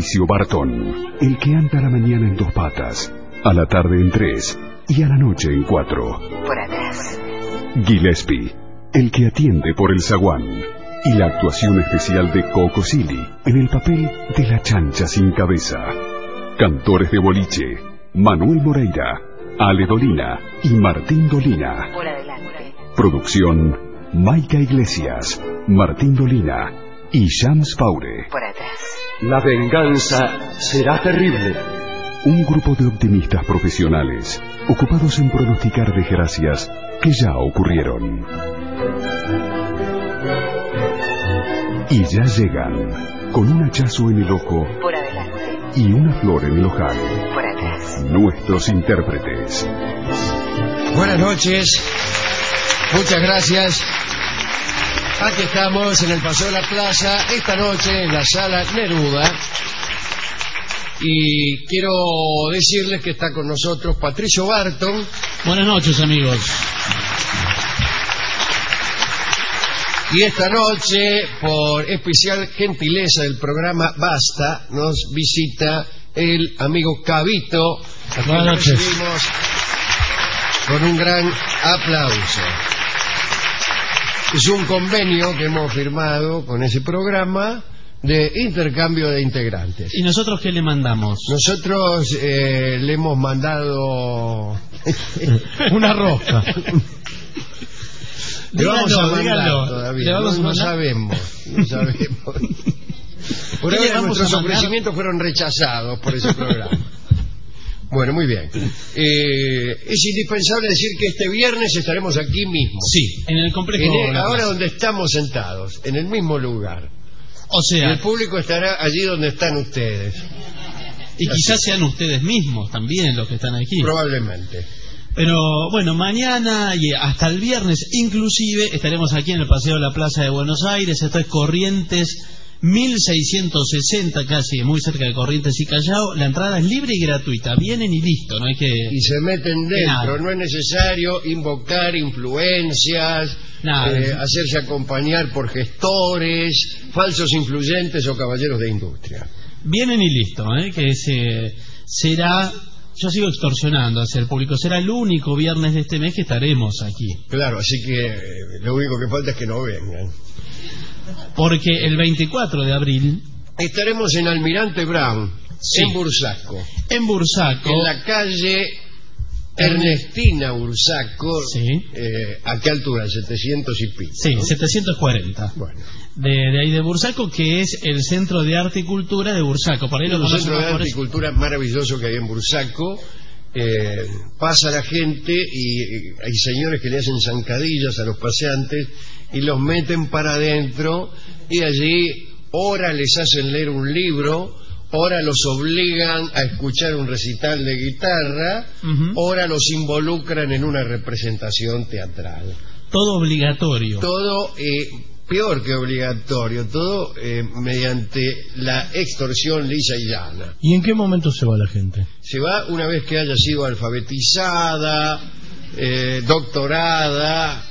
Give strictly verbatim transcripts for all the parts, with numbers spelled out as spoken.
Mauricio Bartón, el que anda a la mañana en dos patas, a la tarde en tres y a la noche en cuatro. Por atrás. Gillespie, el que atiende por el zaguán, y la actuación especial de Coco Silly en el papel de la chancha sin cabeza. Cantores de boliche, Manuel Moreira, Ale Dolina y Martín Dolina. Por adelante. Producción, Maica Iglesias, Martín Dolina y Shams Paure. Por atrás. La venganza será terrible. Un grupo de optimistas profesionales ocupados en pronosticar desgracias que ya ocurrieron. Y ya llegan, con un hachazo en el ojo Por adelante. y una flor en el ojal, Por atrás. nuestros intérpretes. Buenas noches, muchas gracias. Aquí estamos en el Paseo de la Plaza, esta noche en la Sala Neruda. Y quiero decirles que está con nosotros Patricio Barton. Buenas noches, amigos. Y esta noche, por especial gentileza del programa Basta, nos visita el amigo Cabito. Buenas noches. Recibimos con un gran aplauso. Es un convenio que hemos firmado con ese programa de intercambio de integrantes. ¿Y nosotros qué le mandamos? Nosotros eh, le hemos mandado Una rosca. le vamos a mandar dígalo. todavía. ¿Le vamos no, a no mandar? sabemos, no sabemos. Por ¿Qué le ahora vamos nuestros a mandar? ofrecimientos fueron rechazados por ese programa. Bueno, muy bien. Eh, es indispensable decir que este viernes estaremos aquí mismo. Sí, en el complejo. En el- La ahora Plaza. donde estamos sentados, en el mismo lugar. O Y sea, el público estará allí donde están ustedes, y quizás sean ustedes mismos también los que están aquí. probablemente. Pero bueno, mañana y hasta el viernes inclusive estaremos aquí en el Paseo de la Plaza de Buenos Aires. Esto es Corrientes mil seiscientos sesenta, casi muy cerca de Corrientes y Callao. La entrada es libre y gratuita. Vienen y listo, no hay que... Y se meten dentro, Nada. no es necesario invocar influencias, Nada. eh, hacerse acompañar por gestores, falsos influyentes o caballeros de industria. Vienen y listo, ¿eh? Que se, será... Yo sigo extorsionando hacia el público. Será el único viernes de este mes que estaremos aquí. Claro, así que eh, lo único que falta es que no vengan. Porque el veinticuatro de abril, Estaremos en Almirante Brown, Sí. en Bursaco, en Bursaco... en la calle Ernestina Bursaco. Sí. Eh, ¿A qué altura? setecientos y pico. Sí, ¿no? setecientos cuarenta. Bueno, De, de ahí de Bursaco, que es el Centro de Arte y Cultura de Bursaco. Por ahí es lo un conocen centro de más por arte y eso. cultura maravilloso que hay en Bursaco. Eh, pasa la gente y eh, hay señores que le hacen zancadillas a los paseantes y los meten para adentro y allí ora les hacen leer un libro, ora los obligan a escuchar un recital de guitarra, Ujú. ora los involucran en una representación teatral. Todo obligatorio. Todo eh, peor que obligatorio, todo eh, mediante la extorsión lisa y llana. ¿Y en qué momento se va la gente? Se va una vez que haya sido alfabetizada, eh, doctorada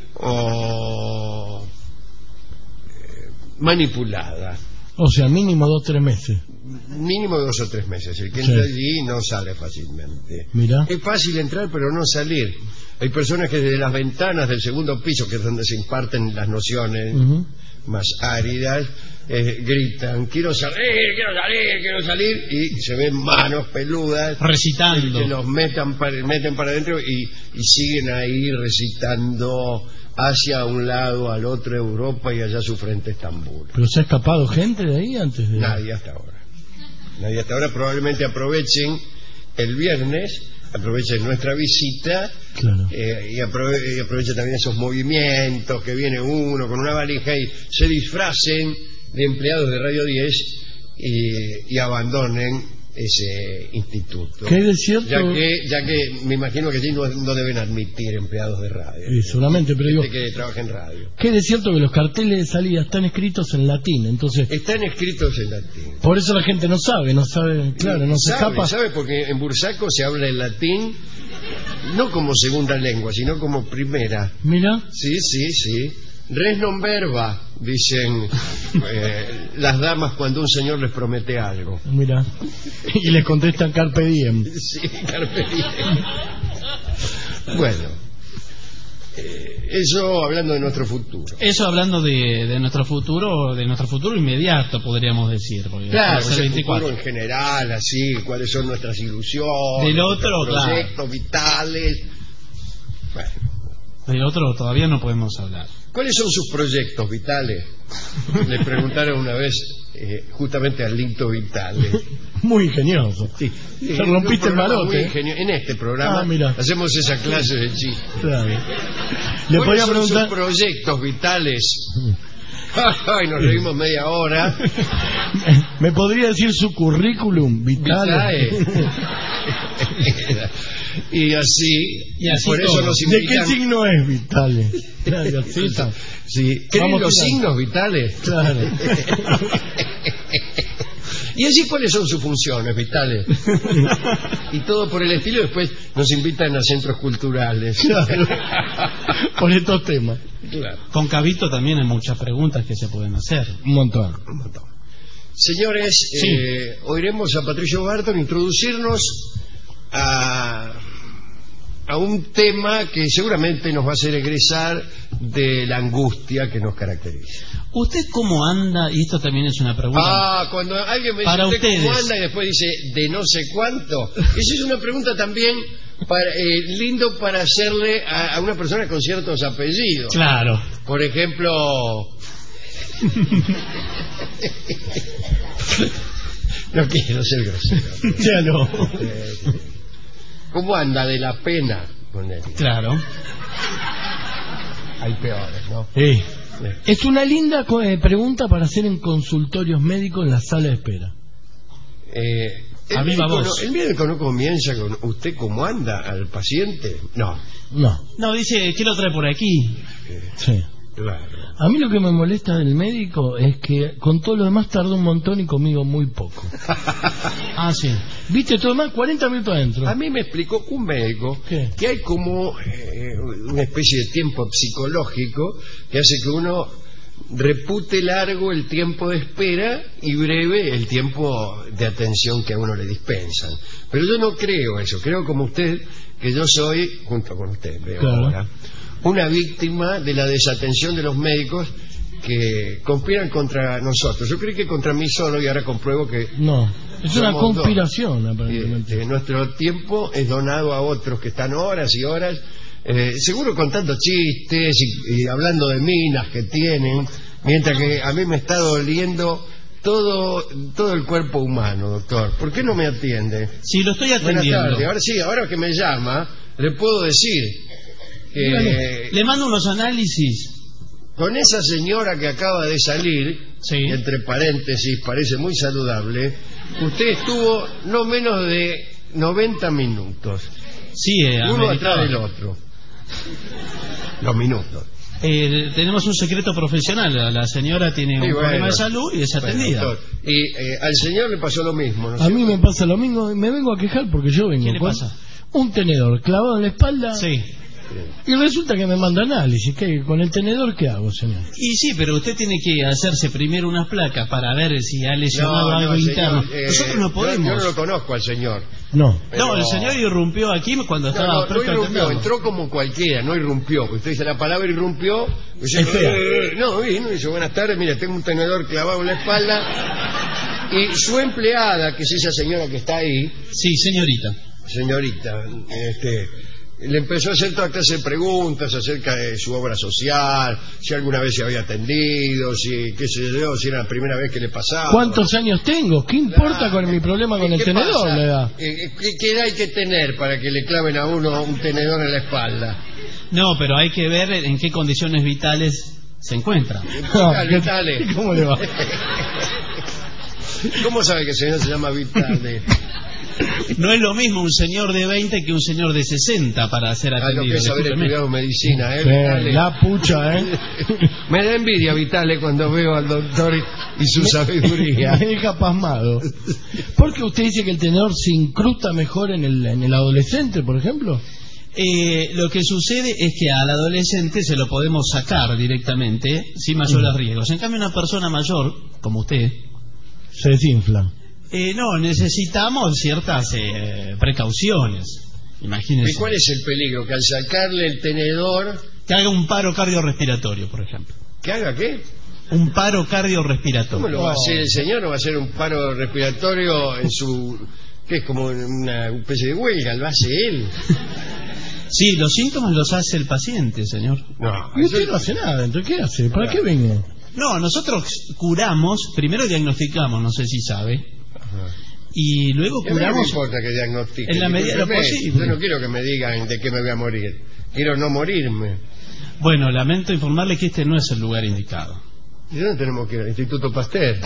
o eh, manipulada. O sea, mínimo dos o tres meses. Mínimo dos o tres meses. El que Sí. entra allí no sale fácilmente. Mira. Es fácil entrar pero no salir. Hay personas que desde las ventanas del segundo piso, que es donde se imparten las nociones Ujú. más áridas, eh, gritan, quiero salir, quiero salir, quiero salir, y se ven manos peludas Recitando. que los metan para, meten para adentro y, y siguen ahí recitando hacia un lado, al otro Europa y allá su frente Estambul. ¿Pero se ha escapado gente de ahí antes de...? Nadie hasta ahora. Nadie hasta ahora. Probablemente aprovechen el viernes, aprovechen nuestra visita Claro. eh, y, aprove y aprovechen también esos movimientos que viene uno con una valija y se disfracen de empleados de Radio diez y, y abandonen ese instituto. ¿Qué hay de cierto? Ya que, ya que me imagino que allí no, no deben admitir empleados de radio. Sí, seguramente, pero digo, Gente que trabaja en radio. ¿qué hay de cierto que los carteles de salida están escritos en latín? Entonces, Están escritos en latín. por eso la gente no sabe, no sabe, claro, no se ¿Sabe, escapa. ¿Sabe? Porque en Bursaco se habla el latín no como segunda lengua, sino como primera. Mira, Sí, sí, sí. Res non verba. dicen eh, las damas cuando un señor les promete algo. Mira. Y les contestan carpe diem. Sí, carpe diem. Bueno. Eh, eso hablando de nuestro futuro. Eso hablando de, de nuestro futuro, de nuestro futuro inmediato, podríamos decir. Claro, el futuro en general, así, cuáles son nuestras ilusiones, del otro, proyectos claro. vitales. Bueno. Del otro todavía no podemos hablar. ¿Cuáles son sus proyectos vitales? Le preguntaron una vez eh, justamente al Lito Vitale. Muy ingenioso. Sí. Te rompiste el marote. En este programa ah, mira. hacemos esa clase de chiste. Claro. Le ¿Cuáles podía son preguntar sus proyectos vitales? Ay, nos reímos media hora. ¿Me podría decir su currículum vitale? Vitale. Y así, y así por eso todo. nos ¿De invitan. qué signo es vitale? Sí. ¿Creen Vamos los a... signos vitales? Claro. Y así cuáles son sus funciones vitales. Y todo por el estilo. Después nos invitan a centros culturales. Claro. Por estos temas. Claro. Con Cabito también hay muchas preguntas que se pueden hacer. Un montón. Un montón. Señores, sí. eh, oiremos a Patricio Barton introducirnos a, a un tema que seguramente nos va a hacer egresar de la angustia que nos caracteriza. ¿Usted cómo anda? Y esto también es una pregunta. Ah, cuando alguien me dice para ¿usted ustedes cómo anda? Y después dice de no sé cuánto. Esa es una pregunta también para, eh, lindo para hacerle a, a una persona con ciertos apellidos. Claro. Por ejemplo... No quiero ser grosero. Ya no. ¿Cómo anda de la pena con él? Claro. Hay peores, ¿no? Sí. Es una linda co- eh, pregunta para hacer en consultorios médicos en la sala de espera. Eh, el, A viva médico voz. no, el médico no comienza con ¿usted cómo anda al paciente? No. No. No, dice, ¿qué lo trae por aquí? Eh, Sí. claro. A mí lo que me molesta del médico es que con todo lo demás tardó un montón y conmigo muy poco. Ah, sí. ¿Viste? Todo demás cuarenta minutos adentro. A mí me explicó un médico ¿Qué? que hay como eh, una especie de tiempo psicológico que hace que uno repute largo el tiempo de espera y breve el tiempo de atención que a uno le dispensan. Pero yo no creo eso, creo como usted que yo soy, junto con usted, veo Claro. ahora, una víctima de la desatención de los médicos que conspiran contra nosotros. Yo creí que contra mí solo y ahora compruebo que No. Es una somos conspiración, dos. aparentemente. Eh, eh, nuestro tiempo es donado a otros que están horas y horas, eh, seguro contando chistes y, y hablando de minas que tienen, mientras que a mí me está doliendo todo todo el cuerpo humano, doctor. ¿Por qué no me atiende? Sí, lo estoy Buenas atendiendo. tardes. Ahora sí, ahora que me llama, le puedo decir que Le mando unos análisis. con esa señora que acaba de salir, Sí. entre paréntesis, parece muy saludable, usted estuvo no menos de noventa minutos, Sí, eh, uno ameritaba. atrás del otro. Los minutos. Eh, tenemos un secreto profesional. La, la señora tiene un Sí, bueno. problema de salud y es Bueno, atendida. doctor, y eh, al señor le pasó lo mismo, ¿no? A mí me pasa lo mismo. Me vengo a quejar porque yo vengo ¿Qué le con pasa? un tenedor clavado en la espalda Sí. y resulta que me manda análisis. ¿Qué? ¿Con el tenedor qué hago, señor? Y sí, pero usted tiene que hacerse primero unas placas para ver si ha lesionado No, no, algo señor, interno. eh, Nosotros no yo- podemos. Yo, no lo conozco al señor. No. Pero- No, el señor irrumpió aquí cuando No, estaba no, no presto a irrumpió, atenderlo. entró como cualquiera, no irrumpió. Usted dice la palabra irrumpió. Dice, Es fea. "Eh, No, vino y dice, buenas tardes, mire, tengo un tenedor clavado en la espalda. Y su empleada, que es esa señora que está ahí, Sí, señorita. señorita, este, le empezó a hacer toda clase de preguntas acerca de su obra social, si alguna vez se había atendido, si, qué sé yo, si era la primera vez que le pasaba. ¿Cuántos años tengo? ¿Qué importa con mi problema con ¿Y el qué tenedor? pasa? La edad? Eh, ¿Qué, qué edad hay que tener para que le claven a uno un tenedor en la espalda? No, pero hay que ver en qué condiciones vitales se encuentra. Vitale, Vitale. ¿Cómo le va? ¿Cómo sabe que el señor se llama Vitale? No es lo mismo un señor de veinte que un señor de sesenta para ser Ah, lo atendido. que es haber discúlpeme. estudiado medicina, ¿eh? Sí, Vitale. la pucha, ¿eh? Me da envidia, Vitale, cuando veo al doctor y su sabiduría. Me deja pasmado. ¿Por qué usted dice que el tenedor se incrusta mejor en el, en el adolescente, por ejemplo? Eh, lo que sucede es que al adolescente se lo podemos sacar directamente sin mayores Mm. riesgos. En cambio, una persona mayor, como usted, Se desinfla. eh, no, necesitamos ciertas eh, precauciones. Imagínese. ¿Y cuál es el peligro? Que al sacarle el tenedor, Que haga un paro cardiorrespiratorio, por ejemplo. ¿que haga qué? Un paro ¿Cómo cardiorrespiratorio. lo va a hacer el señor? ¿No va a hacer un paro respiratorio en su... que es como una especie de huelga? ¿Lo hace él? Sí, los síntomas los hace el paciente, señor. No, Y eso- usted no hace nada, entonces ¿qué hace? ¿Para qué vengo? No, nosotros curamos, primero diagnosticamos, no sé si sabe, y luego Y a mí no me curamos importa que diagnostique. en la medida de lo Discúlpeme, posible. Yo no quiero que me digan de qué me voy a morir. Quiero no morirme. Bueno, lamento informarle que este no es el lugar indicado. ¿Y dónde tenemos que ir? Al Instituto Pasteur.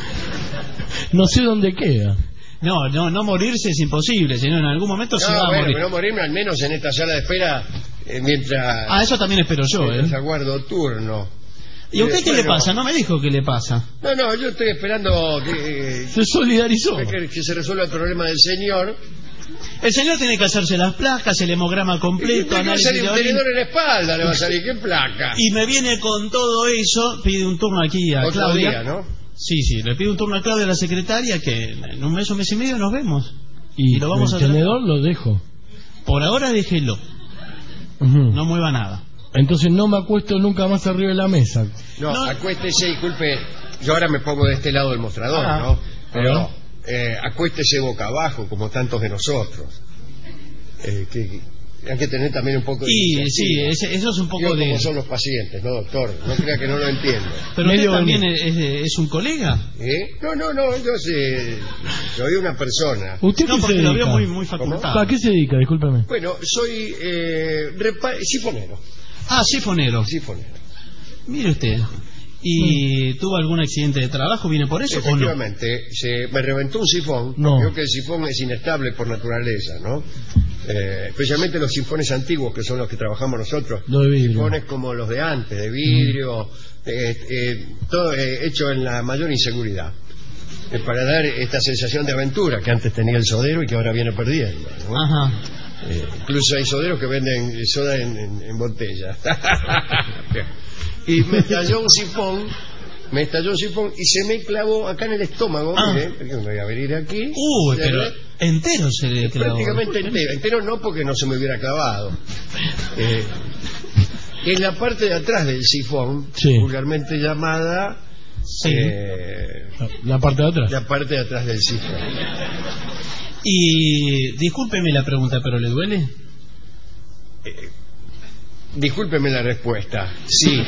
No sé dónde queda. No, no, no morirse es imposible, sino en algún momento se No, va a bueno, morir. pero no morirme al menos en esta sala de espera eh, mientras, Ah, eso también espero yo, mientras ¿eh? aguardo turno. ¿Y a usted qué le Bueno, pasa? No me dijo qué le pasa. No, no, yo estoy esperando que, Se solidarizó. que, que se resuelva el problema del señor. El señor tiene que hacerse las placas, el hemograma Y completo, le va a análisis salir de un orina. tenedor en la espalda, le va a salir. ¿Qué placa? Y me viene con todo eso, pide un turno aquí a Otro Claudia. día, ¿no? Sí, sí, le pido un turno a Claudia, la secretaria, que en un mes o mes y medio nos vemos. Y, Y lo vamos el a hacer. tenedor lo dejo. Por ahora déjelo, Ujú. no mueva nada. Entonces no me acuesto nunca más arriba de la mesa. No, No. acuéstese, disculpe. Yo ahora me pongo de este lado del mostrador, Ah. ¿no? Pero Ah. eh, acuéstese boca abajo, como tantos de nosotros. Eh, que, que hay que tener también un poco de Y iniciativa. sí, ese- eso es un Digo, poco de... como son los pacientes, ¿no, doctor? No crea que no lo entiendo. Pero usted medio también venido. es, es- es un colega. ¿Eh? No, no, no, yo sé, soy una persona. ¿Usted No, qué se porque lo dedica? veo muy, muy facultado. ¿Para qué se dedica? Discúlpeme. Bueno, soy eh, repa- sifonero, Ah, sifonero. sifonero. Mire usted. ¿Y tuvo algún accidente de trabajo? ¿Viene por eso o no? Efectivamente, se me reventó un sifón. No. Creo que el sifón es inestable por naturaleza, ¿no? Eh, especialmente los sifones antiguos, que son los que trabajamos nosotros. Lo de vidrio. Sifones como los de antes, de vidrio, eh, eh, todo eh, hecho en la mayor inseguridad. Eh, para dar esta sensación de aventura que antes tenía el sodero y que ahora viene perdiendo, ¿no? Ajá. Eh, incluso hay soderos que venden soda en, en- en botella. Y me estalló un sifón, me estalló un sifón y se me clavó acá en el estómago. Ah. Mire, porque me voy a venir aquí. Uy, Se pero ve entero se le clavó. prácticamente entero. Entero no, porque no se me hubiera clavado. Eh, en la parte de atrás del sifón, Sí. vulgarmente llamada Sí. eh, La parte de atrás. la parte de atrás del sifón. Y discúlpeme la pregunta, ¿pero le duele? Discúlpeme la respuesta. Sí.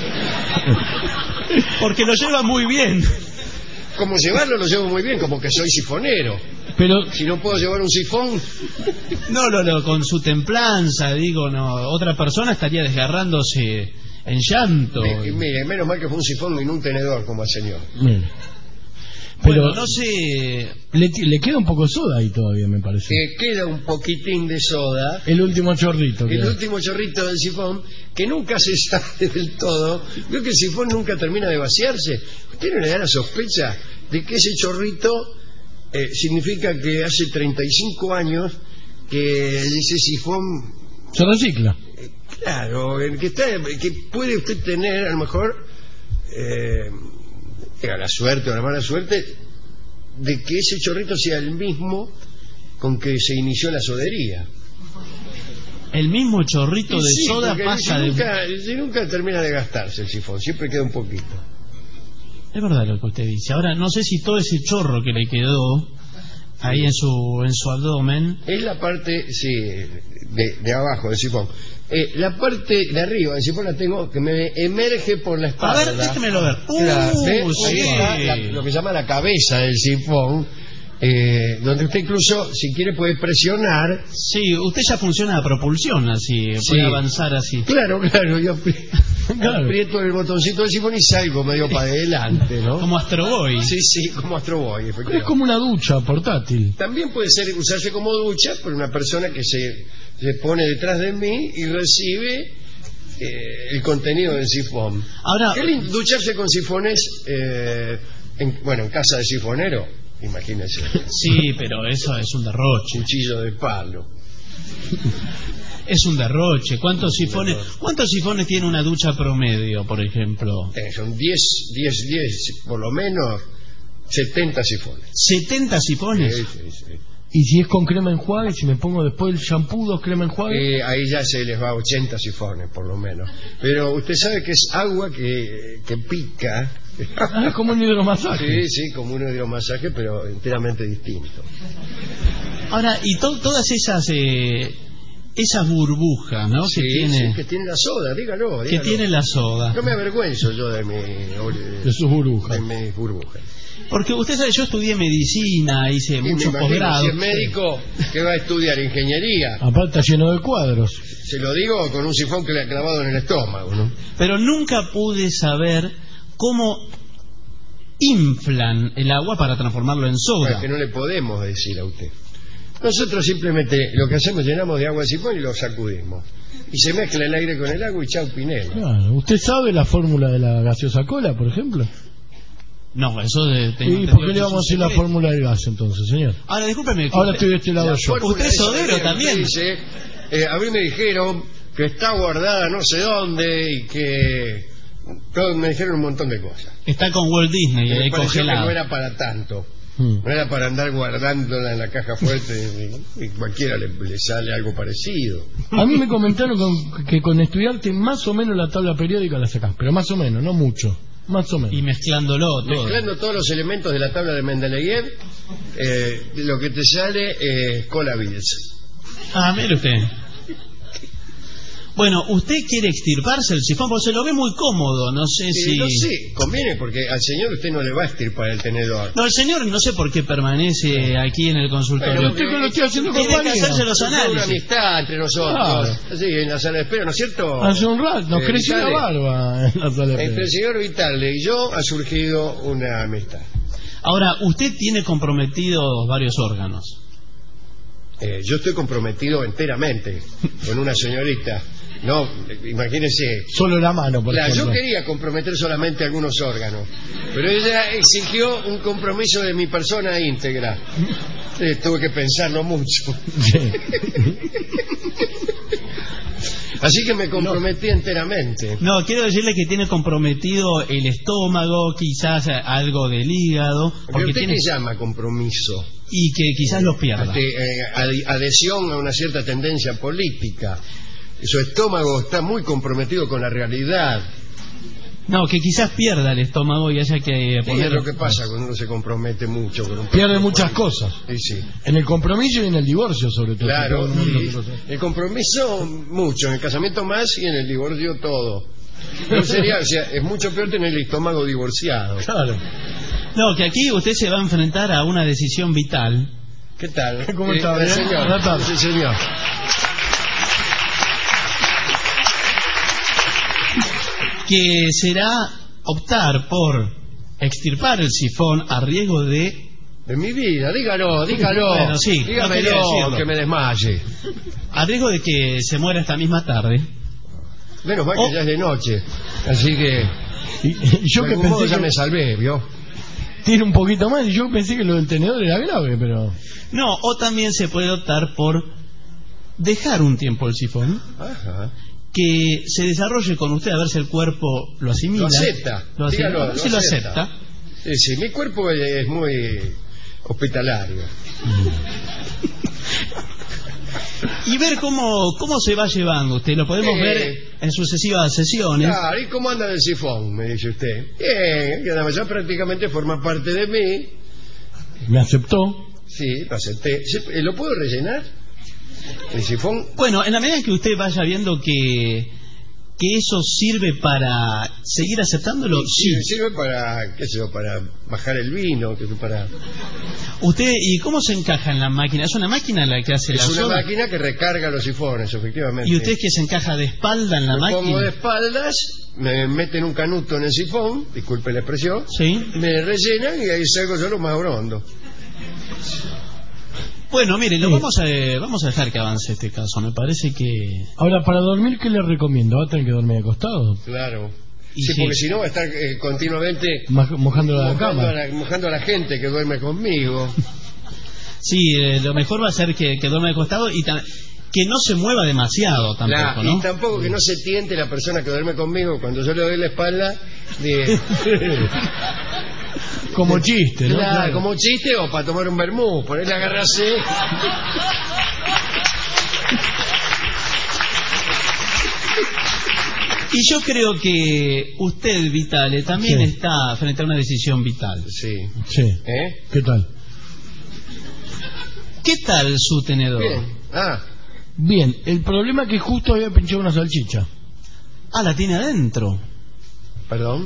Porque lo lleva muy bien. Como llevarlo lo llevo muy bien, como que soy sifonero. Pero Si no puedo llevar un sifón, No, no, no, con su templanza, digo, no. Otra persona estaría desgarrándose en llanto. eh, mire, menos mal que fue un sifón y no un tenedor como el señor. mire. Bueno, Pero no sé. le, le queda un poco de soda ahí todavía, me parece. Que queda un poquitín de soda, El último chorrito. el queda. último chorrito del sifón, que nunca se sale del todo. Veo que el sifón nunca termina de vaciarse. ¿Usted no le da la sospecha de que ese chorrito eh, significa que hace treinta y cinco años que ese sifón, Se recicla. eh, claro, el que, está, que puede usted tener a lo mejor eh, tenga la suerte o la mala suerte de que ese chorrito sea el mismo con que se inició la sodería. El mismo chorrito de Sí, soda porque pasa si de... nunca, si nunca termina de gastarse el sifón, siempre queda un poquito. Es verdad lo que usted dice. Ahora, no sé si todo ese chorro que le quedó ahí en su en su abdomen... Es la parte, sí, de, de abajo del sifón. Eh, la parte de arriba del sifón la tengo que me emerge por la A espalda. ver, déjemelo ver. Claro, Uh, ¿ve? sí. Ahí está la- lo que se llama la cabeza del sifón, eh, donde usted incluso, si quiere, puede presionar. Sí, usted ya funciona a propulsión así, Sí. puede avanzar así. Claro, claro, yo apri- Claro. aprieto el botoncito del sifón y salgo medio para adelante, ¿no? Como Astro Boy. Sí, sí, como Astro Boy, Es efectivamente. como una ducha portátil. También puede ser usarse como ducha por una persona que se, se pone detrás de mí y recibe eh, el contenido del sifón. Ahora, Qué lindo ducharse con sifones, eh, en, bueno, en casa de sifonero, imagínense, sí, pero eso es un derroche. cuchillo de palo. Es un derroche. ¿Cuántos sifones cuántos sifones tiene una ducha promedio, por ejemplo? Eh, son diez, diez, diez, por lo menos setenta sifones. ¿setenta sifones? Sí, sí, sí. Y si es con crema enjuague, si me pongo después el shampoo, dos crema enjuague. Eh, ahí ya se les va a ochenta sifones, por lo menos. Pero usted sabe que es agua que, que pica. Ah, es como un hidromasaje. Sí, sí, como un hidromasaje, pero enteramente distinto. Ahora, y to todas esas eh, esas burbujas, ¿no? Sí, que tiene sí, que tiene la soda, dígalo, dígalo. que tiene la soda. No me avergüenzo yo de mi... De sus burbujas. De mis burbujas. Porque usted sabe, yo estudié medicina, hice Y muchos me imagino, posgrados. si es médico, que va a estudiar ingeniería. Aparte está lleno de cuadros. Se lo digo con un sifón que le ha clavado en el estómago, ¿no? Pero nunca pude saber cómo inflan el agua para transformarlo en soda. Bueno, que no le podemos decir a usted. Nosotros simplemente lo que hacemos, llenamos de agua el sifón y lo sacudimos. Y se mezcla el aire con el agua y chau pinela. Claro. ¿Usted sabe la fórmula de la gaseosa cola, por ejemplo? No, eso de... ¿Y por qué le vamos a decir la fórmula del gas entonces, señor? Ahora, discúlpeme. Ahora estoy de este lado La yo. fórmula Usted es esa sodero que también. dice, eh, a mí me dijeron que está guardada no sé dónde y que... Todo, me dijeron un montón de cosas. Está con Walt Disney, Me ahí pareció que congelado. no era para tanto. Hmm. No era para andar guardándola en la caja fuerte y, y cualquiera le, le sale algo parecido. A mí me comentaron con- que con estudiarte más o menos la tabla periódica la sacás, pero más o menos, no mucho. Más o menos. Y mezclándolo todo. Mezclando todos los elementos de la tabla de Mendeleev, eh, lo que te sale es cola Beats. Ah, mire usted. Bueno, usted quiere extirparse el sifón porque se lo ve muy cómodo, no sé Sí, si... no sé, conviene porque al señor usted no le va a estirpar el tenedor. No, el señor no sé por qué permanece aquí en el consultorio. Pero usted que lo estoy haciendo Tiene que compañía. hacerse los Es una análisis. amistad entre nosotros. Claro. Así, en la sala de espera, ¿no es cierto? Hace un rato nos Eh, creció la Vitale. barba en la sala de Entre el espera. señor Vitale y yo ha surgido una amistad. Ahora, usted tiene comprometidos varios órganos. Eh, yo estoy comprometido enteramente con una señorita. No, imagínese. Solo la mano, por La, yo ejemplo. quería comprometer solamente algunos órganos, pero ella exigió un compromiso de mi persona íntegra. Eh, tuve que pensarlo mucho. Sí. Así que me comprometí enteramente. No, quiero decirle que tiene comprometido el estómago, quizás algo del hígado, ¿Pero porque usted tiene... qué llama compromiso? y que quizás lo pierda. Ade- eh, ade- adhesión a una cierta tendencia política. Su estómago está muy comprometido con la realidad. No, que quizás pierda el estómago y haya que Sí, es poner... lo que pasa cuando uno se compromete mucho con un Pierde partido muchas político. cosas. Sí, sí. En el compromiso y en el divorcio, sobre todo. Claro, Todo el mundo y lo sabe. el compromiso mucho, en el casamiento más y en el divorcio todo. No sería, o sea, es mucho peor tener el estómago divorciado. Claro. No, que aquí usted se va a enfrentar a una decisión vital. ¿Qué tal? ¿Cómo Eh, está? el ¿Bien? señor. Buenas tardes. Sí, señor. Que será optar por extirpar el sifón a riesgo de... De mi vida, dígalo, dígalo. Bueno, sí, no dígamelo, quería decirlo. que me desmaye. a riesgo de que se muera esta misma tarde. Menos mal que Oh. ya es de noche. Así que, Y, y yo de que algún modo pensé ya que me salvé, ¿vio? tiene un poquito más, y yo pensé que lo del tenedor era grave, pero... No, o también se puede optar por dejar un tiempo el sifón, Ajá. que se desarrolle con usted a ver si el cuerpo lo asimila. Lo acepta. Lo asimila, Dígalo, a ver lo si lo acepta. acepta. Sí, sí, mi cuerpo es muy hospitalario. Y ver cómo, cómo se va llevando usted. Lo podemos Eh. ver en sucesivas sesiones. Claro, ¿y cómo anda el sifón? Me dice usted. Bien, que además ya prácticamente forma parte de mí. Me aceptó. Sí, lo acepté. ¿Se- ¿Lo puedo rellenar? El sifón. Bueno, en la medida en que usted vaya viendo que, que eso sirve para seguir aceptándolo, sí. Sirve para, qué sé yo, para bajar el vino, qué sé yo, para... Usted, ¿y cómo se encaja en la máquina? ¿Es una máquina la que hace la Es una soda? máquina que recarga los sifones, efectivamente. ¿Y usted es que se encaja de espalda en la Me máquina? pongo de espaldas, me meten un canuto en el sifón, disculpe la expresión, Sí. me rellenan y ahí salgo yo lo más hondo. Bueno, mire, lo vamos a, vamos a dejar que avance este caso. Me parece que... Ahora, para dormir, ¿qué le recomiendo? ¿Va a tener que dormir acostado? Claro. Y Sí, sí. porque si no va a estar eh, continuamente Maj- Mojando la mojando cama. a la, mojando a la gente que duerme conmigo. Sí, eh, lo mejor va a ser que, que duerma de costado y, ta- que no se mueva demasiado tampoco, La- ¿no? Y tampoco que no se tiente la persona que duerme conmigo cuando yo le doy la espalda de... Como chiste, ¿no? Claro, Claro. como chiste o para tomar un vermú, ponerle a agarrarse. Y yo creo que usted, Vitale, también Sí. está frente a una decisión vital. Sí. Sí. ¿Eh? ¿Qué tal? ¿Qué tal su tenedor? Bien. Ah, Bien, el problema es que justo había pinchado una salchicha. Ah, la tiene adentro. perdón.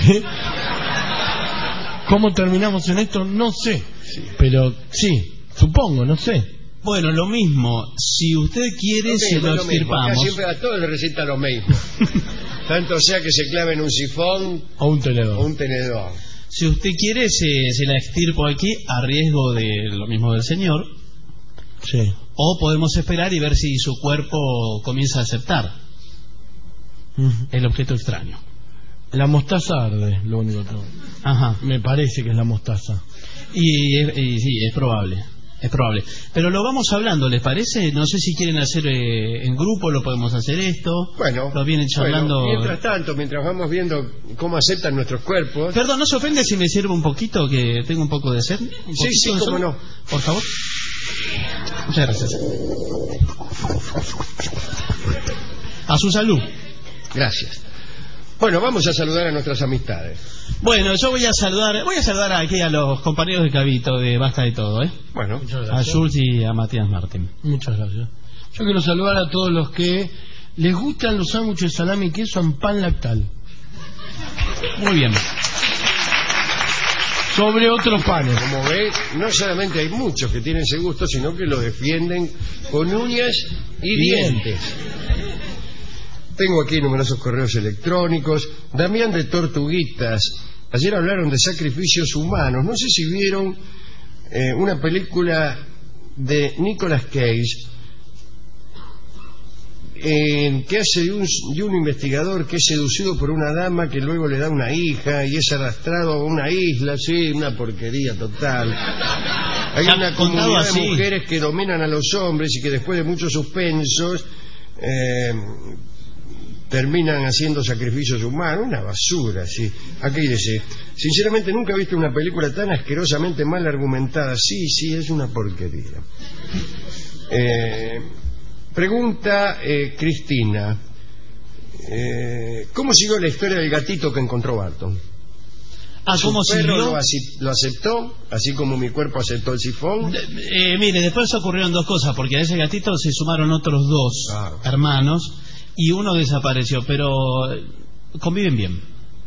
¿Cómo terminamos en esto? No sé. Pero sí, supongo, no sé. Bueno, lo mismo. Si usted quiere, Lo se mismo, lo lo mismo. Acá extirpamos. siempre a todos les recita lo mismo. Tanto sea que se clave en un sifón O un tenedor. o un tenedor. Si usted quiere, se, se la extirpo aquí a riesgo de lo mismo del señor. Sí. O podemos esperar y ver si su cuerpo comienza a aceptar Ujú. el objeto extraño. La mostaza arde, lo único que... Ajá. Me parece que es la mostaza. Y, y sí, es probable. Es probable. Pero lo vamos hablando, ¿les parece? No sé si quieren hacer eh, en grupo, lo podemos hacer esto. Bueno, Lo vienen charlando. bueno, mientras tanto, mientras vamos viendo cómo aceptan nuestros cuerpos. Perdón, ¿no se ofende si me sirve un poquito? Que tengo un poco de sed. ¿Un Sí, poquito sí, de cómo sed? no. Por favor. Muchas gracias. A su salud. Gracias. Bueno, vamos a saludar a nuestras amistades. Bueno, yo voy a saludar, voy a saludar aquí a los compañeros de Cabito de Basta de Todo, ¿eh? Bueno, Muchas A gracias. Jules y a Matías Martín. Muchas gracias. Yo quiero saludar a todos los que les gustan los sándwiches de salami y queso en pan lactal. Muy bien. Sobre otros panes. como ve, no solamente hay muchos que tienen ese gusto, sino que lo defienden con uñas y dientes. Tengo aquí numerosos correos electrónicos. Damián de Tortuguitas. Ayer hablaron de sacrificios humanos. No sé si vieron eh, una película de Nicolas Cage eh, que hace de un, de un investigador que es seducido por una dama que luego le da una hija y es arrastrado a una isla. Sí, una porquería total. Hay Ya una contado comunidad así. de mujeres que dominan a los hombres y que después de muchos suspensos eh, terminan haciendo sacrificios humanos. Una basura, sí. Aquí dice: sinceramente nunca he visto una película tan asquerosamente mal argumentada. Sí, sí, es una porquería. Eh, pregunta eh, Cristina: eh, ¿cómo siguió la historia del gatito que encontró Barton? Ah, ¿Su ¿cómo perro siguió? lo, aci- lo aceptó, así como mi cuerpo aceptó el sifón? Eh, mire, después ocurrieron dos cosas, porque a ese gatito se sumaron otros dos Ah. hermanos y uno desapareció, pero eh, conviven bien.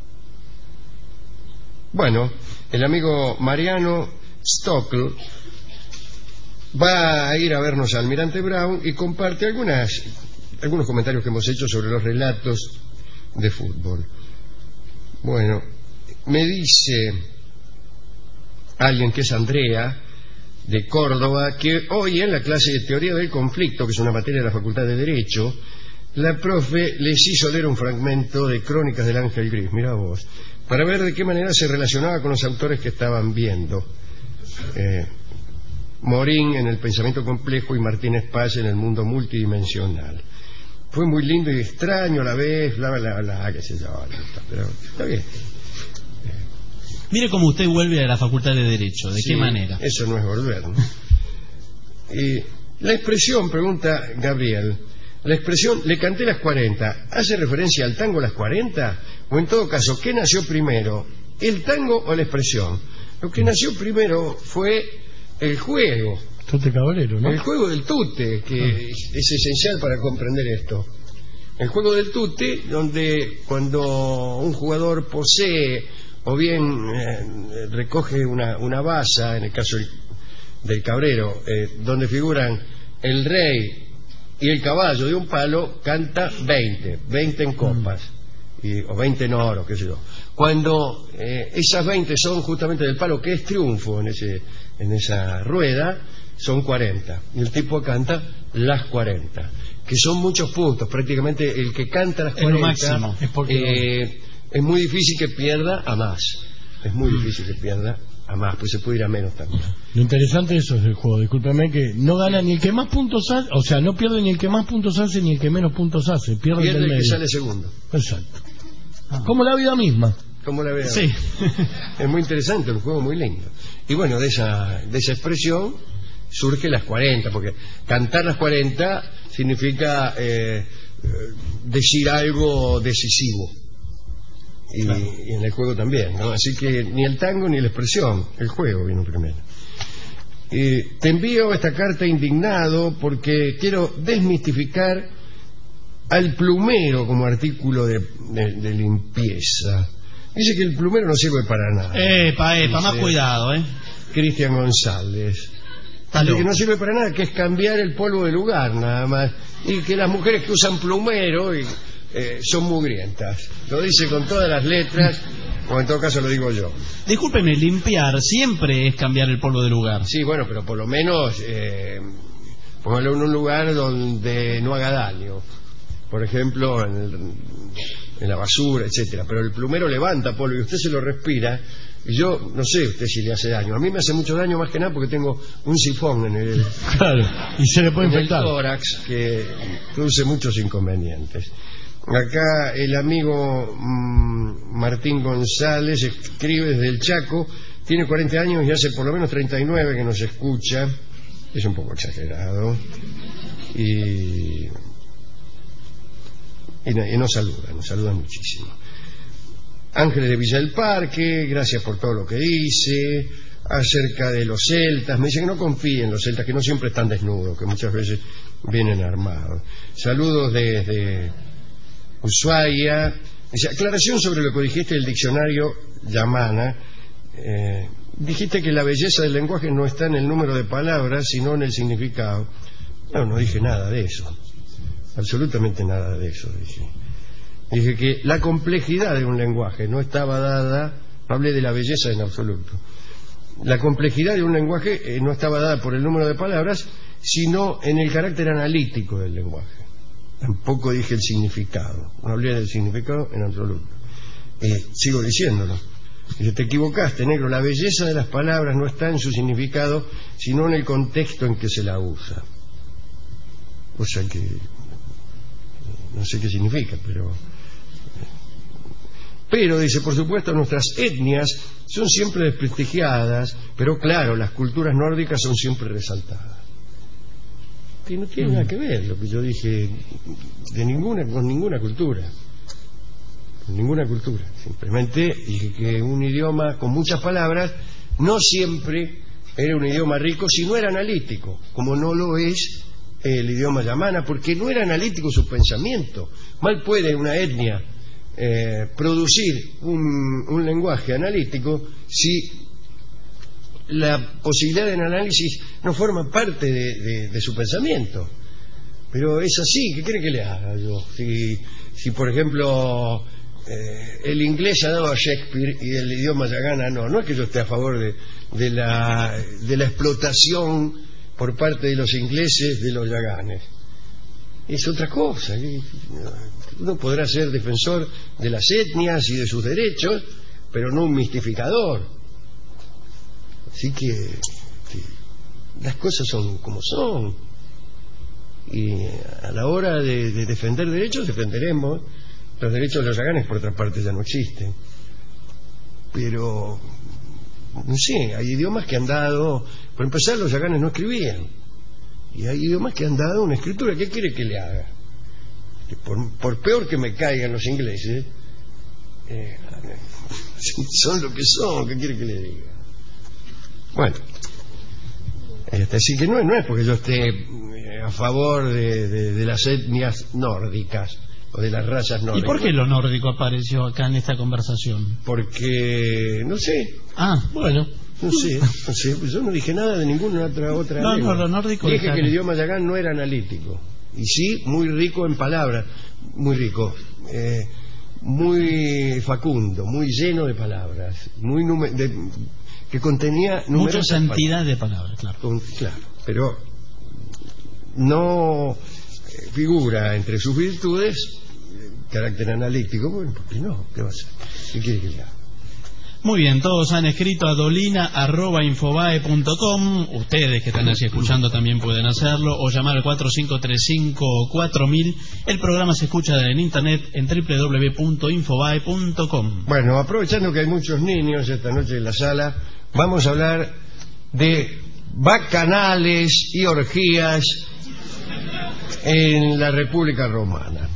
Bueno, el amigo Mariano Stockel va a ir a vernos al Almirante Brown y comparte algunas, algunos comentarios que hemos hecho sobre los relatos de fútbol. Bueno, me dice alguien que es Andrea, de Córdoba, que hoy en la clase de Teoría del Conflicto, que es una materia de la Facultad de Derecho, la profe les hizo leer un fragmento de Crónicas del Ángel Gris, mira vos, para ver de qué manera se relacionaba con los autores que estaban viendo. Eh, Morín en el pensamiento complejo y Martínez Paz en el mundo multidimensional. Fue muy lindo y extraño a la vez, bla, bla, bla, bla, qué sé yo, pero está bien. Mire cómo usted vuelve a la Facultad de Derecho, ¿de Sí, qué manera? Eso no es volver, ¿no? Y la expresión, pregunta Gabriel, la expresión le canté las cuarenta, ¿hace referencia al tango las cuarenta? O en todo caso, ¿qué nació primero? ¿El tango o la expresión? Lo que nació primero fue el juego, Tote Cabrero, ¿no? el juego del tute, que es esencial para comprender esto. El juego del tute, donde cuando un jugador posee o bien eh, recoge una, una baza, en el caso del, del cabrero, eh, donde figuran el rey y el caballo de un palo, canta veinte, veinte en copas, y, o veinte en oro, qué sé yo. Cuando eh, esas veinte son justamente del palo, que es triunfo en, ese, en esa rueda, son cuarenta. Y el tipo canta las cuarenta, que son muchos puntos. Prácticamente el que canta las Es lo cuarenta máximo. Es porque eh, es muy difícil que pierda a más. Es muy difícil que pierda a más, pues se puede ir a menos también. Lo interesante de eso es el juego, discúlpeme, que no gana ni el que más puntos hace, o sea, no pierde ni el que más puntos hace ni el que menos puntos hace, pierde, Pierde el el del que medio. sale segundo. Exacto. Como la vida misma. ¿Cómo la veo? Sí. Es muy interesante, un juego muy lindo. Y bueno, de esa, de esa expresión surge las cuarenta, porque cantar las cuarenta significa eh, decir algo decisivo. Y, claro. Y en el juego también, ¿no? Así que ni el tango ni la expresión, el juego vino primero. Eh, te envío esta carta indignado porque quiero desmistificar al plumero como artículo de, de, de limpieza. Dice que el plumero no sirve para nada. Epa, epa, más cuidado, ¿eh? Cristian González. Dice que no sirve para nada, que es cambiar el polvo de lugar, nada más. Y que las mujeres que usan plumero y, eh, son mugrientas. Lo dice con todas las letras, o en todo caso lo digo yo. Discúlpeme, limpiar siempre es cambiar el polvo de lugar. Sí, bueno, pero por lo menos eh, póngalo en un lugar donde no haga daño. Por ejemplo, en, el, en la basura, etcétera. Pero el plumero levanta polvo y usted se lo respira. Y yo no sé usted si le hace daño. A mí me hace mucho daño más que nada porque tengo un sifón en el, claro, y se le puede en el infectar. tórax que produce muchos inconvenientes. Acá el amigo mmm, Martín González escribe desde el Chaco. Tiene cuarenta años y hace por lo menos treinta y nueve que nos escucha. Es un poco exagerado. Y... Y, y nos saluda, nos saluda muchísimo. Ángeles de Villa del Parque, gracias por todo lo que dice. Acerca de los celtas, me dice que no confíe en los celtas, que no siempre están desnudos, que muchas veces vienen armados. Saludos desde Ushuaia. Dice, aclaración sobre lo que dijiste del diccionario Yamana. Eh, dijiste que la belleza del lenguaje no está en el número de palabras, sino en el significado. No, no dije nada de eso. Absolutamente nada de eso dije. Dije que la complejidad de un lenguaje no estaba dada, no hablé de la belleza en absoluto. La complejidad de un lenguaje eh, no estaba dada por el número de palabras, sino en el carácter analítico del lenguaje. Tampoco dije el significado, no hablé del significado en absoluto. Eh, sigo diciéndolo. Dije, te equivocaste, negro, la belleza de las palabras no está en su significado, sino en el contexto en que se la usa. O sea que... no sé qué significa, pero... Pero, dice, por supuesto, nuestras etnias son siempre desprestigiadas, pero claro, las culturas nórdicas son siempre resaltadas. Que no tiene nada que ver lo que yo dije de ninguna, con ninguna cultura. Con ninguna cultura. Simplemente dije que un idioma con muchas palabras no siempre era un idioma rico si no era analítico, como no lo es el idioma yamana, porque no era analítico su pensamiento. Mal puede una etnia eh, producir un, un lenguaje analítico si la posibilidad del análisis no forma parte de, de, de su pensamiento. Pero es así, ¿qué quiere que le haga yo? Si, si por ejemplo eh, el inglés ha dado a Shakespeare y el idioma yagana no, no es que yo esté a favor de, de, la, de la explotación por parte de los ingleses de los yaganes. Es otra cosa. Uno podrá ser defensor de las etnias y de sus derechos, pero no un mistificador. Así que, que las cosas son como son. Y a la hora de, de defender derechos, defenderemos. Los derechos de los yaganes, por otra parte, ya no existen. Pero, no sé, hay idiomas que han dado... Por empezar, los yaganes no escribían. Y hay idiomas que han dado una escritura. ¿Qué quiere que le haga? Que por, por peor que me caigan los ingleses, eh, son lo que son. ¿Qué quiere que le diga? Bueno, este, así que no, no es porque yo esté a favor de, de, de las etnias nórdicas o de las razas nórdicas. ¿Y por qué lo nórdico apareció acá en esta conversación? Porque, no sé. Ah, bueno. No sé, no sé, pues yo no dije nada de ninguna otra otra no, lengua. No, lo nórdico. Dije que el idioma yagán no era analítico. Y sí, muy rico en palabras. Muy rico. Eh, muy facundo, muy lleno de palabras. Muy de, que contenía muchas entidades de palabras, claro. Con, claro, pero no figura entre sus virtudes carácter analítico. Bueno, ¿por qué no? ¿Qué va a hacer? ¿Qué quiere que le haga? Muy bien, todos han escrito a dolina arroba infobae punto com. Ustedes que están así escuchando también pueden hacerlo, o llamar al cuatro cinco tres cinco cuatro mil. El programa se escucha en internet en doble u doble u doble u punto infobae punto com. Bueno, aprovechando que hay muchos niños esta noche en la sala, vamos a hablar de bacanales y orgías en la República Romana.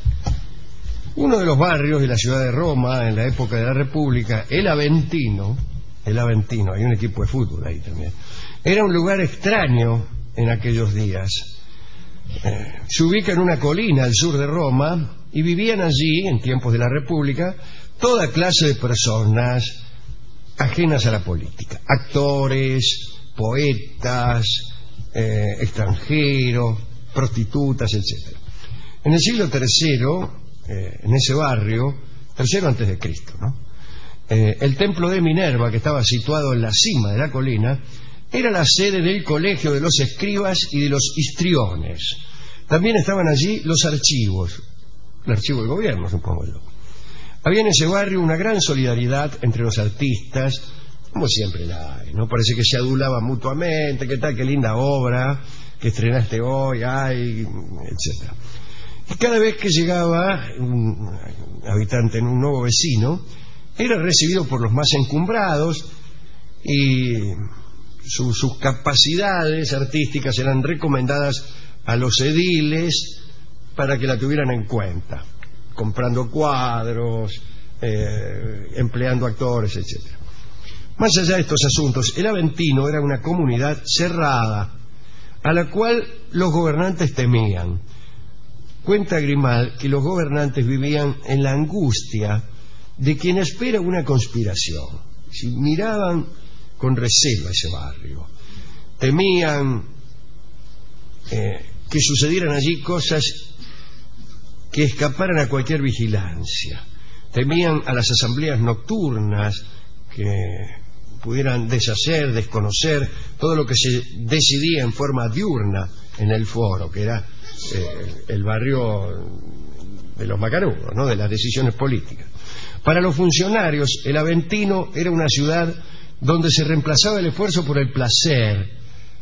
Uno de los barrios de la ciudad de Roma en la época de la República, el Aventino, el Aventino, hay un equipo de fútbol ahí también, era un lugar extraño en aquellos días. Eh, se ubica en una colina al sur de Roma y vivían allí, en tiempos de la República, toda clase de personas ajenas a la política: actores, poetas, eh, extranjeros, prostitutas, etcétera. En el siglo tercero, eh, en ese barrio, tercero antes de Cristo, ¿no? Eh, el templo de Minerva, que estaba situado en la cima de la colina, era la sede del colegio de los escribas y de los histriones. También estaban allí los archivos, el archivo del gobierno, supongo yo. Había en ese barrio una gran solidaridad entre los artistas, como siempre la hay, ¿no? Parece que se adulaban mutuamente, qué tal, qué linda obra que estrenaste hoy, ay, etcétera. Y cada vez que llegaba un habitante en un nuevo vecino, era recibido por los más encumbrados y su, sus capacidades artísticas eran recomendadas a los ediles para que la tuvieran en cuenta, comprando cuadros, eh, empleando actores, etcétera. Más allá de estos asuntos, el Aventino era una comunidad cerrada, a la cual los gobernantes temían. Cuenta Grimal que los gobernantes vivían en la angustia de quien espera una conspiración. Si miraban con recelo a ese barrio, temían eh, que sucedieran allí cosas que escaparan a cualquier vigilancia. Temían a las asambleas nocturnas que pudieran deshacer, desconocer todo lo que se decidía en forma diurna en el foro, que era eh, el barrio de los macanudos, ¿no?, de las decisiones políticas. Para los funcionarios, el Aventino era una ciudad donde se reemplazaba el esfuerzo por el placer,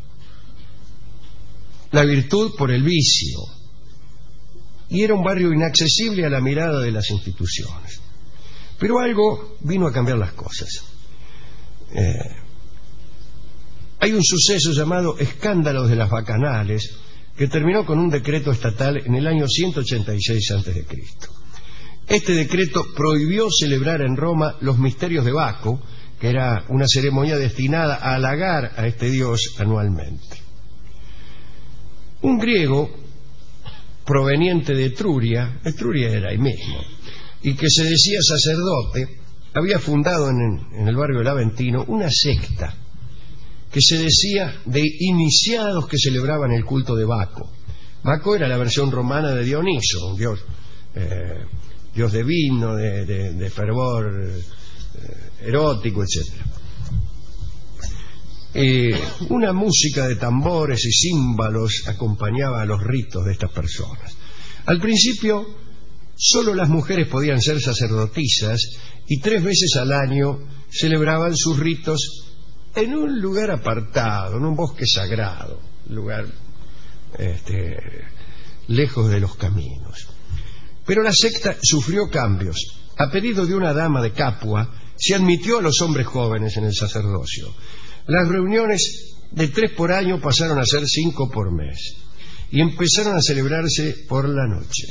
la virtud por el vicio, y era un barrio inaccesible a la mirada de las instituciones. Pero algo vino a cambiar las cosas. Eh, hay un suceso llamado Escándalo de las Bacanales, que terminó con un decreto estatal en el año ciento ochenta y seis antes de Cristo. Este decreto prohibió celebrar en Roma los misterios de Baco, que era una ceremonia destinada a halagar a este dios anualmente. Un griego proveniente de Etruria, Etruria era ahí mismo, y que se decía sacerdote, había fundado en, en el barrio del Aventino una secta que se decía de iniciados que celebraban el culto de Baco. Baco era la versión romana de Dioniso, un dios, eh, dios de vino, de, de, de fervor eh, erótico, etcétera. Eh, una música de tambores y címbalos acompañaba a los ritos de estas personas. Al principio, solo las mujeres podían ser sacerdotisas y tres veces al año celebraban sus ritos en un lugar apartado, en un bosque sagrado, lugar este, lejos de los caminos. Pero la secta sufrió cambios. A pedido de una dama de Capua, se admitió a los hombres jóvenes en el sacerdocio. Las reuniones de tres por año pasaron a ser cinco por mes y empezaron a celebrarse por la noche.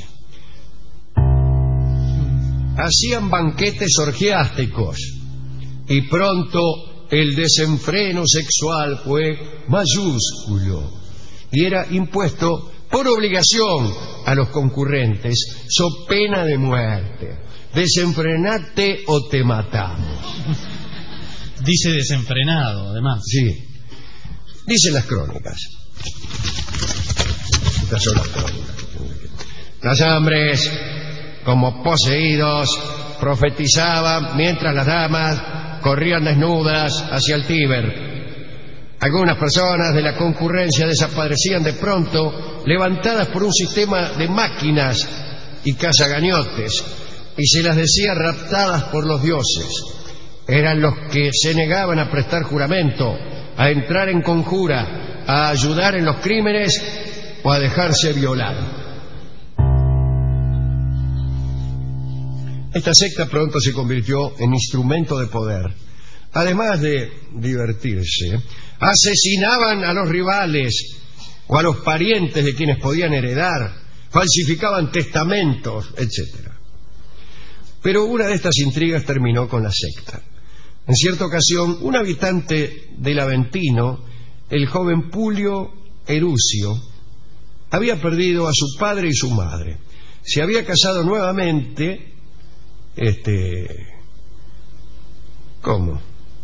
Hacían banquetes orgiásticos y pronto el desenfreno sexual fue mayúsculo y era impuesto por obligación a los concurrentes, so pena de muerte. Desenfrenate o te matamos. Dice desenfrenado, además. Sí. Dicen las crónicas. Estas son las crónicas. Los hombres, como poseídos, profetizaban mientras las damas corrían desnudas hacia el Tíber. Algunas personas de la concurrencia desaparecían de pronto, levantadas por un sistema de máquinas y cazagañotes, y se las decía raptadas por los dioses. eran los que se negaban a prestar juramento, a entrar en conjura, a ayudar en los crímenes o a dejarse violar. Esta secta pronto se convirtió en instrumento de poder. Además de divertirse, asesinaban a los rivales o a los parientes de quienes podían heredar, falsificaban testamentos, etcétera. Pero una de estas intrigas terminó con la secta. En cierta ocasión, un habitante del Aventino, el joven Publio Erusio, había perdido a su padre y su madre. Se había casado nuevamente, este, ¿cómo?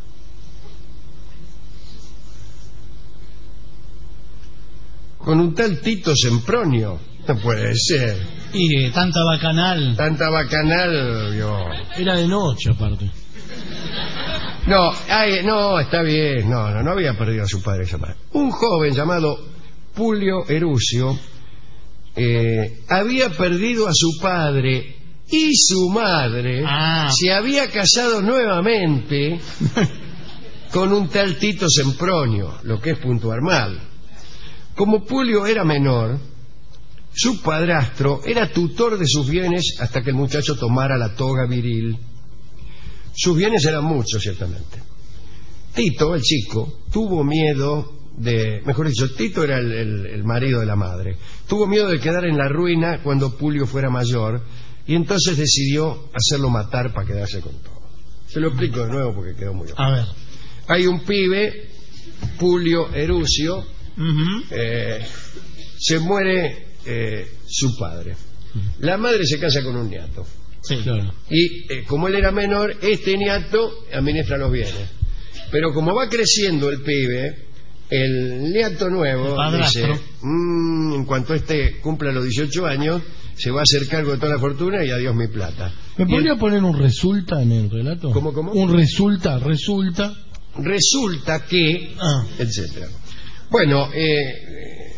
Con un tal Tito Sempronio. No puede ser. Y tanta bacanal. Tanta bacanal, yo. Era de noche, aparte. No, ay, no, está bien. No, no, no había perdido a su padre y su madre. Un joven llamado Publio Erusio eh, había perdido a su padre y su madre. Ah. Se había casado nuevamente con un tal Tito Sempronio, lo que es puntuar mal. Como Publio era menor, su padrastro era tutor de sus bienes hasta que el muchacho tomara la toga viril. Sus bienes eran muchos, ciertamente. Tito, el chico, tuvo miedo de... Mejor dicho, Tito era el, el, el marido de la madre. Tuvo miedo de quedar en la ruina cuando Publio fuera mayor y entonces decidió hacerlo matar para quedarse con todo. Se lo explico de nuevo porque quedó muy... A ver. Hay un pibe, Publio Erusio, uh-huh. eh, se muere eh, su padre. La madre se casa con un niato. Sí, claro. Y eh, como él era menor, este niato administra los bienes. Pero como va creciendo el pibe, el niato nuevo dice, mmm, en cuanto este cumpla los dieciocho años, se va a hacer cargo de toda la fortuna y adiós mi plata. ¿Me podría el... poner un resulta en el relato? ¿Cómo, cómo? Un resulta, resulta. Resulta que, ah. etcétera. Bueno, eh,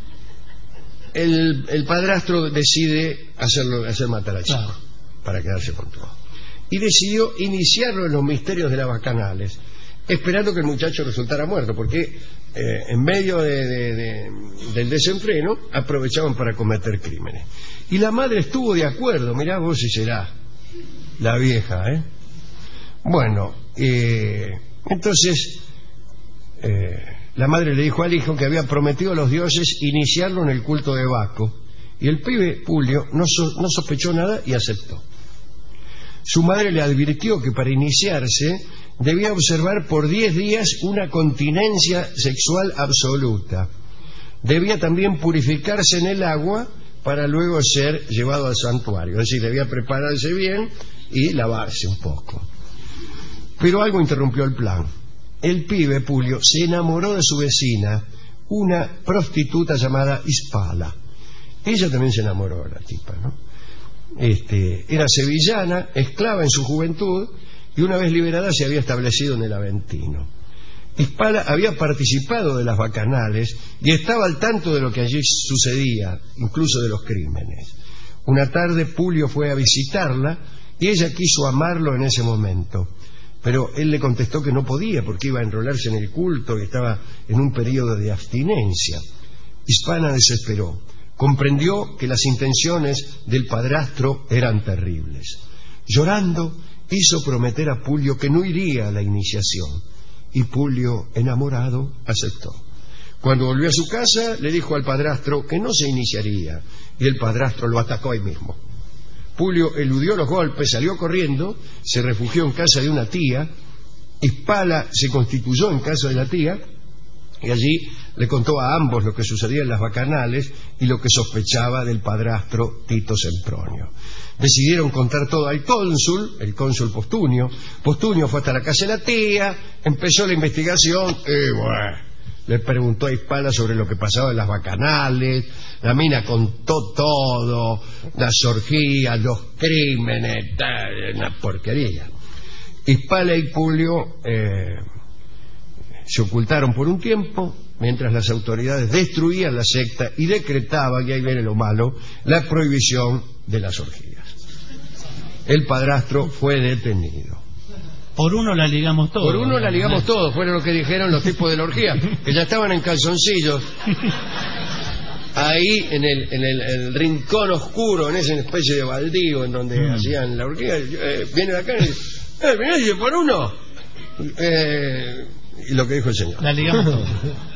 el, el padrastro decide hacerlo, hacer matar al chico, claro, para quedarse con todo. Y decidió iniciarlo en los misterios de las bacanales, esperando que el muchacho resultara muerto, porque eh, en medio de, de, de, del desenfreno aprovechaban para cometer crímenes. Y la madre estuvo de acuerdo, mirá vos si será la vieja, ¿eh? Bueno, eh, entonces eh, la madre le dijo al hijo que había prometido a los dioses iniciarlo en el culto de Baco, y el pibe Publio no, so, no sospechó nada y aceptó. Su madre le advirtió que para iniciarse debía observar por diez días una continencia sexual absoluta. Debía también purificarse en el agua para luego ser llevado al santuario. Es decir, debía prepararse bien y lavarse un poco. Pero algo interrumpió el plan. El pibe Publio se enamoró de su vecina, una prostituta llamada Hispala. Ella también se enamoró de la tipa, ¿no? Este, era sevillana, esclava en su juventud, y una vez liberada se había establecido en el Aventino. Hispala había participado de las bacanales y estaba al tanto de lo que allí sucedía, incluso de los crímenes. Una tarde Publio fue a visitarla y ella quiso amarlo en ese momento, pero él le contestó que no podía porque iba a enrolarse en el culto y estaba en un periodo de abstinencia. Hispala desesperó. Comprendió que las intenciones del padrastro eran terribles. Llorando, hizo prometer a Publio que no iría a la iniciación. Y Publio, enamorado, aceptó. Cuando volvió a su casa, le dijo al padrastro que no se iniciaría, y el padrastro lo atacó ahí mismo. Publio eludió los golpes, salió corriendo, se refugió en casa de una tía. Hispala se constituyó en casa de la tía, y allí le contó a ambos lo que sucedía en las bacanales y lo que sospechaba del padrastro Tito Sempronio. Decidieron contar todo al cónsul, el cónsul Postunio. Postunio fue hasta la casa de la tía, empezó la investigación y bueno, le preguntó a Hispala sobre lo que pasaba en las bacanales. La mina contó todo, las orgías, los crímenes, una porquería. Hispala y Publio eh, se ocultaron por un tiempo mientras las autoridades destruían la secta y decretaban, y ahí viene lo malo, la prohibición de las orgías. El padrastro fue detenido. Por uno la ligamos todo. Por uno la ligamos todo, fueron lo que dijeron los tipos de la orgía, que ya estaban en calzoncillos. Ahí en el, en el, el rincón oscuro, en esa especie de baldío en donde mm. hacían la orgía, eh, viene acá y dice, eh, mirá, dice, por uno. Eh, y lo que dijo el señor. La ligamos todo.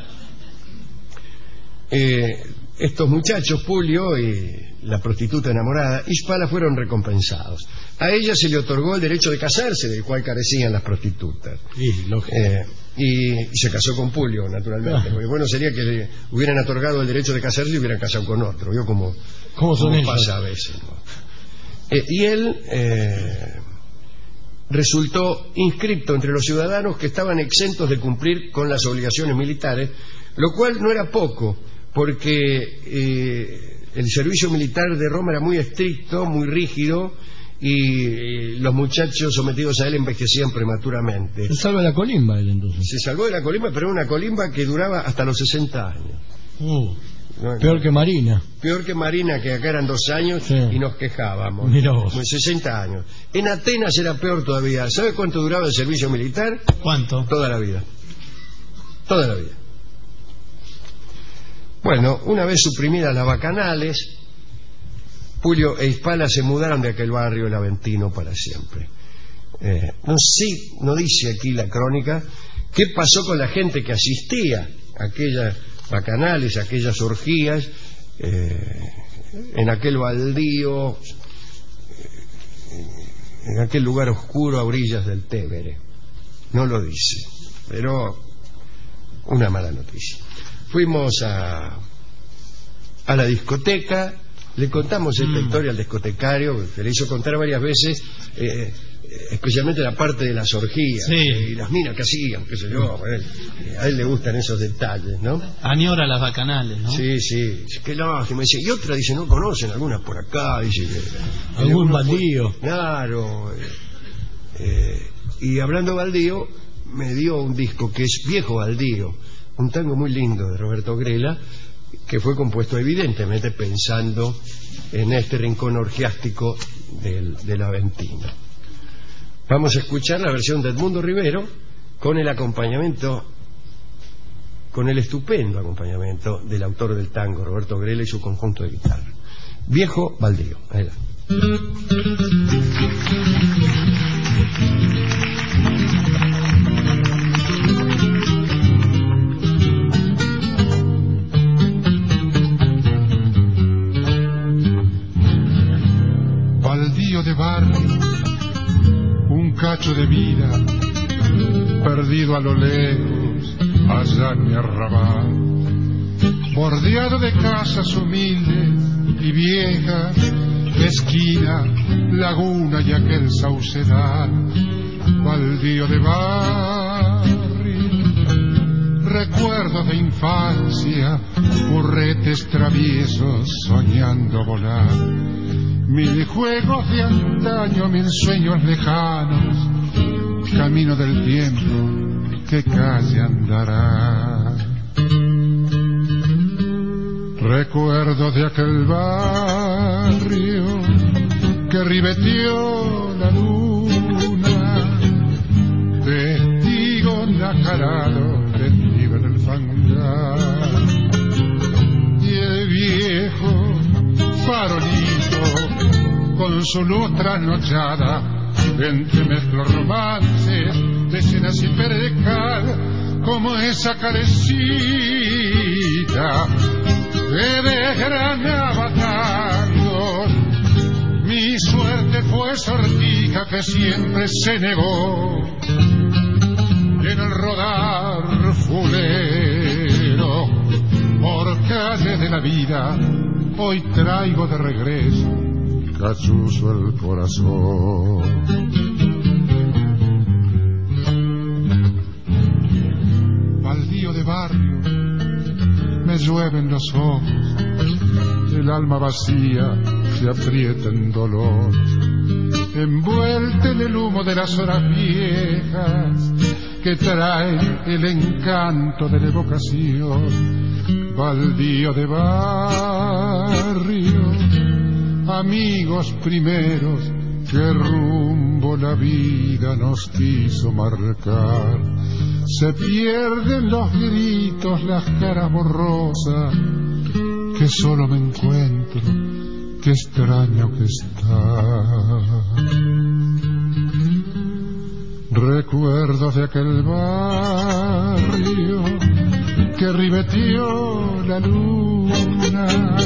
eh, estos muchachos, Julio y la prostituta enamorada, Ispala, fueron recompensados. A ella se le otorgó el derecho de casarse, del cual carecían las prostitutas. Sí, lógico. Eh, y, y se casó con Julio, naturalmente. Porque bueno sería que le hubieran otorgado el derecho de casarse y hubieran casado con otro. ¿Vio cómo, ¿Cómo son cómo ellos? pasa a veces? ¿No? Eh, y él eh, resultó inscripto entre los ciudadanos que estaban exentos de cumplir con las obligaciones militares, lo cual no era poco, porque eh, el servicio militar de Roma era muy estricto, muy rígido, y los muchachos sometidos a él envejecían prematuramente. Se salva la colimba él entonces. Se salvó de la colimba, pero era una colimba que duraba hasta los sesenta años. Uh, No, peor que Marina. Peor que Marina, que acá eran dos años, sí. Y nos quejábamos. Mirá vos. sesenta años. En Atenas era peor todavía. ¿Sabe cuánto duraba el servicio militar? ¿Cuánto? Toda la vida. Toda la vida. Bueno, una vez suprimidas las bacanales, Julio e Ispala se mudaron de aquel barrio, el Aventino, para siempre. Eh, no sé, no dice aquí la crónica, qué pasó con la gente que asistía a aquellas bacanales, a aquellas orgías, eh, en aquel baldío, eh, en aquel lugar oscuro a orillas del Tévere. No lo dice, pero una mala noticia. Fuimos a, a la discoteca. Le contamos esta mm. historia al discotecario, que le hizo contar varias veces, eh, especialmente la parte de las orgías, sí. eh, y las minas que hacían, qué sé yo, a él, a él le gustan esos detalles, ¿no? Añora las bacanales, ¿no? Sí, sí, qué lástima, dice, y otra dice, no conocen, algunas por acá, dice, que, algún baldío. Claro, eh, eh, y hablando de baldío, me dio un disco que es Viejo Baldío, un tango muy lindo de Roberto Grela, que fue compuesto evidentemente pensando en este rincón orgiástico del, del Aventino. Vamos a escuchar la versión de Edmundo Rivero con el acompañamiento, con el estupendo acompañamiento del autor del tango, Roberto Grela, y su conjunto de guitarra. Viejo Baldío. Adelante. Baldío de barrio, un cacho de vida, perdido a lo lejos, allá en mi arrabal, bordeado de casas humildes y viejas, esquina, laguna y aquel saucedal. Baldío de barrio, recuerdos de infancia, burretes traviesos soñando volar. Mil juegos de antaño, mil sueños lejanos, camino del tiempo, ¿qué calle andará? Recuerdos de aquel barrio que ribeteó la luna, testigo nacarado del nivel del fangar, y el viejo farolito con su luz trasnochada, entremezcló romances de escenas y percal, como esa carecita que desgranaba tangos. Mi suerte fue sortija que siempre se negó en el rodar fulero por calles de la vida. Hoy traigo de regreso cachuzo el corazón. Baldío de barrio, me llueven los ojos, el alma vacía se aprieta en dolor, envuelta en el humo de las horas viejas que traen el encanto de la evocación. Baldío de barrio, amigos primeros qué rumbo la vida nos quiso marcar. Se pierden los gritos, las caras borrosas, que solo me encuentro, qué extraño que está. Recuerdos de aquel barrio que ribeteó la luna,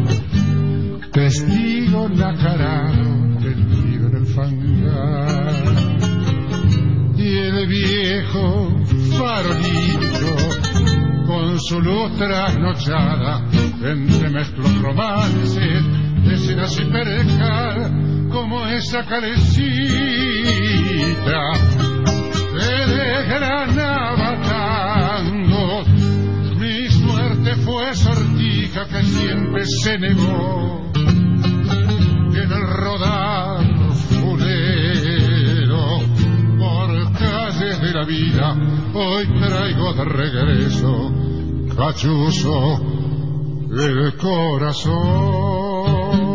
testigo nacararon tendido en el fangar, y el viejo farolito con su luz trasnochada entremezcló romances, escenas y percal, como esa calecita que desgranaba tango. Mi suerte fue sortija que siempre se negó, y en el rodar fulero por calles de la vida hoy traigo de regreso, cachuzo, el corazón.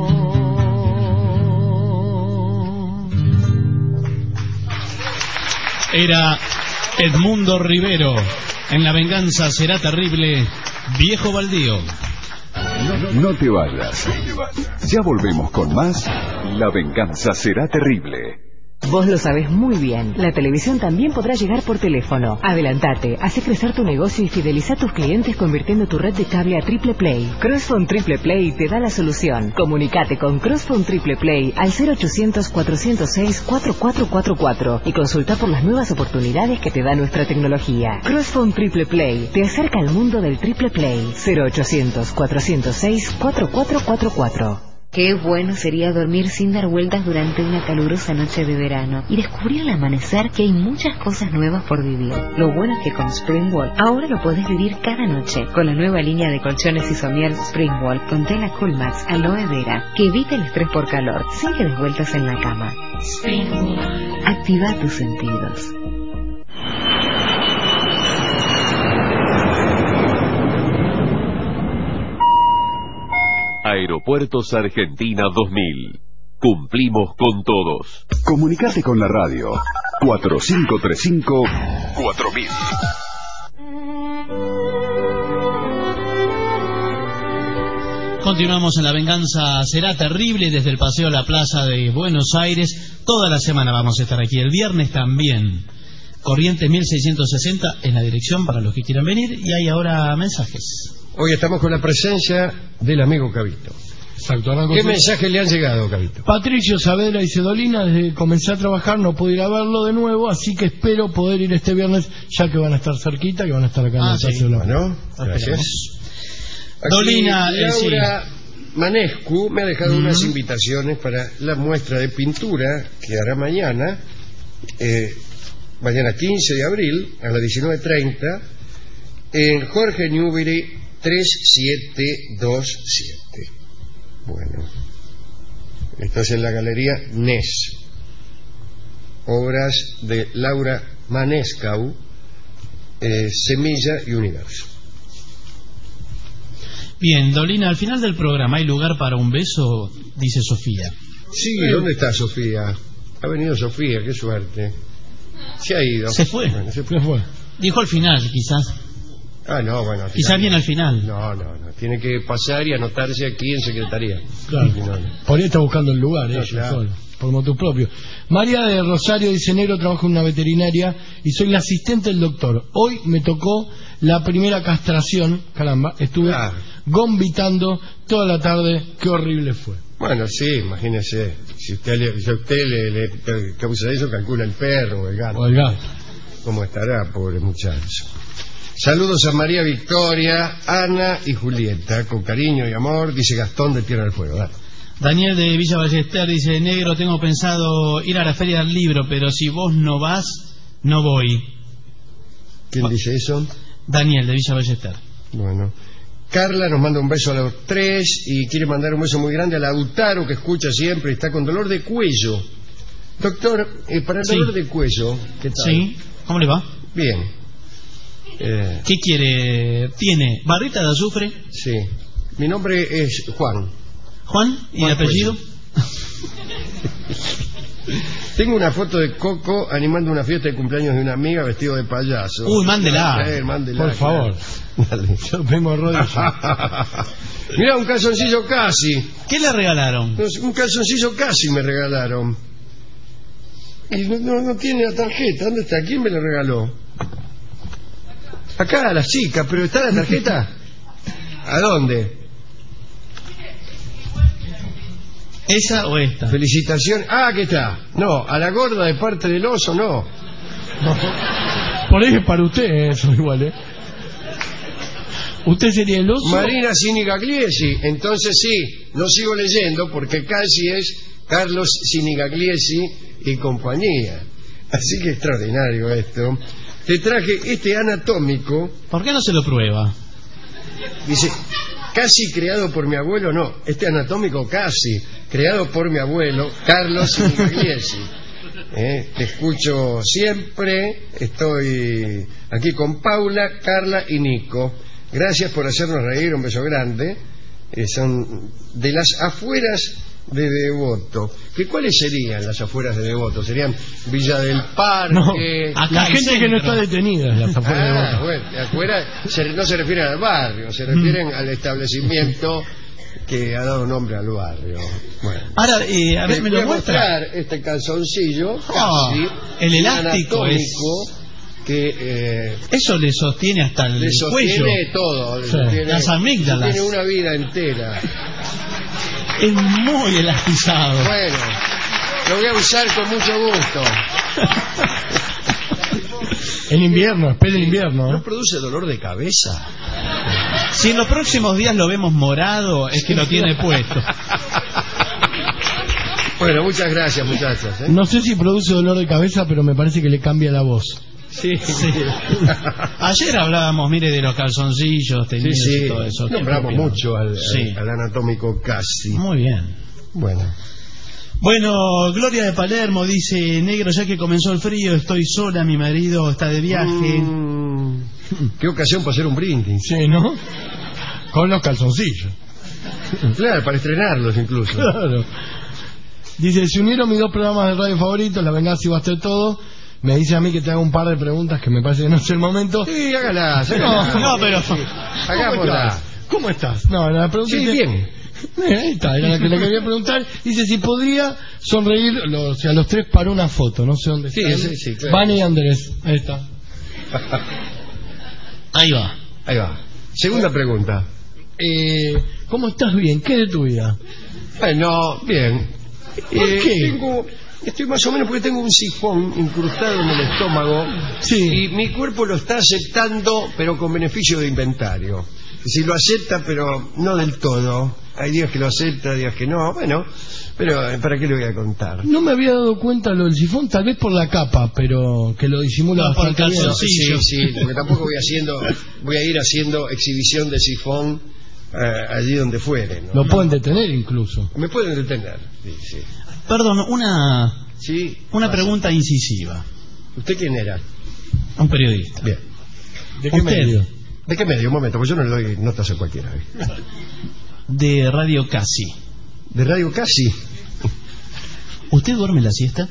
Era Edmundo Rivero en La venganza será terrible, Viejo Baldío. No te vayas. Ya volvemos con más La venganza será terrible. Vos lo sabés muy bien. La televisión también podrá llegar por teléfono. Adelantate, hace crecer tu negocio y fideliza a tus clientes convirtiendo tu red de cable a Triple Play. Crossphone Triple Play te da la solución. Comunicate con Crossphone Triple Play al cero ochocientos, cuatrocientos seis, cuatro cuatro cuatro cuatro y consulta por las nuevas oportunidades que te da nuestra tecnología. Crossphone Triple Play te acerca al mundo del Triple Play. cero ochocientos, cuatrocientos seis, cuatro cuatro cuatro cuatro. Qué bueno sería dormir sin dar vueltas durante una calurosa noche de verano y descubrir al amanecer que hay muchas cosas nuevas por vivir. Lo bueno es que con Springwall ahora lo podés vivir cada noche con la nueva línea de colchones y somier Springwall con tela Coolmax aloe vera que evita el estrés por calor sin que des vueltas en la cama. Springwall. Activa tus sentidos. Aeropuertos Argentina dos mil. Cumplimos con todos. Comunicate con la radio cuatro cinco tres cinco, cuatro mil. Continuamos en La venganza será terrible desde el Paseo a la Plaza de Buenos Aires. Toda la semana vamos a estar aquí, el viernes también. Corrientes mil seiscientos sesenta en la dirección para los que quieran venir, y hay ahora mensajes. Hoy estamos con la presencia del amigo Cabito. Exacto. ¿Qué mensajes le han llegado, Cabito? Patricio Saavedra dice: Dolina, desde que comencé a trabajar no pude ir a verlo de nuevo, así que espero poder ir este viernes, ya que van a estar cerquita, que van a estar acá en Ah, el sí. Paseo de la Bueno, gracias. Aquí, Dolina, eh, Laura Manescu me ha dejado Mm. unas invitaciones para la muestra de pintura que hará mañana, eh, mañana quince de abril, a las diecinueve treinta, en Jorge Newbery tres siete dos siete. Bueno, esto es en la galería N E S. Obras de Laura Manescu, eh, Semilla y Universo. Bien, Dolina, al final del programa hay lugar para un beso, dice Sofía. Sí, ¿dónde está Sofía? Ha venido Sofía, qué suerte. Se ha ido. Se fue. Bueno, se fue. ¿Qué fue? Dijo al final, quizás. Ah, no, bueno. al Quizás final. viene al final. No, no, no. Tiene que pasar y anotarse aquí en secretaría. Claro. No, no. Por ahí está buscando el lugar, No, ella claro. sola, por motu propio. María de Rosario dice: negro, trabajo en una veterinaria y soy la asistente del doctor. Hoy me tocó la primera castración, caramba, estuve Claro. gombitando toda la tarde, qué horrible fue. Bueno, sí, imagínese. Si usted le, si a usted le, le causa eso, calcula el perro o el gato. O el gato. ¿Cómo estará, pobre muchacho? Saludos a María Victoria, Ana y Julieta, con cariño y amor, dice Gastón de Tierra del Fuego. Dale. Daniel de Villa Ballester dice: negro, tengo pensado ir a la Feria del Libro, pero si vos no vas, no voy. ¿Quién dice eso? Daniel de Villa Ballester. Bueno. Carla nos manda un beso a los tres y quiere mandar un beso muy grande a Lautaro, que escucha siempre y está con dolor de cuello. Doctor, eh, para el Sí. dolor de cuello, ¿qué tal? Sí, ¿cómo le va? Bien. Eh, ¿Qué quiere? ¿Tiene barrita de azufre? sí. Mi nombre es Juan. ¿Juan? ¿Y Juan el apellido? Tengo una foto de Coco animando una fiesta de cumpleaños de una amiga vestido de payaso. Uy, mándela. Eh, mándela, Por favor. Dale. Yo vengo rodillas. Mirá, un calzoncillo casi. ¿Qué le regalaron? Un calzoncillo casi me regalaron. Y no, no, no tiene la tarjeta. ¿Dónde está? ¿Quién me lo regaló? Acá, la chica. ¿Pero está la tarjeta? ¿A dónde? ¿Esa o esta? Felicitaciones. Ah, aquí está. No, a la gorda de parte del oso, no. Por ahí es para usted eso igual, ¿eh? ¿Usted sería el oso? Marina Sinigagliesi. Entonces sí, no sigo leyendo porque casi es Carlos Sinigagliesi y compañía. Así que extraordinario esto. Te traje este anatómico. ¿Por qué no se lo prueba? Dice, casi creado por mi abuelo, no. Este anatómico casi creado por mi abuelo, Carlos Sinigagliesi. Eh, te escucho siempre. Estoy aquí con Paula, Carla y Nico. Gracias por hacernos reír, un beso grande. Eh, son de las afueras de Devoto. ¿Qué cuáles serían las afueras de Devoto? ¿Serían Villa del Parque? No, Acá la hay gente centro. que no está detenida en las afueras de Ah, Devoto. bueno, de afuera se- no se refieren al barrio, se refieren al establecimiento que ha dado nombre al barrio. Bueno. Ahora, eh, a ver, Les ¿me voy lo a muestra? mostrar este calzoncillo Ah, casi el elástico anatómico que eh, Eso le sostiene hasta el le cuello. sostiene todo, le Sí. sostiene, Las amígdalas. tiene una vida entera. Es muy elastizado. Bueno, lo voy a usar con mucho gusto. En invierno, espera el invierno, ¿No ¿eh? produce dolor de cabeza? Si en los próximos días lo vemos morado, es que lo tiene puesto. Bueno, muchas gracias, muchachas. ¿eh? No sé si produce dolor de cabeza, pero me parece que le cambia la voz. Sí, Sí. Ayer hablábamos, mire, de los calzoncillos, sí, teñidos sí. y todo eso. Qué Nombramos propiedad. mucho al, Sí. al, al anatómico casi. Muy bien. Bueno. Bueno, Gloria de Palermo dice, negro, ya que comenzó el frío, estoy sola, mi marido está de viaje. Mm, qué ocasión para hacer un brindis. Sí, ¿no? Con los calzoncillos. Claro, para estrenarlos incluso. Claro. Dice, se unieron mis dos programas de radio favoritos, La Venganza y Basta de Todo. Me dice a mí que te haga un par de preguntas que me parece que no es el momento. Sí, hágalas. No, hágalas. no, pero- Sí, ¿Cómo hagámosla. estás? ¿Cómo estás? No, la pregunta Sí, dice- bien. Eh, ahí está, era la que le quería preguntar. Dice si podría sonreír, lo- o sea, los tres para una foto, no sé dónde Sí, están. sí, sí, claro. Vane y Andrés, ahí está. Ahí va. Ahí va. Segunda pregunta. Eh, ¿Cómo estás? Bien, ¿qué de tu vida? Bueno, bien. ¿Por qué? Tengo, estoy más o menos porque tengo un sifón incrustado en el estómago. Sí. Y mi cuerpo lo está aceptando, pero con beneficio de inventario. Si lo acepta, pero no del todo. Hay días que lo acepta, días que no. Bueno, pero eh, ¿para qué le voy a contar? No me había dado cuenta lo del sifón, tal vez por la capa, pero que lo disimula No, por el bastante bien. calzoncillo. Sí, sí, porque tampoco voy haciendo, voy a ir haciendo exhibición de sifón eh, allí donde fuere, ¿no? Lo pueden detener incluso. Me pueden detener. Sí, sí. Perdón, una, Sí, una pasa. pregunta incisiva. ¿Usted quién era? Un periodista. Bien. ¿De qué Usted. medio? ¿De qué medio? Un momento, pues yo no le doy notas a cualquiera. ¿eh? De Radio Casi. De Radio Casi. ¿Usted duerme la siesta?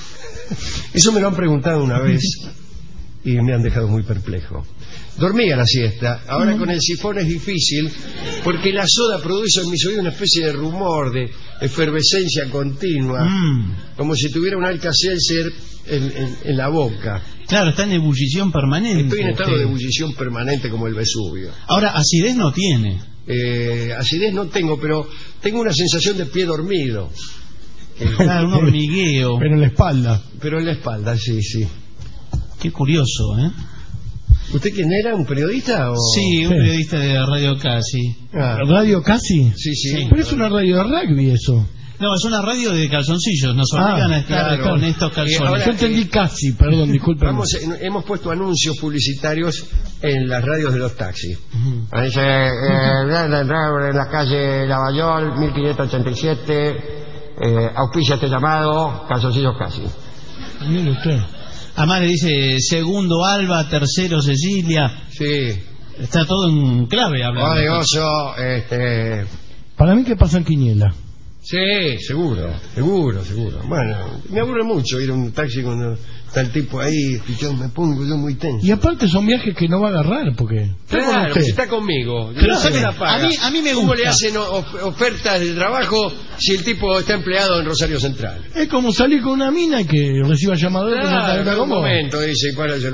Eso me lo han preguntado una vez y me han dejado muy perplejo. Dormía la siesta, ahora con el sifón es difícil porque la soda produce en mis oídos una especie de rumor, de efervescencia continua, Mm. como si tuviera un Alka-Seltzer en, en- en la boca. Claro, está en ebullición permanente. Estoy en estado usted. de ebullición permanente como el Vesubio. Ahora, acidez no tiene. Eh, acidez no tengo, pero tengo una sensación de pie dormido. Claro, un hormigueo. Pero en la espalda. Pero en la espalda, sí, sí. Qué curioso, ¿eh? ¿Usted quién era? ¿Un periodista? O... Sí, un Sí. periodista de Radio Casi. Ah, ¿Radio Casi? sí, sí. Sí. Pero es una radio de rugby eso. No, es una radio de calzoncillos. Nos Ah, obligan a estar claro. con estos Y calzones. ahora- Yo entendí casi, perdón, disculpen. Vamos, en- hemos puesto anuncios publicitarios en las radios de los taxis. Ahí dice, eh, en la calle Lavallol, mil quinientos ochenta y siete, eh, auspicia este llamado, calzoncillos casi. Mire usted. Además le dice segundo Alba, tercero Cecilia. Sí. Está todo en clave hablando. Oso, este... Para mí que pasa en Quiniela. Sí, seguro, seguro, seguro. Bueno, me aburre mucho ir a un taxi cuando está el tipo ahí, yo me pongo yo muy tenso. Y aparte son viajes que no va a agarrar, porque... Claro, si está conmigo, Pero no se me la paga. a mí, a mí me gusta. ¿Cómo le hacen of- ofertas de trabajo si el tipo está empleado en Rosario Central? Es como salir con una mina que reciba llamado de Claro, en como un momento dice, ¿cuál es el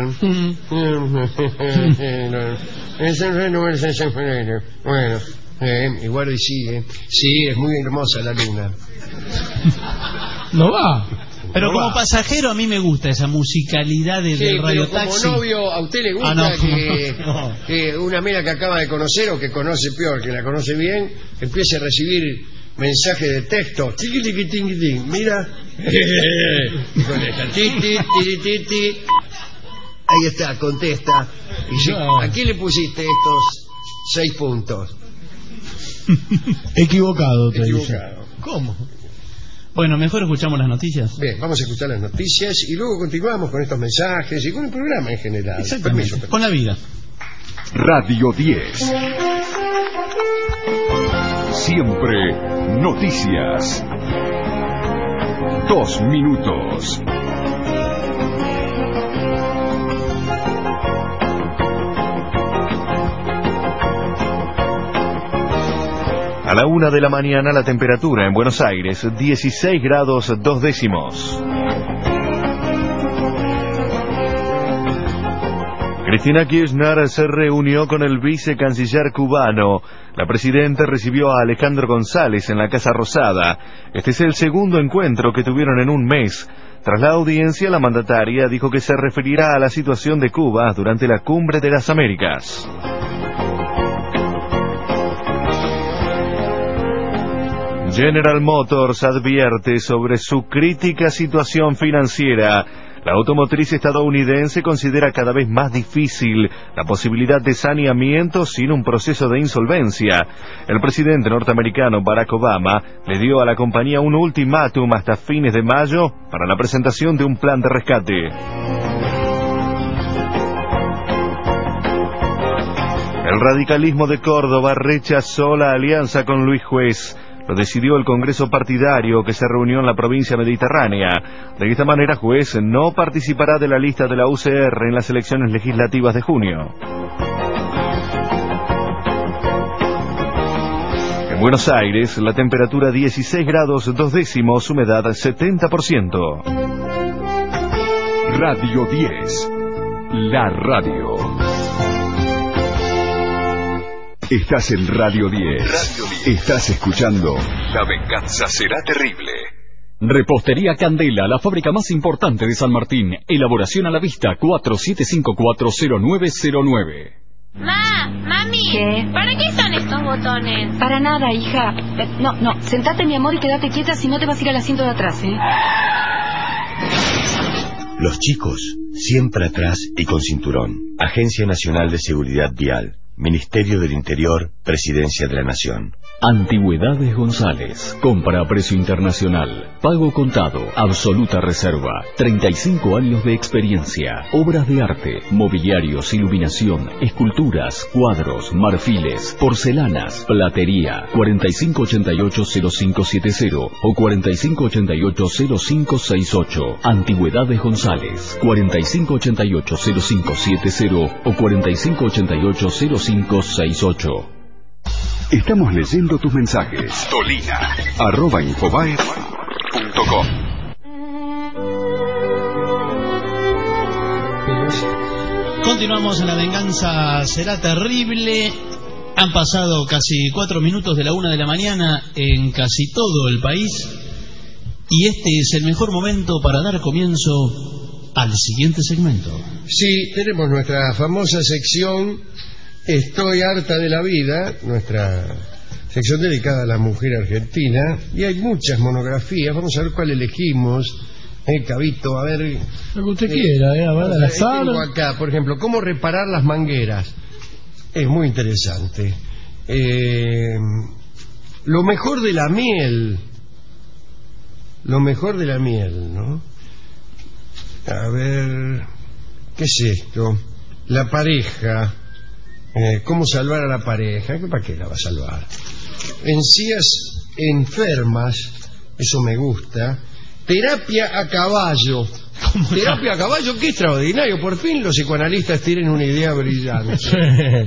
Bueno, eh, igual y sigue. Sí, es muy hermosa la luna. No va. Pero No como va. pasajero a mí me gusta esa musicalidad de, Sí, del pero como radiotaxi. novio, ¿a usted le gusta Ah, no, que, no. que una mina que acaba de conocer o que conoce peor, que la conoce bien, empiece a recibir mensajes de texto? Tiqui, tiqui, tiqui, tiqui. Mira. Y contesta. Ti, ti, ti, ti, ti. Ahí está, contesta. Y dice, No. ¿a quién le pusiste estos seis puntos? Equivocado, te dice. Equivocado. ¿Cómo? Bueno, mejor escuchamos las noticias. Bien, vamos a escuchar las noticias y luego continuamos con estos mensajes y con el programa en general. Exactamente. Permiso, Con la vida. Radio diez. Siempre noticias. Dos minutos. A la una de la mañana la temperatura en Buenos Aires, dieciséis grados dos décimos. Cristina Kirchner se reunió con el vicecanciller cubano. La presidenta recibió a Alejandro González en la Casa Rosada. Este es el segundo encuentro que tuvieron en un mes. Tras la audiencia, la mandataria dijo que se referirá a la situación de Cuba durante la Cumbre de las Américas. General Motors advierte sobre su crítica situación financiera. La automotriz estadounidense considera cada vez más difícil la posibilidad de saneamiento sin un proceso de insolvencia. El presidente norteamericano Barack Obama le dio a la compañía un ultimátum hasta fines de mayo para la presentación de un plan de rescate. El radicalismo de Córdoba rechazó la alianza con Luis Juez. Lo decidió el Congreso Partidario que se reunió en la provincia mediterránea. De esta manera, Juez no participará de la lista de la U C R en las elecciones legislativas de junio. En Buenos Aires, la temperatura dieciséis grados dos décimos, humedad setenta por ciento. Radio diez. La radio. Estás en Radio diez. Radio diez. Estás escuchando La venganza será terrible. Repostería Candela, la fábrica más importante de San Martín. Elaboración a la vista, cuatro siete cinco cuatro cero nueve cero nueve. Ma, mami, ¿Qué? ¿para qué son estos botones? Para nada, hija. Eh, No, no, sentate, mi amor, y quédate quieta, si no te vas a ir al asiento de atrás, ¿eh? Los chicos, siempre atrás y con cinturón. Agencia Nacional de Seguridad Vial. Ministerio del Interior, Presidencia de la Nación. Antigüedades González. Compra a precio internacional. Pago contado. Absoluta reserva. treinta y cinco años de experiencia. Obras de arte, mobiliarios, iluminación, esculturas, cuadros, marfiles, porcelanas, platería. cuarenta y cinco ochenta y ocho cero cinco siete cero o cuarenta y cinco ochenta y ocho cero cinco seis ocho. Antigüedades González. cuarenta y cinco ochenta y ocho cero cinco siete cero o cuarenta y cinco ochenta y ocho cero cinco seis ocho. Estamos leyendo tus mensajes. Dolina, arroba infobae punto com. Continuamos en La venganza será terrible. Han pasado casi cuatro minutos de la una de la mañana en casi todo el país. Y este es el mejor momento para dar comienzo al siguiente segmento. Sí, tenemos nuestra famosa sección Estoy harta de la vida, nuestra sección dedicada a la mujer argentina, y hay muchas monografías. Vamos a ver cuál elegimos. Eh, Cabito, a ver. Lo que usted quiera, ¿eh? A ver, al eh, azar. tengo acá, por ejemplo, cómo reparar las mangueras. Es muy interesante. Eh, lo mejor de la miel. Lo mejor de la miel, ¿no? A ver, ¿qué es esto? La pareja. Eh, ¿Cómo salvar a la pareja? ¿Para qué la va a salvar? Encías enfermas, eso me gusta. Terapia a caballo. Terapia a caballo, qué extraordinario. Por fin los psicoanalistas tienen una idea brillante. Sí.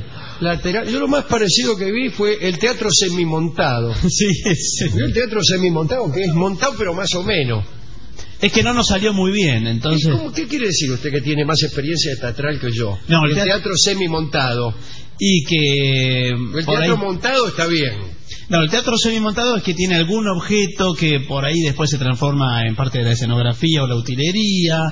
La tera- Yo lo más parecido que vi fue el teatro semimontado. Sí, sí. Vi el teatro semimontado, que es montado pero más o menos. Es que no nos salió muy bien, entonces... ¿Cómo, ¿Qué quiere decir usted que tiene más experiencia teatral que yo? No, el el teatro- teatro semimontado. Y que... El por teatro ahí- montado está bien. No, el teatro semimontado es que tiene algún objeto que por ahí después se transforma en parte de la escenografía o la utilería.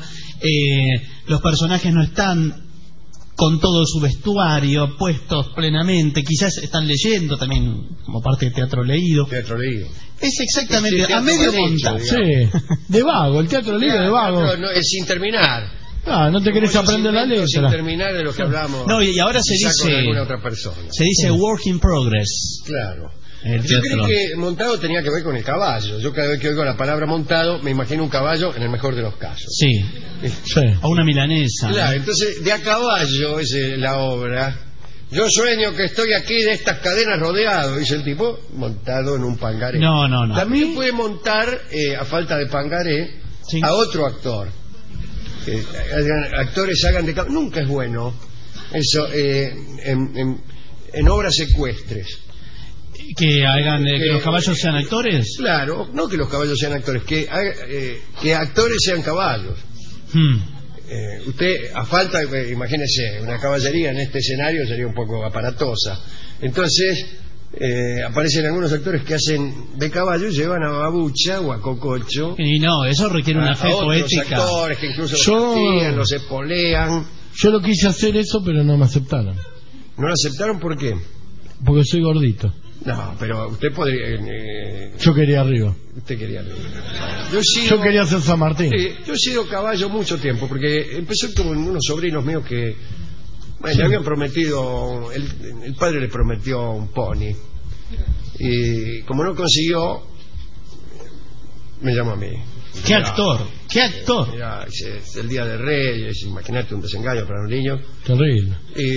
Eh, los personajes no están con todo su vestuario puestos plenamente. Quizás están leyendo también como parte de teatro leído. Teatro leído. Es exactamente Este a teatro medio mal hecho, montaje. Sí, de vago, el teatro libre de vago. No, no, es sin terminar. Ah, no te querés Como esos aprender la inventos Sin letra. terminar de lo que hablamos. No, y ahora se quizá con dice- alguna otra persona. Se dice work in progress. Claro. El Yo teatro. creo que montado tenía que ver con el caballo. Yo cada vez que oigo la palabra montado me imagino un caballo en el mejor de los casos. Sí. Sí. A una milanesa. Claro, entonces de a caballo es eh, la obra. Yo sueño que estoy aquí de estas cadenas rodeado, dice el tipo, montado en un pangaré. No, no, no. También puede montar, eh, a falta de pangaré, Sí. a otro actor. Que hagan- actores hagan de caballo. Nunca es bueno eso eh, en, en- en obras ecuestres. Que hagan eh, que Que- los caballos sean actores. Claro, no que los caballos sean actores, que, haga- eh, que actores sean caballos. Hmm. Eh, usted, a falta, eh, imagínese, una caballería en este escenario sería un poco aparatosa. Entonces, eh, aparecen algunos actores que hacen de caballo y llevan a babucha o a cococho. Y no, eso requiere una a, fe a otros poética. actores que incluso Yo- los castigan, los espolean. Yo lo quise hacer eso, pero no me aceptaron. ¿No lo aceptaron por qué? Porque soy gordito. No, pero usted podría... eh, Yo quería arriba. usted quería... Yo, he sido- Yo quería ser San Martín. Sí, yo he sido caballo mucho tiempo, porque empecé con unos sobrinos míos que bueno, Sí. le habían prometido, el, el padre le prometió un pony, y como no consiguió, me llamó a mí. ¿Qué Mirá, actor? ¿Qué actor? mirá, dice, es el Día de Reyes, imagínate un desengaño para los niños, Terrible.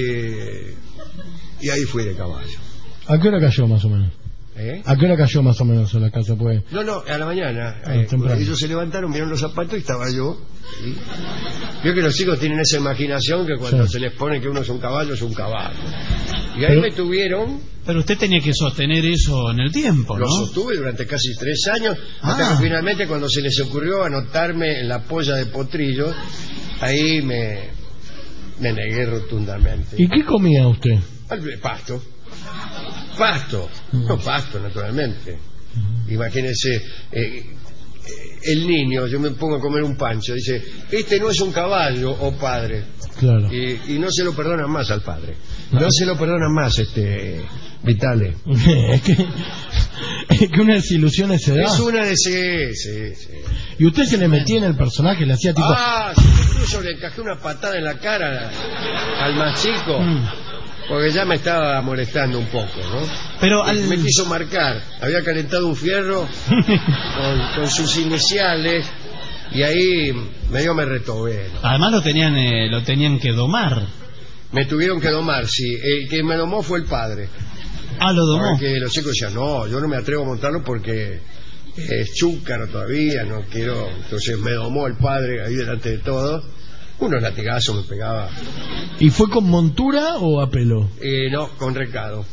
y, y ahí fui de caballo. ¿A qué hora cayó más o menos? ¿Eh? ¿A qué hora cayó más o menos a la casa? Pues No, no, a la mañana. Ah, eh, temprano. ellos se levantaron, vieron los zapatos y estaba yo. ¿Sí? Veo que los chicos tienen esa imaginación que cuando Sí. se les pone que uno es un caballo, es un caballo. Y ahí Pero- me tuvieron, Pero usted tenía que sostener eso en el tiempo, ¿no? lo sostuve durante casi tres años, hasta Ah. que finalmente cuando se les ocurrió anotarme en la polla de potrillos, ahí me, me negué rotundamente. ¿y qué comía usted? Al- Pasto. Pasto. No pasto, naturalmente. Imagínese, eh, eh, el niño, yo me pongo a comer un pancho, dice, este no es un caballo, oh padre. Claro. Y, y no se lo perdonan más al padre. No se lo perdonan más, este, Vitale. es, que, es que una desilusión se da. Es una de sí, sí, sí. Y usted se le metía en el personaje, le hacía tipo... Ah, incluso le encajé una patada en la cara al más chico. Mm. Porque ya me estaba molestando un poco, ¿no? Pero al... Me quiso marcar. Había calentado un fierro con, con sus iniciales y ahí medio me retobé, ¿no? Además lo tenían eh, lo tenían que domar. Me tuvieron que domar, sí. El que me domó fue el padre. Ah, lo domó. Porque los chicos decían, no, yo no me atrevo a montarlo porque es chúcaro todavía, no quiero... Entonces me domó el padre ahí delante de todos. Unos latigazos me pegaba. ¿Y fue con montura o a pelo? Eh, no, con recado.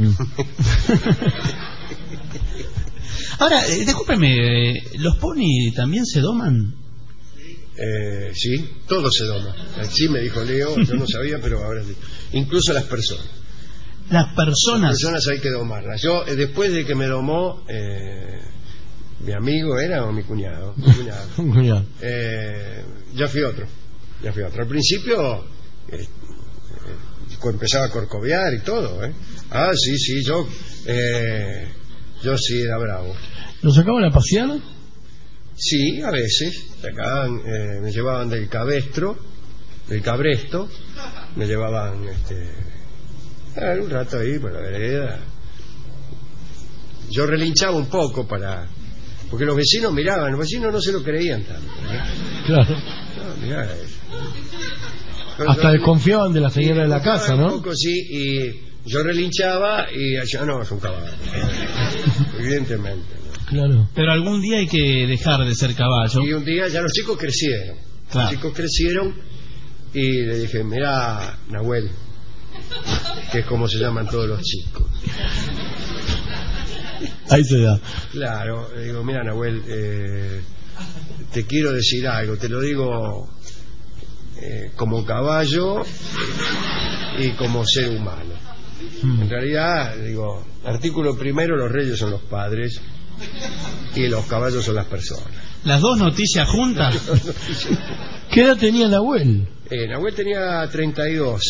Ahora, eh, discúlpeme, eh, ¿los pony también se doman? Eh, sí, todo se doma. Sí, me dijo Leo, yo no sabía, pero ahora sí. Incluso las personas. Las personas... Las personas hay que domarlas. Yo, eh, después de que me domó, eh, mi amigo era o mi cuñado, mi cuñado, Un cuñado. eh, ya fui otro. Ya fui otro. Al principio eh, eh, empezaba a corcovear y todo, ¿eh? Ah, sí, sí, yo, eh, yo sí era bravo. ¿Lo sacaban a pasear? Sí, a veces. Sacaban, eh, me llevaban del cabestro, del cabresto, me llevaban este, ah, un rato ahí por la vereda. Yo relinchaba un poco para... Porque los vecinos miraban, los vecinos no se lo creían tanto, ¿eh? Claro. No, mirá eso. Pero Hasta yo- desconfiaban de la señora de la casa, Un ¿no? poco, sí, y Yo relinchaba y allá no, es un caballo. Evidentemente. ¿no? Claro. Pero algún día hay que dejar de ser caballo. Y un día ya los chicos crecieron. Claro. Los chicos crecieron y le dije, mirá, Nahuel, que es como se llaman todos los chicos. Ahí se da. Claro, le digo, mira, Nahuel, eh, te quiero decir algo, te lo digo eh, como caballo y como ser humano. Mm. En realidad, digo, artículo primero, los reyes son los padres y los caballos son las personas. ¿Las dos noticias juntas? ¿Qué edad tenía Nahuel? Eh, Nahuel tenía treinta y dos.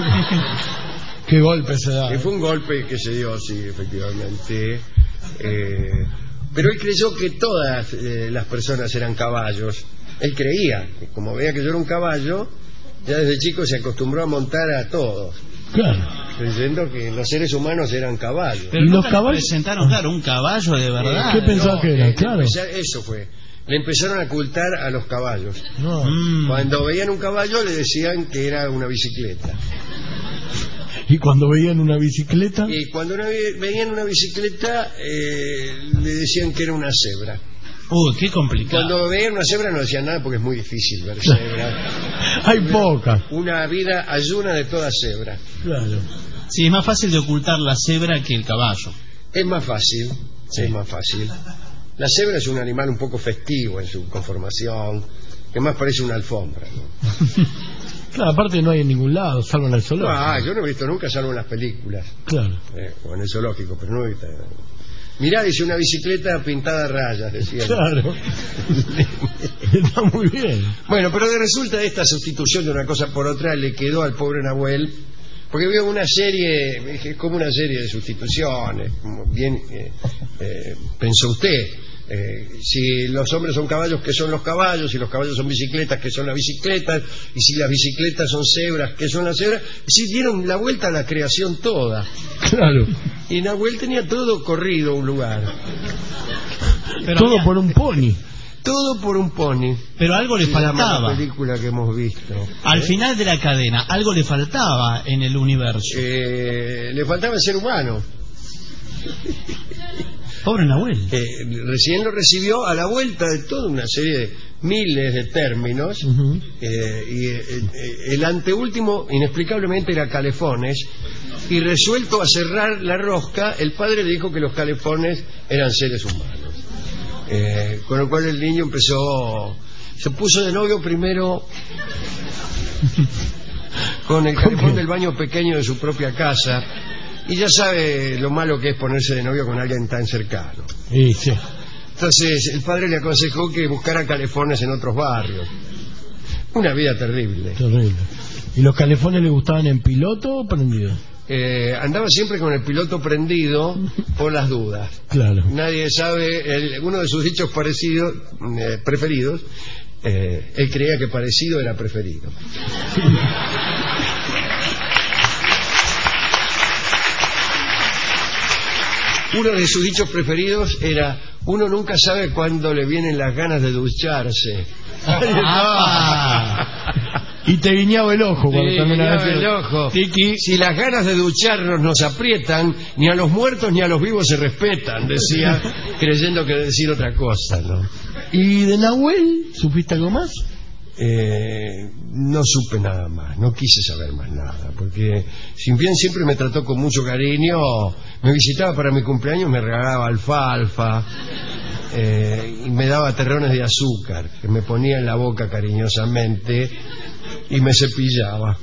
¿Qué golpe se da? Y fue un golpe que se dio, sí, efectivamente. Eh, pero él creyó que todas eh, las personas eran caballos. Él creía, que como veía que yo era un caballo, ya desde chico se acostumbró a montar a todos. Claro. Creyendo que los seres humanos eran caballos. Pero los caballos presentaron, claro, un caballo de verdad. ¿Qué pensaba no, que era? Eh, claro. Empezar, eso fue. Le empezaron a ocultar a los caballos. No. Mm. Cuando veían un caballo le decían que era una bicicleta. ¿Y cuando veían una bicicleta? Y cuando una, veían una bicicleta eh, le decían que era una cebra. Uy, qué complicado. Cuando veían una cebra no decían nada porque es muy difícil ver cebra. Hay pocas. Una vida ayuna de toda cebra. Claro. Sí, es más fácil de ocultar la cebra que el caballo. Es más fácil, sí. es más fácil. La cebra es un animal un poco festivo en su conformación, que más parece una alfombra, ¿no? Claro, aparte no hay en ningún lado, salvo en el zoológico. Ah, yo no he visto nunca, salvo en las películas. Claro. Eh, o en el zoológico, pero no he visto. Mirá, dice una bicicleta pintada a rayas, decía. Claro. Está muy bien. Bueno, pero de resulta de esta sustitución de una cosa por otra le quedó al pobre Nahuel, porque vio una serie, es como una serie de sustituciones, como bien eh, eh, pensó usted. Eh, si los hombres son caballos, ¿qué son los caballos? Si los caballos son bicicletas, ¿qué son las bicicletas? Y si las bicicletas son cebras, ¿qué son las cebras? Si dieron la vuelta a la creación toda. Claro. Y Nahuel tenía todo corrido a un lugar. Pero todo había... por un pony. Todo por un pony. Pero algo le faltaba. La película que hemos visto. Al ¿eh? final de la cadena, algo le faltaba en el universo. Eh, le faltaba el ser humano. Pobre Nahuel. Eh, recién lo recibió a la vuelta de toda una serie de miles de términos. Uh-huh. eh, y eh, eh, el anteúltimo, inexplicablemente, era calefones. Y resuelto a cerrar la rosca, el padre le dijo que los calefones eran seres humanos. Eh, con lo cual el niño empezó, se puso de novio primero con el calefón del baño pequeño de su propia casa. Y ya sabe lo malo que es ponerse de novio con alguien tan cercano. Sí, sí. Entonces el padre le aconsejó que buscara calefones en otros barrios. Una vida terrible. Terrible. ¿Y los calefones le gustaban en piloto o prendido? Eh, andaba siempre con el piloto prendido por las dudas. Claro. Nadie sabe, el, uno de sus dichos parecidos, eh, preferidos, eh, él creía que parecido era preferido. Uno de sus dichos preferidos era: uno nunca sabe cuándo le vienen las ganas de ducharse. Ah. Y te guiñaba el ojo cuando sí, también guiñaba el ojo. Tiki. Si las ganas de ducharnos nos aprietan, ni a los muertos ni a los vivos se respetan, decía, creyendo que decir otra cosa, ¿no? ¿Y de Nahuel supiste algo más? Eh, no supe nada más, no quise saber más nada, porque si bien siempre me trató con mucho cariño, me visitaba para mi cumpleaños, me regalaba alfalfa eh, y me daba terrones de azúcar que me ponía en la boca cariñosamente y me cepillaba.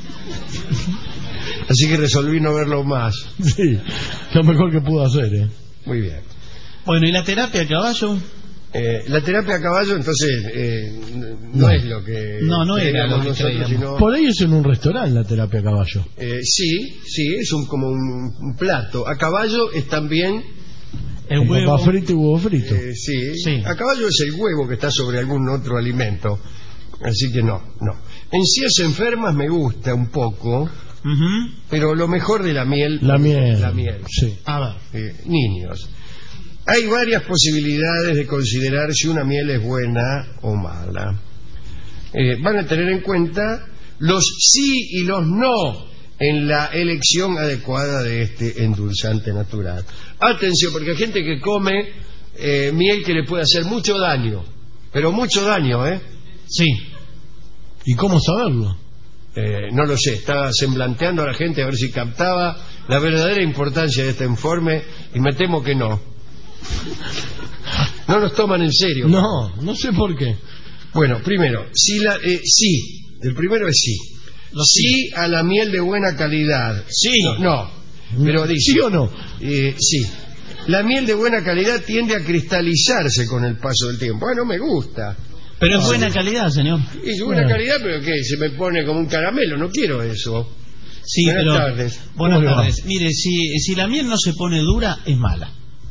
Así que resolví no verlo más. Sí, lo mejor que pudo hacer, ¿eh? Muy bien. Bueno, ¿y la terapia a caballo? Eh, la terapia a caballo, entonces, eh, no, no es lo que... No, no era lo que nosotros, sino... Por ahí es en un restaurante la terapia a caballo. Eh, sí, sí, es un, como un, un plato. A caballo es también... El huevo frito y huevo frito. Eh, sí. sí, a caballo es el huevo que está sobre algún otro alimento. Así que no, no. Encías enfermas me gusta un poco, uh-huh. pero lo mejor de la miel... La miel. La miel. Sí. A ver. Eh, niños. Hay varias posibilidades de considerar si una miel es buena o mala. Eh, van a tener en cuenta los sí y los no en la elección adecuada de este endulzante natural. Atención, porque hay gente que come eh, miel que le puede hacer mucho daño, pero mucho daño, ¿eh? Sí. ¿Y cómo saberlo? Eh, no lo sé, estaba semblanteando a la gente a ver si captaba la verdadera importancia de este informe y me temo que no. No nos toman en serio. No, no sé por qué. Bueno, primero, si la, eh, sí, el primero es sí. Sí a la miel de buena calidad. Sí. No, no, pero dice... ¿Sí o no? Eh, sí. La miel de buena calidad tiende a cristalizarse con el paso del tiempo. Bueno, me gusta. Pero es buena calidad, señor. Es buena bueno. calidad, pero ¿qué? Se me pone como un caramelo, no quiero eso. Sí, buenas pero... tardes. Buenas tardes. Mire, si, si la miel no se pone dura, es mala.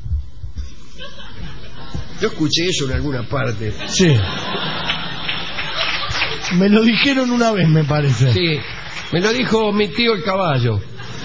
Yo escuché eso en alguna parte. Sí. Me lo dijeron una vez, me parece. Sí, me lo dijo mi tío el caballo.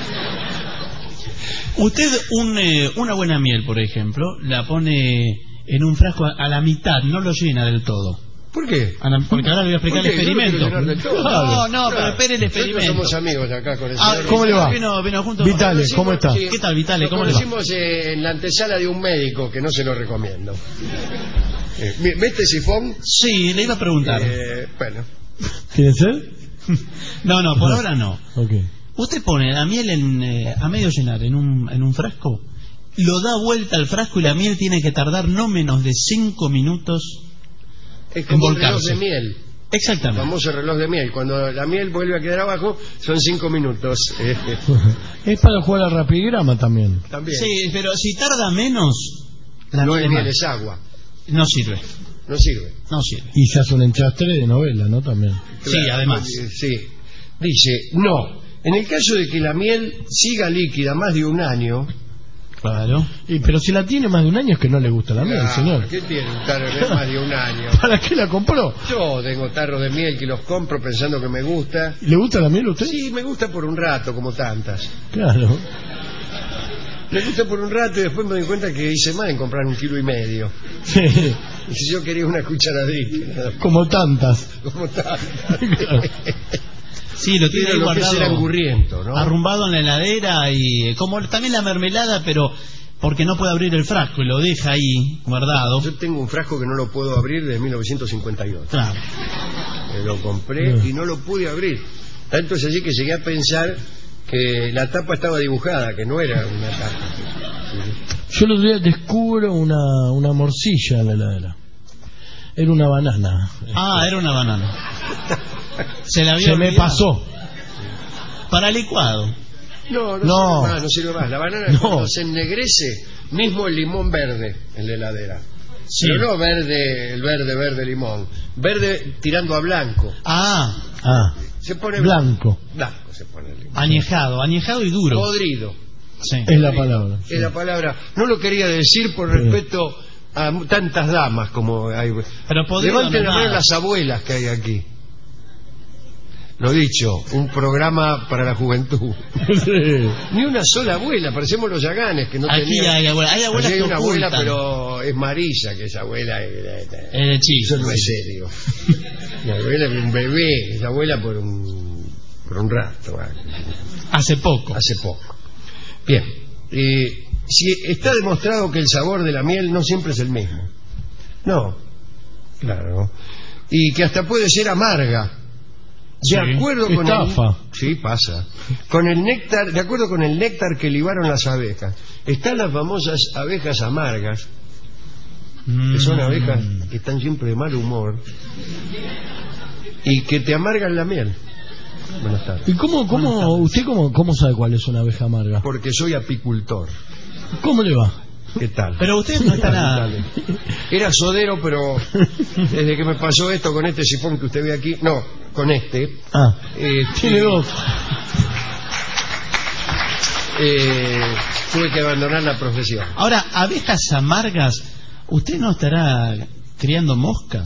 Usted, un, eh, una buena miel, por ejemplo, la pone en un frasco a, a la mitad, no lo llena del todo. ¿Por qué? La, porque ahora le voy a explicar el experimento. No, no, no, pero espere el experimento. Nosotros somos amigos acá con el ah, señor. ¿Cómo le va? Vino, vino junto Vitale, ¿cómo está? Sí. ¿Qué tal, Vitale? ¿Cómo le va? Nos conocimos eh, en la antesala de un médico que no se lo recomiendo. Eh, ¿Ve este sifón? Sí, le iba a preguntar. Eh, bueno. ¿Quiere ser? No, no, por ahora no. Okay. Usted pone la miel en, eh, a medio llenar en un, en un frasco, lo da vuelta al frasco y la miel tiene que tardar no menos de cinco minutos es como en el reloj volcarse. de miel. Exactamente. El famoso reloj de miel. Cuando la miel vuelve a quedar abajo, son cinco minutos. Es para jugar al rapigrama también. También. Sí, pero si tarda menos, la no miel es miel, mal. es agua. No sirve. No sirve. No sirve. Y se hace un enchastre de novela, ¿no? También. Sí, Claro, además. Sí. Dice, no. En el caso de que la miel siga líquida más de un año... Claro. Y, pero si la tiene más de un año es que no le gusta la miel, Ah, señor. ¿qué tiene un tarro de más de un año? ¿Para qué la compró? Yo tengo tarros de miel que los compro pensando que me gusta. ¿Le gusta la miel a usted? Sí, me gusta por un rato, como tantas. Claro. Me gusta por un rato y después me doy cuenta que hice mal en comprar un kilo y medio. Sí. Y si yo quería una cucharadita. Como tantas. Como tantas. Claro. Sí, lo tiene ahí lo que es el guardado, angurriento, ¿no? arrumbado en la heladera y como también la mermelada, pero porque no puede abrir el frasco y lo deja ahí guardado. Yo tengo un frasco que no lo puedo abrir desde mil novecientos cincuenta y ocho. Claro. Me lo compré y no lo pude abrir. Tanto es así que llegué a pensar que la tapa estaba dibujada, que no era una tapa. Yo el otro día descubro una, una morcilla en la heladera. Era una banana. Ah, era una banana. Se la había Se me olvidado. pasó. Para licuado. No, no, No. sirve más, no sirve más. La banana No. cuando se ennegrece, mismo el limón verde en la heladera. Sí. Pero no verde, el verde, verde limón. Verde tirando a blanco. Ah, Ah, Se pone blanco. Blanco se pone el limón. añejado, añejado y duro. Podrido. Sí. Es la palabra. Es la palabra. No lo quería decir por Sí. respeto a tantas damas como hay. Pero podrido Levanten no la mano nada. las abuelas que hay aquí. Lo dicho, un programa para la juventud. Sí. Ni una sola abuela, parecemos los Yaganes que no Aquí tenían. hay abuelas, hay abuelas Allí hay que una abuela, ocultan. pero es Marisa, que esa abuela es, Es de chico. eso no es serio. La abuela es un bebé, esa abuela por un por un rato, Hace poco. hace poco. Bien, eh, si está demostrado que el sabor de la miel no siempre es el mismo. No, claro. Y que hasta puede ser amarga. De Sí. acuerdo con Estafa. el sí pasa con el néctar, de acuerdo con el néctar que libaron las abejas. Están las famosas abejas amargas, que son abejas que están siempre de mal humor y que te amargan la miel. Buenas tardes. ¿Y cómo, cómo usted cómo, cómo sabe cuál es una abeja amarga? Porque soy apicultor. ¿Cómo le va? ¿Qué tal? Pero usted no está nada. Era sodero, pero desde que me pasó esto con este sifón que usted ve aquí, no, con este, Ah, eh, tiene dos. eh, tuve que abandonar la profesión. Ahora, abejas amargas, ¿usted no estará criando moscas?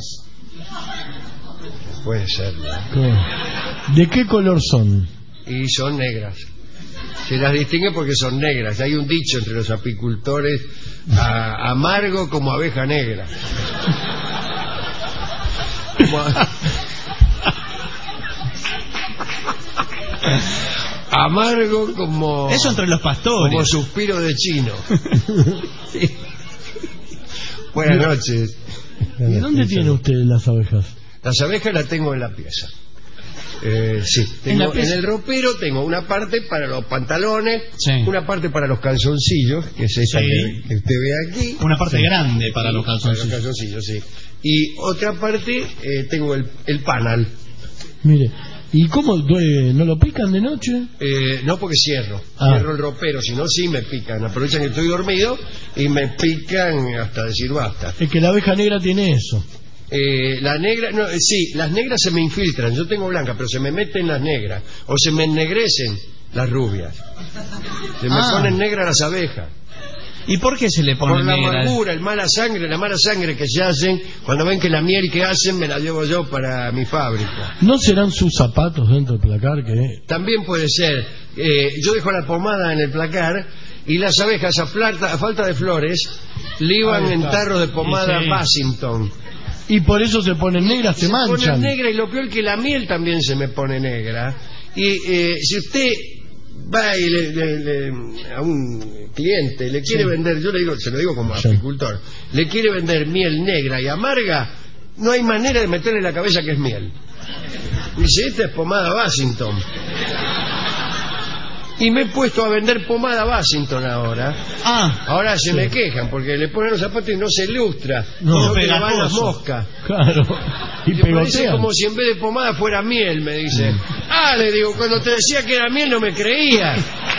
Puede ser, ¿no? ¿Qué? ¿De qué color son? Y son negras. Se las distingue porque son negras. Hay un dicho entre los apicultores, a- amargo como abeja negra. Como a- Amargo como... Eso entre los pastores. Como suspiro de chino. Sí. Buenas noches. ¿Y dónde tiene usted las abejas? Las abejas las tengo en la pieza. Eh, sí, tengo, ¿En, en el ropero tengo una parte para los pantalones, sí. Una parte para los calzoncillos, que es esta sí. que, que usted ve aquí. Una parte sí. grande para los calzoncillos. Para los calzoncillos, sí. Y otra parte eh, tengo el, el panal. Mire, ¿y cómo no lo pican de noche? Eh, no, porque cierro. Ah. Cierro el ropero, si no, sí me pican. Aprovechan que estoy dormido y me pican hasta decir basta. Es que la abeja negra tiene eso. Eh, la negra, no, eh, sí, las negras se me infiltran. Yo tengo blancas, pero se me meten las negras. O se me ennegrecen las rubias. Se me ah. ponen negras las abejas. ¿Y por qué se le ponen Por la negras? amargura, el mala sangre, la mala sangre que se hacen. Cuando ven que la miel que hacen me la llevo yo para mi fábrica. ¿No serán sus zapatos dentro del placar? Que También puede ser. Eh, yo dejo la pomada en el placar y las abejas a, plata, a falta de flores liban en tarros de pomada sí, sí. Bassington. Y por eso se ponen negras, se, se manchan. Se ponen negras y lo peor que la miel también se me pone negra. Y eh, si usted va y le, le, le, a un cliente le quiere sí. vender, yo le digo, se lo digo como sí. apicultor, le quiere vender miel negra y amarga, no hay manera de meterle en la cabeza que es miel. Dice, esta es pomada Bassington. Y me he puesto a vender pomada Bassington ahora. Ah, ahora se sí. me quejan porque le ponen los zapatos y no se lustra. No, no que le van las moscas. Claro. Y me parece como si en vez de pomada fuera miel, me dice. Mm. Ah, le digo, cuando te decía que era miel no me creías.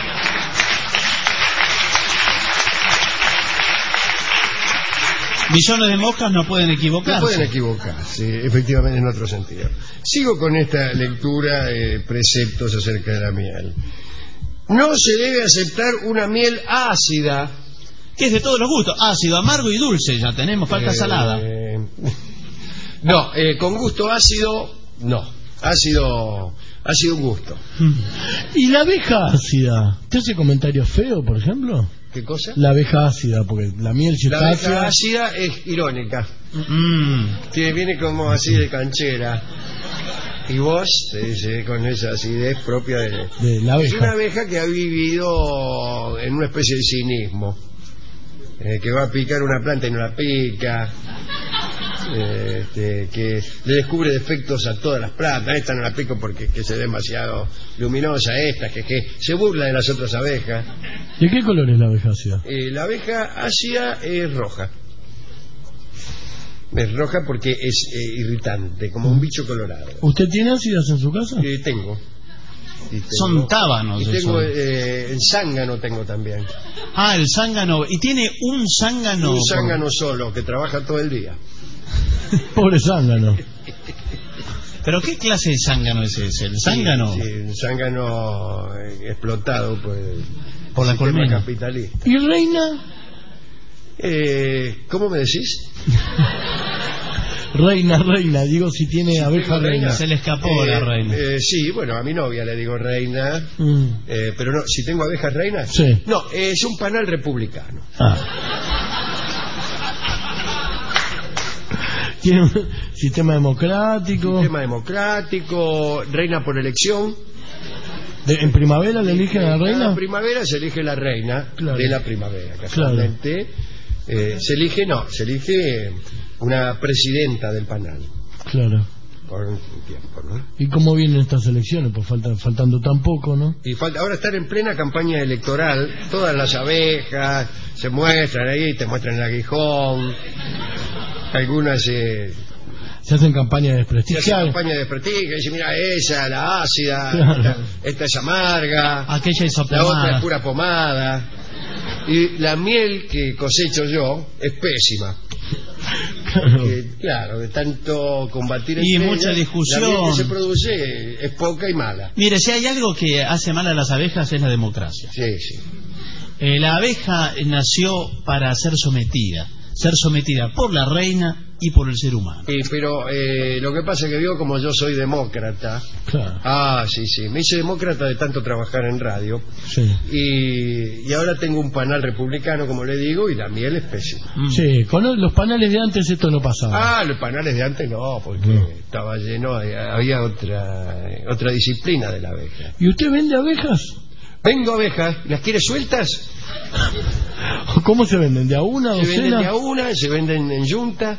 Millones de moscas no pueden equivocarse. No pueden equivocarse, efectivamente, en otro sentido. Sigo con esta lectura de eh, preceptos acerca de la miel. No se debe aceptar una miel ácida. Que es de todos los gustos, ácido, amargo y dulce, ya tenemos, falta eh, salada. No, eh, con gusto ácido, no. Ácido, ácido un gusto. ¿Y la abeja ácida? ¿Te hace comentarios feos, por ejemplo? ¿Qué cosa? La abeja ácida, porque la miel si la está abeja ácida... ácida es irónica. Mm. Tiene, viene como así de canchera. Y vos, te dice, con esa acidez propia de, de la abeja. Es una abeja que ha vivido en una especie de cinismo. Eh, que va a picar una planta y no la pica. Eh, este, que le descubre defectos a todas las plantas. Esta no la pico porque que se ve demasiado luminosa. Esta que, que se burla de las otras abejas. ¿De qué color es la abeja ácida? Eh, la abeja ácida es roja. Es roja porque es eh, irritante, como un bicho colorado. ¿Usted tiene ácidas en su casa? Eh, tengo. Y tengo. Son tábanos. Y tengo eh, el zángano tengo también. Ah, el zángano. ¿Y tiene un zángano? Un zángano solo, que trabaja todo el día. Pobre zángano. ¿Pero qué clase de zángano es ese? ¿El zángano? Sí, sí, un zángano eh, explotado por, por la colmena capitalista. ¿Y reina? Eh, ¿Cómo me decís? Reina, reina, digo si tiene si abeja reina. reina. Se le escapó eh, la reina. Eh, sí, bueno, a mi novia le digo reina, mm. eh, pero no, si tengo abejas reinas. Sí. No, eh, es un panal republicano. Ah. Tiene un sistema democrático. Sistema democrático, reina por elección. De, ¿En primavera le eligen a la reina? En primavera se elige la reina claro. de la primavera, casualmente. Claro. Eh, se elige, no, se elige una presidenta del panal. Claro. Por un tiempo, ¿no? ¿Y cómo vienen estas elecciones? Pues falta, faltando tan poco, ¿no? Y falta, ahora están en plena campaña electoral, todas las abejas se muestran ahí, te muestran el aguijón, algunas... Eh, se hacen campañas de desprestigio. Se hacen campañas de desprestigio. Dice, mira, esa, la ácida, claro. esta, esta es amarga, aquella es la otra es pura pomada. Y la miel que cosecho yo es pésima. Claro, porque, claro de tanto combatir y entre mucha ellas, discusión. La miel que se produce es poca y mala. Mire, si hay algo que hace mal a las abejas es la democracia. Sí, sí. Eh, la abeja nació para ser sometida, ser sometida por la reina y por el ser humano. Sí, pero eh, lo que pasa es que vio como yo soy demócrata. Claro. Ah, sí, sí. Me hice demócrata de tanto trabajar en radio. Sí. Y, y ahora tengo un panel republicano, como le digo, y la miel es pésima. Mm. Sí, con los panales de antes esto no pasaba. Ah, los panales de antes no, porque no. Estaba lleno, había otra otra disciplina de la abeja. ¿Y usted vende abejas? Vengo abejas, ¿las quiere sueltas? ¿Cómo se venden? ¿De a una, se docena? Se venden de a una, se venden en yunta.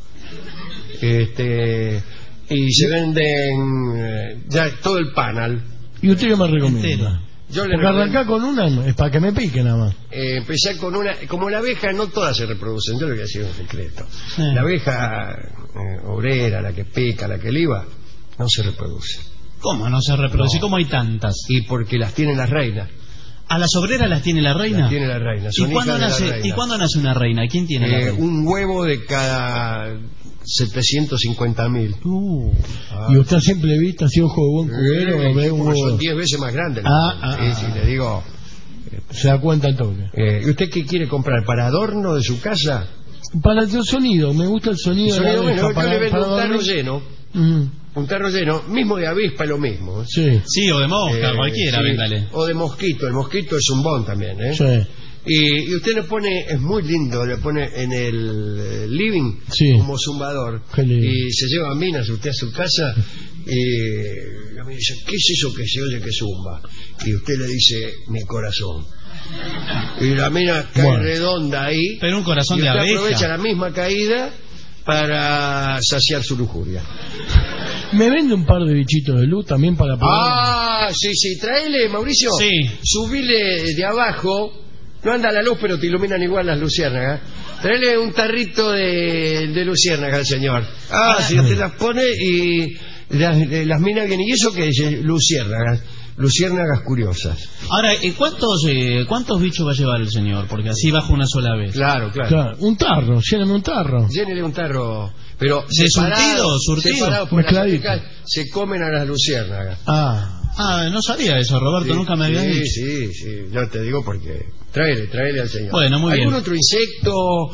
Este, y se venden eh, ya todo el panal. ¿Y usted qué me recomienda? Yo le Porque arrancar con una es para que me pique nada más. Eh, empezar con una, como la abeja no todas se reproducen, yo le voy a decir un secreto. Sí. La abeja eh, obrera, la que pica, la que liba, no se reproduce. ¿Cómo no se reproduce? No. ¿Cómo hay tantas? Y porque las tienen las reinas. ¿A las obreras las tiene la reina? Las tiene la reina. Son ¿Y cuándo, hijas de nace, la reina. ¿Y cuándo nace una reina? ¿Quién tiene eh, la reina? Un huevo de cada setecientos cincuenta mil. Uh. Ah. ¿Y usted siempre vista así ojo de buen cubero? Eh, o ve un huevo? Son diez veces más grandes. Ah, ah, sí, sí, le digo. Se da cuenta el toque. Eh, ¿Y usted qué quiere comprar? ¿Para adorno de su casa? Para el sonido, me gusta el sonido. El sonido de la bueno, abeja, yo para, le vendo para un tarro dormir. lleno. Mm. Un tarro lleno, mismo de avispa, lo mismo. ¿eh? Sí. Sí, o de mosca, Eh, cualquiera, sí. véndale. O de mosquito, el mosquito es un bon también, ¿eh? Sí. Y, y usted le pone, es muy lindo, le pone en el eh, living Sí. como zumbador. Qué lindo. Y se lleva minas usted a su casa y a mí dice, ¿qué es eso que se oye que zumba? Y usted le dice, mi corazón. Y la mina cae Bueno. redonda ahí. Pero un corazón y de usted abeja. aprovecha la misma caída para saciar su lujuria. ¿Me vende un par de bichitos de luz también para poder... Ah, sí, sí, tráele, Mauricio. Sí. Subile de abajo. No anda la luz, pero te iluminan igual las luciérnagas. Tráele un tarrito de, de luciérnagas al señor. Ah, si usted las pone y las, las minas bien. ¿Y eso qué es? Luciérnagas. Luciérnagas curiosas. Ahora, ¿eh, ¿cuántos, eh, ¿cuántos bichos va a llevar el señor? Porque así baja una sola vez. Claro, claro. Claro, un tarro, lléneme un tarro. Llénele un tarro. Pero ¿De separado, surtido, surtido? separado, porque las Mezcladito. abejas se comen a las luciérnagas. Ah, Ah, no sabía eso, Roberto, Sí, nunca me había sí, dicho. Sí, sí, yo te digo porque... Tráele, tráele al señor. Bueno, muy ¿Algún bien. otro insecto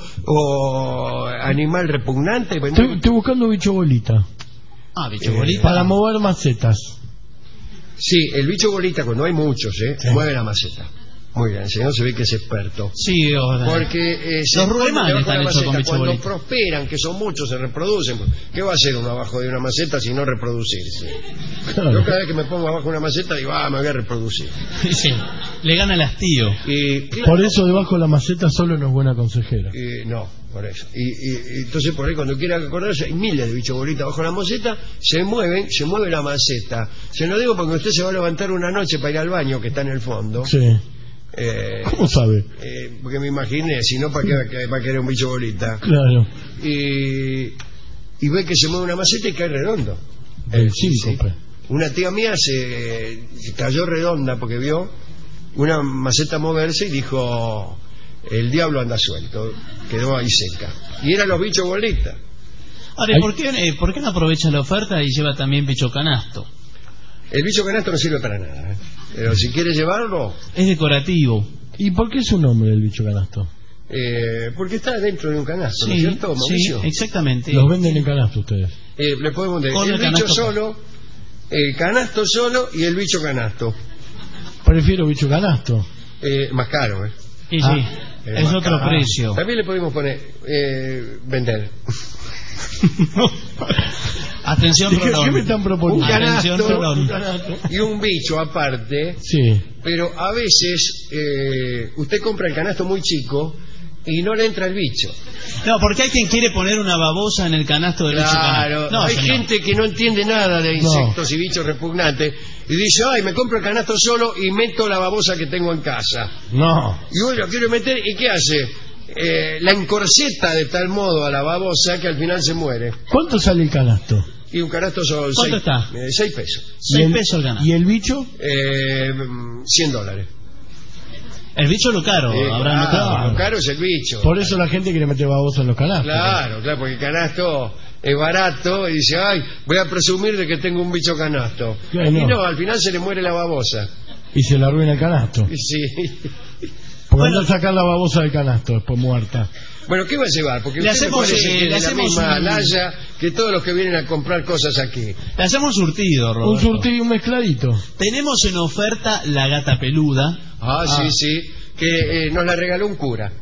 o animal repugnante? estoy, estoy buscando bicho bolita. Ah, bicho Eh, bolita. Para mover macetas. Sí, el bicho bolita, cuando hay muchos, ¿eh? Sí. mueve la maceta. Muy bien, el señor se ve que es experto. Sí, o- Porque eh, se Los ponen ruemanes debajo de están la hechos con maceta. bicho Cuando bolita. prosperan, que son muchos, se reproducen. ¿Qué va a hacer uno abajo de una maceta si no reproducirse? Claro. Yo cada vez que me pongo abajo de una maceta digo, ah, me voy a reproducir. sí, le gana el hastío. Y, Por eso debajo de la maceta solo no es buena consejera. y, no, por eso. Y, y- y entonces por ahí cuando quiera acordarse, hay miles de bichos bolitas bajo la maceta, se mueven, se mueve la maceta. Se lo digo porque usted se va a levantar una noche para ir al baño que está en el fondo. Sí. Eh, ¿Cómo sabe? eh, porque me imaginé, si no, ¿para qué va a- va a querer un bicho bolita? Claro. Y, y ve que se mueve una maceta y cae redondo. El Sí, sí. síncope. Una tía mía se, se cayó redonda porque vio una maceta moverse y dijo, el diablo anda suelto, quedó ahí seca. Y eran los bichos bolitas. Ahora, ¿y ¿por qué, eh, ¿por qué no aprovecha la oferta y lleva también bicho canasto? El bicho canasto no sirve para nada, ¿eh? Pero si quiere llevarlo, Es decorativo. ¿Y por qué es su nombre el bicho canasto? eh, porque está dentro de un canasto, ¿no es Sí, cierto, sí, Mauricio? exactamente. Los venden en canasto ustedes. Eh, le podemos decir Con el el bicho canasto. solo, el canasto solo y el bicho canasto. Prefiero bicho canasto. Eh, más caro, ¿eh? Sí, Ah. sí. Eh, Es más otro caro. precio. También le podemos poner, eh, vender. Atención, ¿Qué, Rolón. qué me están Un proponiendo? Atención, canasto Rolón. y un bicho aparte, Sí. pero a veces eh, usted compra el canasto muy chico y no le entra el bicho. No, porque hay quien quiere poner una babosa en el canasto del bicho Claro, canasto. No, hay señor. gente que no entiende nada de insectos y bichos repugnantes y dice, ay, me compro el canasto solo y meto la babosa que tengo en casa. No. Y uno lo quiere meter, ¿y qué hace? Eh, la encorseta de tal modo a la babosa que al final se muere. ¿Cuánto sale el canasto? Y un canasto son ¿Cuánto seis, está? eh, seis pesos. ¿Y Seis el- pesos el canasto. ¿Y el bicho? Eh, cien dólares. El bicho lo caro, Eh, habrá claro, notado. lo caro es el bicho. Por eso la gente quiere meter babosa en los canastos. Claro, claro, porque el canasto es barato y dice, ay, voy a presumir de que tengo un bicho canasto. Claro, Y no. no, al final se le muere la babosa. Y se le arruina el canasto. Sí. Porque anda a sacar la babosa del canasto después muerta. Bueno, ¿qué va a llevar? Porque Le usted hacemos, me parece eh, que le es de la hacemos misma un- laya que todos los que vienen a comprar cosas aquí. Le hacemos un surtido, Roberto. Un surtido y un mezcladito. Tenemos en oferta la gata peluda. Ah, Ah. sí, sí, que eh, nos la regaló un cura.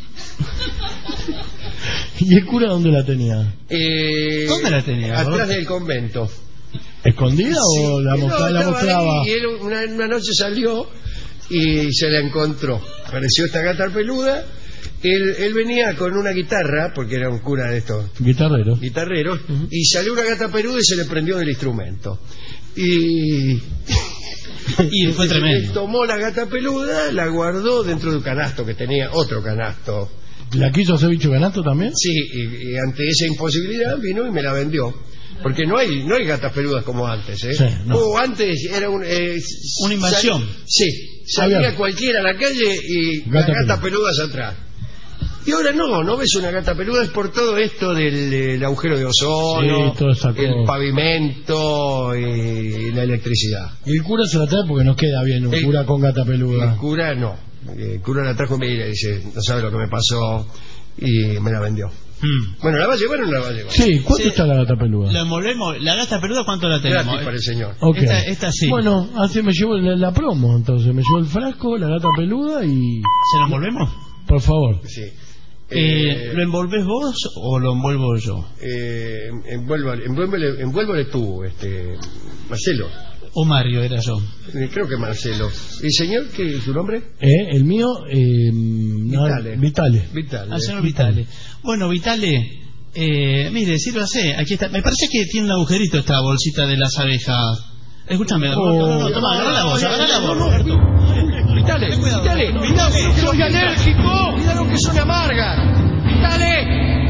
¿Y el cura dónde la tenía? Eh, ¿Dónde la tenía, Atrás Roberto? del convento. ¿Escondida o la, Sí, mostra- no, la estaba mostraba? ahí, y él una, una noche salió y se la encontró. Apareció esta gata peluda. Él, él venía con una guitarra, porque era un cura de estos Guitarrero. guitarreros, y salió una gata peluda y se le prendió del instrumento. Y... Y fue Él tremendo. tomó la gata peluda, la guardó dentro de un canasto que tenía, otro canasto. ¿La quiso hacer bicho canasto también? Sí, y, y ante esa imposibilidad vino y me la vendió. Porque no hay no hay gatas peludas como antes, ¿eh? Sí, no. O antes era un, eh, Una invasión. sal- sí, salía Había- cualquiera a la calle y Gata las gatas peludas atrás. Y ahora no, no ves una gata peluda, es por todo esto del, del agujero de ozono, Sí, toda esa cosa. el pavimento y la electricidad. Y el cura se la trae porque nos queda bien un El- cura con gata El peluda. cura no. El cura la trajo y me dice, no sabe lo que me pasó, y me la vendió. Mm. Bueno, ¿la va a llevar o no la va a llevar? Sí, ¿cuánto Sí. está la gata peluda? La envolvemos. La gata peluda, ¿cuánto la tenemos? Gratis para el señor. Ok. Esta, esta sí. Bueno, así me llevo la, la promo, entonces. Me llevo el frasco, la gata peluda y... ¿Se lo envolvemos? Por favor. Sí. Eh, Eh, ¿Lo envolves vos o lo envuelvo yo? eh, envuélvale, envuélvale, envuélvale tú, este, Marcelo. O Mario era yo. Eh, Creo que Marcelo. ¿Y señor, qué es su nombre? ¿Eh? El mío, eh, no, Vitale. Vitale. Vital. Al señor Vitale. Bueno, Vitale, eh, mire, sírvase. Aquí está. Me parece que tiene un agujerito esta bolsita de las abejas. Escúchame, Roberto. No, no, toma, agarra la voz, agarra la voz, Roberto. Vitale, Vitale, Vitale, que soy alérgico. Cuidado que son amargas. Vitale.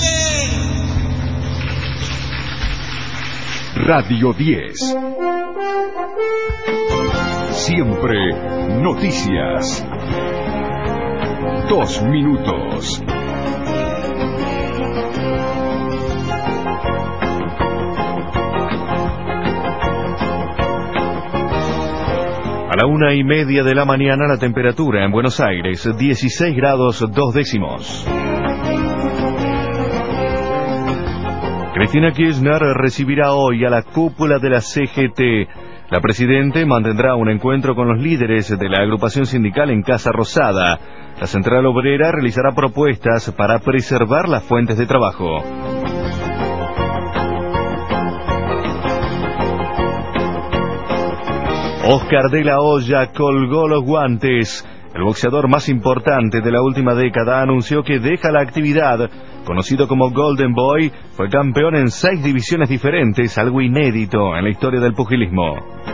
Radio diez. Siempre noticias. Dos minutos. A la una y media de la mañana la temperatura en Buenos Aires, dieciséis grados dos décimos. Cristina Kirchner recibirá hoy a la cúpula de la C G T. La presidente mantendrá un encuentro con los líderes de la agrupación sindical en Casa Rosada. La central obrera realizará propuestas para preservar las fuentes de trabajo. Oscar de la Hoya colgó los guantes. El boxeador más importante de la última década anunció que deja la actividad. Conocido como Golden Boy, fue campeón en seis divisiones diferentes, algo inédito en la historia del pugilismo.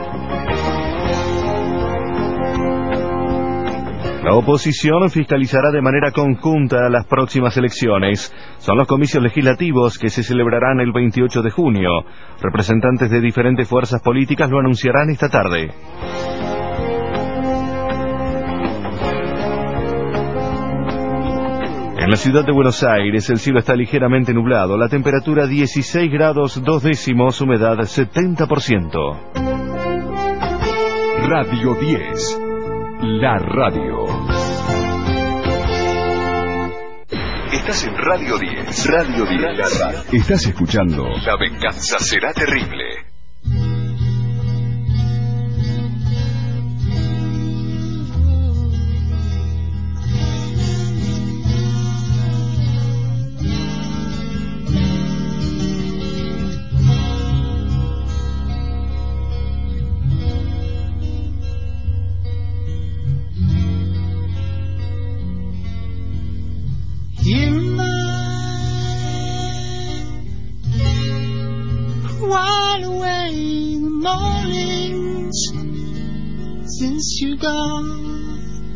La oposición fiscalizará de manera conjunta las próximas elecciones. Son los comicios legislativos que se celebrarán el veintiocho de junio. Representantes de diferentes fuerzas políticas lo anunciarán esta tarde. En la ciudad de Buenos Aires el cielo está ligeramente nublado, la temperatura dieciséis grados dos décimos, humedad setenta por ciento. Radio diez. La radio. Estás en Radio diez. Radio diez. La radio. Estás escuchando La venganza será terrible. While away the mornings since you're gone,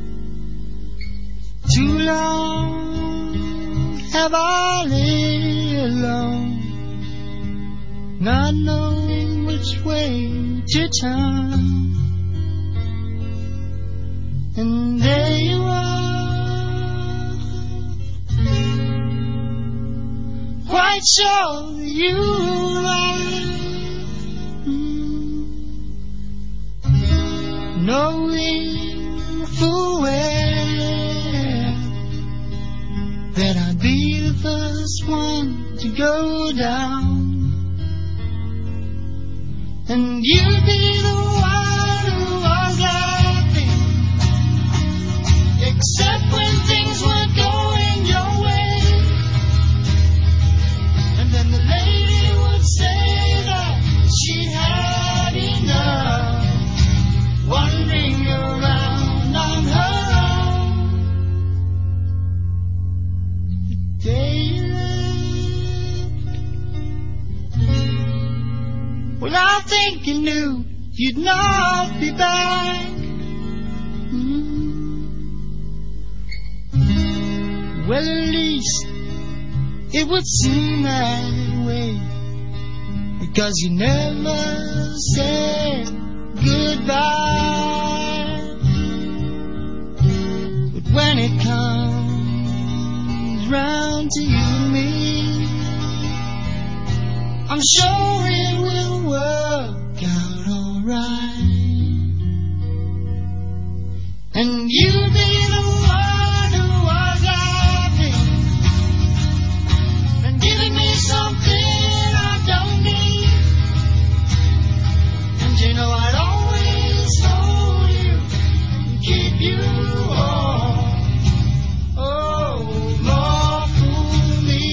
too long have I lay alone, not knowing which way to turn. And there you are, quite sure that you are. Knowing full well then I'd be the first one to go down. And you'd be the one who was laughing, except when things weren't going your way. And then the lady would say that she'd had enough, wandering around on her own. The day you left, well, I think you knew you'd not be back. Mm. Well, at least it would seem that way, because you never said goodbye. But when it comes round to you and me, I'm sure it will work out alright. And you'll be the one who was laughing and giving me something I don't need. And you know I'd always hold you and keep you warm. Oh, more fool me.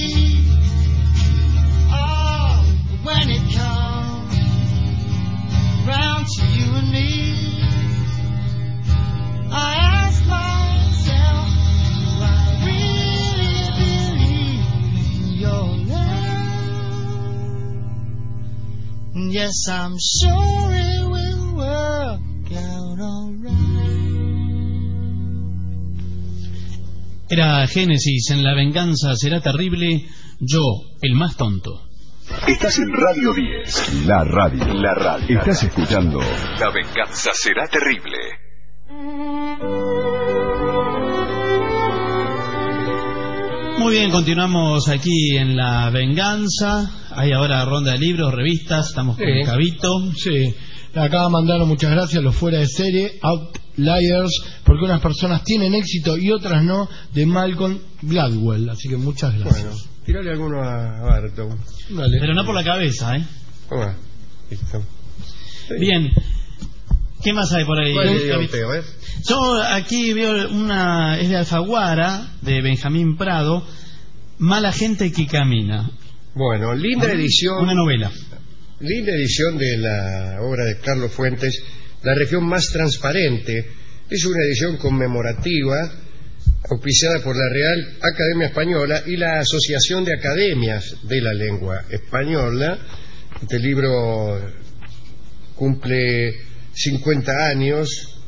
Oh, when it comes round to you and me, I ask myself, do I really believe in your love? Yes, I'm sure it will work out alright. Era Génesis en La venganza será terrible, yo, el más tonto. Estás en Radio diez, la radio. La radio. Estás escuchando La venganza será terrible. Muy bien, continuamos aquí en La venganza. Hay ahora ronda de libros, revistas, estamos con Sí. Cabito. Sí, acá mandaron muchas gracias los fuera de serie, Outliers, porque unas personas tienen éxito y otras no, de Malcolm Gladwell, así que muchas gracias. Bueno, tirale alguno a Barton. Dale. Pero no por la cabeza, ¿eh? Toma. Listo. Sí. Bien. ¿Qué más hay por ahí? ¿Cuál le dio a Cabito? usted, a ver? Yo aquí veo una, es de Alfaguara, de Benjamín Prado, Mala gente que camina. Bueno, linda edición. Una novela. Linda edición de la obra de Carlos Fuentes, La región más transparente. Es una edición conmemorativa, auspiciada por la Real Academia Española y la Asociación de Academias de la Lengua Española. Este libro cumple cincuenta años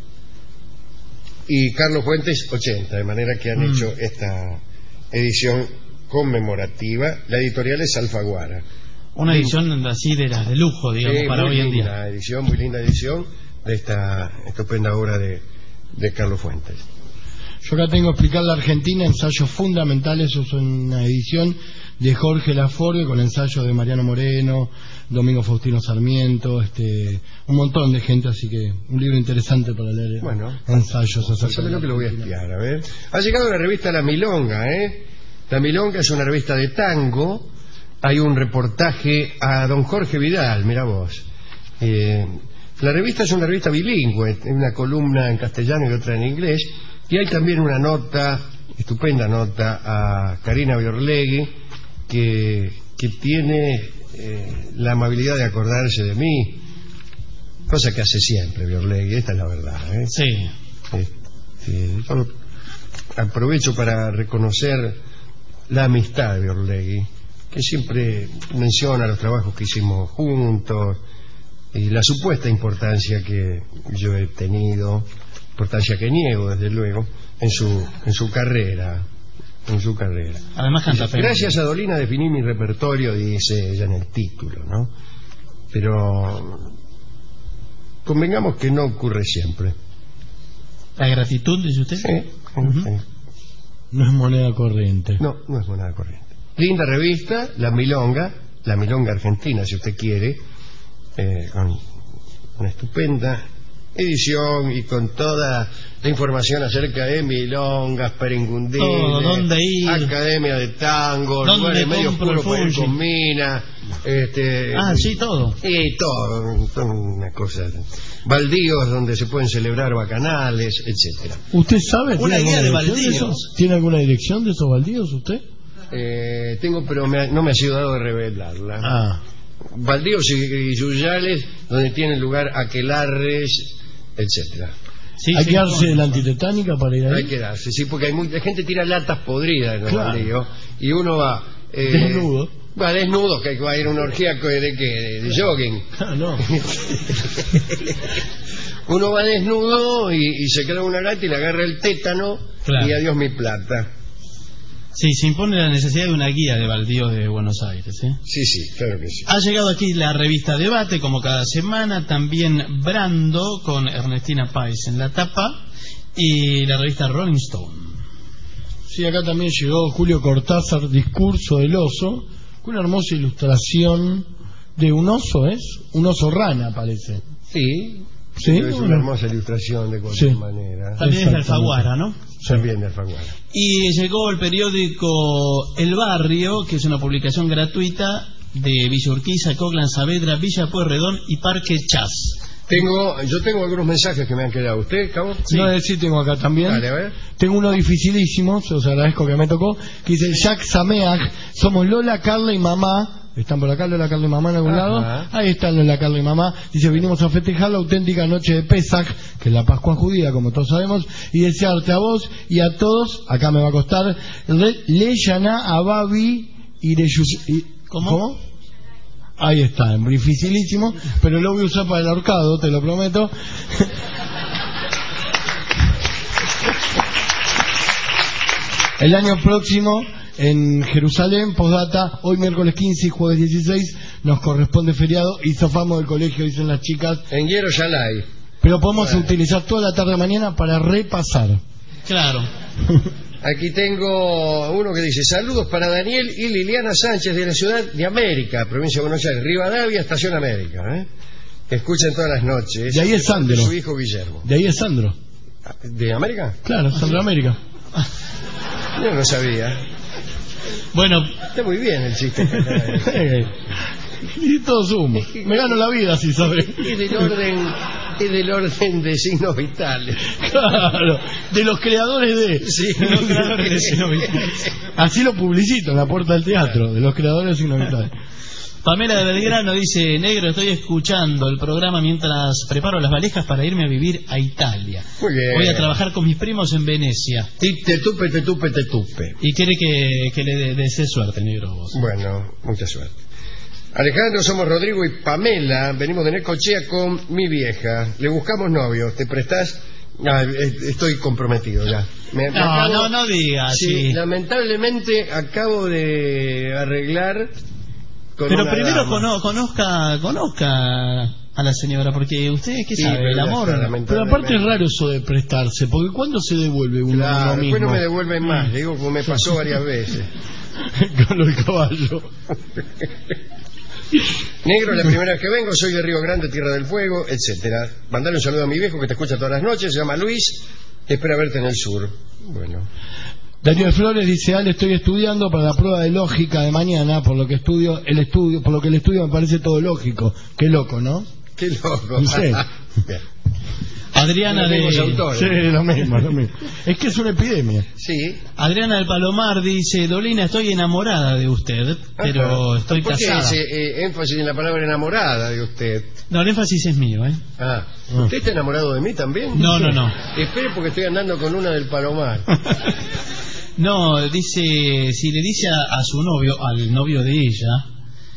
y Carlos Fuentes ochenta, de manera que han Mm. hecho esta edición conmemorativa. La editorial es Alfaguara. Una edición así de las de lujo, digamos, Sí, para muy hoy en linda día. edición, muy linda edición de esta estupenda obra de, de Carlos Fuentes. Yo acá tengo Explicar la Argentina, ensayos fundamentales, es una edición de Jorge Laforgue con ensayos de Mariano Moreno, Domingo Faustino Sarmiento, este, un montón de gente, así que un libro interesante para leer. Bueno, ensayos acerca de lo la que lo voy a Argentina. espiar, a ver. Ha llegado la revista La Milonga, ¿eh? La Milonga es una revista de tango. Hay un reportaje a don Jorge Vidal, mira vos. Eh, la revista es una revista bilingüe, una columna en castellano y otra en inglés. Y hay también una nota, estupenda nota, a Karina Biorlegui, que, que tiene eh, la amabilidad de acordarse de mí, cosa que hace siempre Biorlegui, esta es la verdad, ¿eh? Sí. Este, yo aprovecho para reconocer la amistad de Biorlegui, que siempre menciona los trabajos que hicimos juntos y la supuesta importancia que yo he tenido, importancia que niego desde luego, en su en su carrera, en su carrera. Además canta feo. Gracias a Dolina definí mi repertorio, dice ella en el título, ¿no? Pero convengamos que no ocurre siempre. ¿La gratitud, dice usted? Sí, Ujú. sí. No es moneda corriente. No, no es moneda corriente. Linda revista, La Milonga, La Milonga Argentina, si usted quiere, eh, con una estupenda edición y con toda la información acerca de milongas, peringundines, Todo, ¿dónde ir? academia de tango, ¿Dónde lugares medio compro el oscuros para ir Fuji? con mina, este, Ah, sí, todo. y todo, son unas cosas, baldíos donde se pueden celebrar bacanales, etcétera. ¿Usted sabe? Una ¿Tiene guía alguna de dirección baldíos. esos? ¿Tiene alguna dirección de esos baldíos usted? Eh, tengo, pero me ha- no me ha sido dado de revelarla. Ah, Baldíos y, y yuyales donde tienen lugar aquelarres, etcétera. Sí, ¿hay sí, que darse no. la antitetánica para ir ahí? Hay que darse, sí, porque hay mucha gente tira latas podridas en los Claro. baldíos y uno va eh, Desnudo. va desnudo, que va a ir a una orgía de, de, de, de jogging. Ah, no. Uno va desnudo y, y se queda una lata y le agarra el tétano Claro. y adiós mi plata. Sí, se impone la necesidad de una guía de baldíos de Buenos Aires. ¿eh? Sí, sí, claro que sí. Ha llegado aquí la revista Debate, como cada semana, también Brando, con Ernestina Páez en la tapa, y la revista Rolling Stone. Sí, acá también llegó Julio Cortázar, Discurso del Oso, con una hermosa ilustración de un oso, ¿es? Un oso rana, parece. Sí, Sí, es una bueno. hermosa ilustración de cualquier Sí. manera. También es de Exactamente. Alfaguara, ¿no? También de Alfaguara. Y llegó el periódico El Barrio, que es una publicación gratuita de Villa Urquiza, Coglan, Saavedra, Villa Pueyrredón y Parque Chas. Tengo, yo tengo algunos mensajes que me han quedado. ¿Usted, Cabo? No, eh, sí, tengo acá también. Dale, a ver. Tengo uno dificilísimo, se os agradezco que me tocó, que dice Jacques Sameach, somos Lola, Carla y mamá. ¿Están por acá Lola, Carla y mamá en algún Ajá. lado? Ahí están Lola, Carla y mamá. Dice, vinimos a festejar la auténtica noche de Pesach, que es la Pascua judía, como todos sabemos, y desearte a vos y a todos, acá me va a costar, le, le Yaná a Babi y de ¿Cómo? ¿Cómo? Ahí está, dificilísimo, pero lo voy a usar para el ahorcado, te lo prometo. El año próximo en Jerusalén, postdata, hoy miércoles quince y jueves dieciséis nos corresponde feriado y zafamos del colegio, dicen las chicas. En Hierro Yalay. Pero podemos Bueno. utilizar toda la tarde de mañana para repasar. Claro. Aquí tengo uno que dice: saludos para Daniel y Liliana Sánchez de la ciudad de América, provincia de Buenos Aires, Rivadavia, Estación América, ¿eh? Que escuchan todas las noches. De ahí es Sandro. Su hijo Guillermo. De ahí es Sandro. ¿De América? Claro, Sandro América. Yo no sabía. Bueno, Está muy bien el chiste. Y todo sumo. Me gano la vida, si sabes. Es del orden, es del orden de signos vitales. Claro, de los creadores de... Sí. De los creadores de signos vitales. Así lo publicito en la puerta del teatro, de los creadores de signos vitales. Pamela de Belgrano dice, negro, estoy escuchando el programa mientras preparo las valijas para irme a vivir a Italia. Muy bien. Voy a trabajar con mis primos en Venecia. Y te tupe, te tupe, te tupe. Y quiere que, que le de- desee suerte, negro, vos. Bueno, mucha suerte. Alejandro, somos Rodrigo y Pamela. Venimos de Necochea con mi vieja. Le buscamos novio. ¿Te prestás? Ah, eh, estoy comprometido ya. Me- me No, acabo- no, no diga Sí, así. lamentablemente acabo de arreglar con Pero una primero dama. cono- conozca conozca a la señora, porque usted, ¿qué Sí, sabe? pero El ya amor... está, lamentablemente. Pero aparte es raro eso de prestarse, porque ¿cuándo se devuelve uno a Claro, uno después mismo? no me devuelven más. Le digo como me pasó varias veces. Con el caballo. Negro, la primera vez que vengo, soy de Río Grande, Tierra del Fuego, etcétera. Mandale un saludo a mi viejo que te escucha todas las noches, se llama Luis, espera verte en el sur. Bueno, Daniel Flores dice, Ale, estoy estudiando para la prueba de lógica de mañana, por lo que estudio, el estudio, por lo que el estudio me parece todo lógico. Qué loco, ¿no? qué loco. Sí. Bien. Adriana Los de... mismos autores. Sí, lo mismo, lo mismo. Es que es una epidemia. Sí. Adriana del Palomar dice, Dolina, estoy enamorada de usted, pero Ajá. estoy ¿Por qué casada. ese eh, énfasis en la palabra enamorada de usted? No, el énfasis es mío, ¿eh? Ah, ¿usted está enamorado de mí también? No, no, no. Espere porque estoy andando con una del Palomar. No, dice, si le dice a, a su novio, al novio de ella...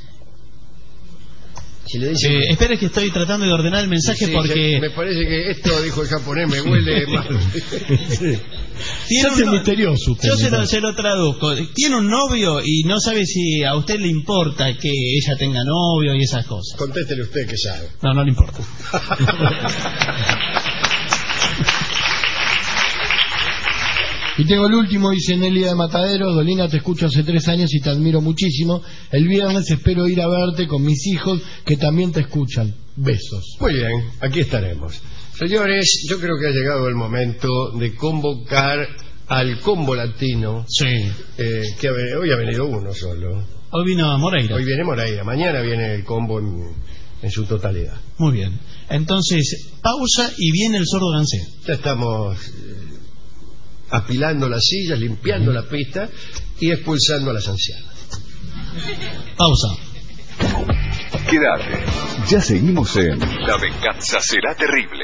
Si le dice... Eh, espere que estoy tratando de ordenar el mensaje Sí, porque... se- me parece que esto, dijo el japonés, me huele mal. Sí. Tiene Se hace un no- misterioso usted. Yo se lo, ¿no? se lo traduzco. Tiene un novio y no sabe si a usted le importa que ella tenga novio y esas cosas. Contéstele usted que sabe. No, no le importa. Y tengo el último, dice Nelia de Mataderos, Dolina, te escucho hace tres años y te admiro muchísimo. El viernes espero ir a verte con mis hijos que también te escuchan. Besos. Muy bien, aquí estaremos. Señores, yo creo que ha llegado el momento de convocar al combo latino. Sí. Eh, que ha- hoy ha venido uno solo. Hoy vino Moreira. Hoy viene Moreira, mañana viene el combo en, en su totalidad. Muy bien. Entonces, pausa y viene el sordo Gansé. Ya estamos eh, apilando las sillas, limpiando la pista y expulsando a las ancianas. Pausa. Quédate. Ya seguimos en La venganza será terrible.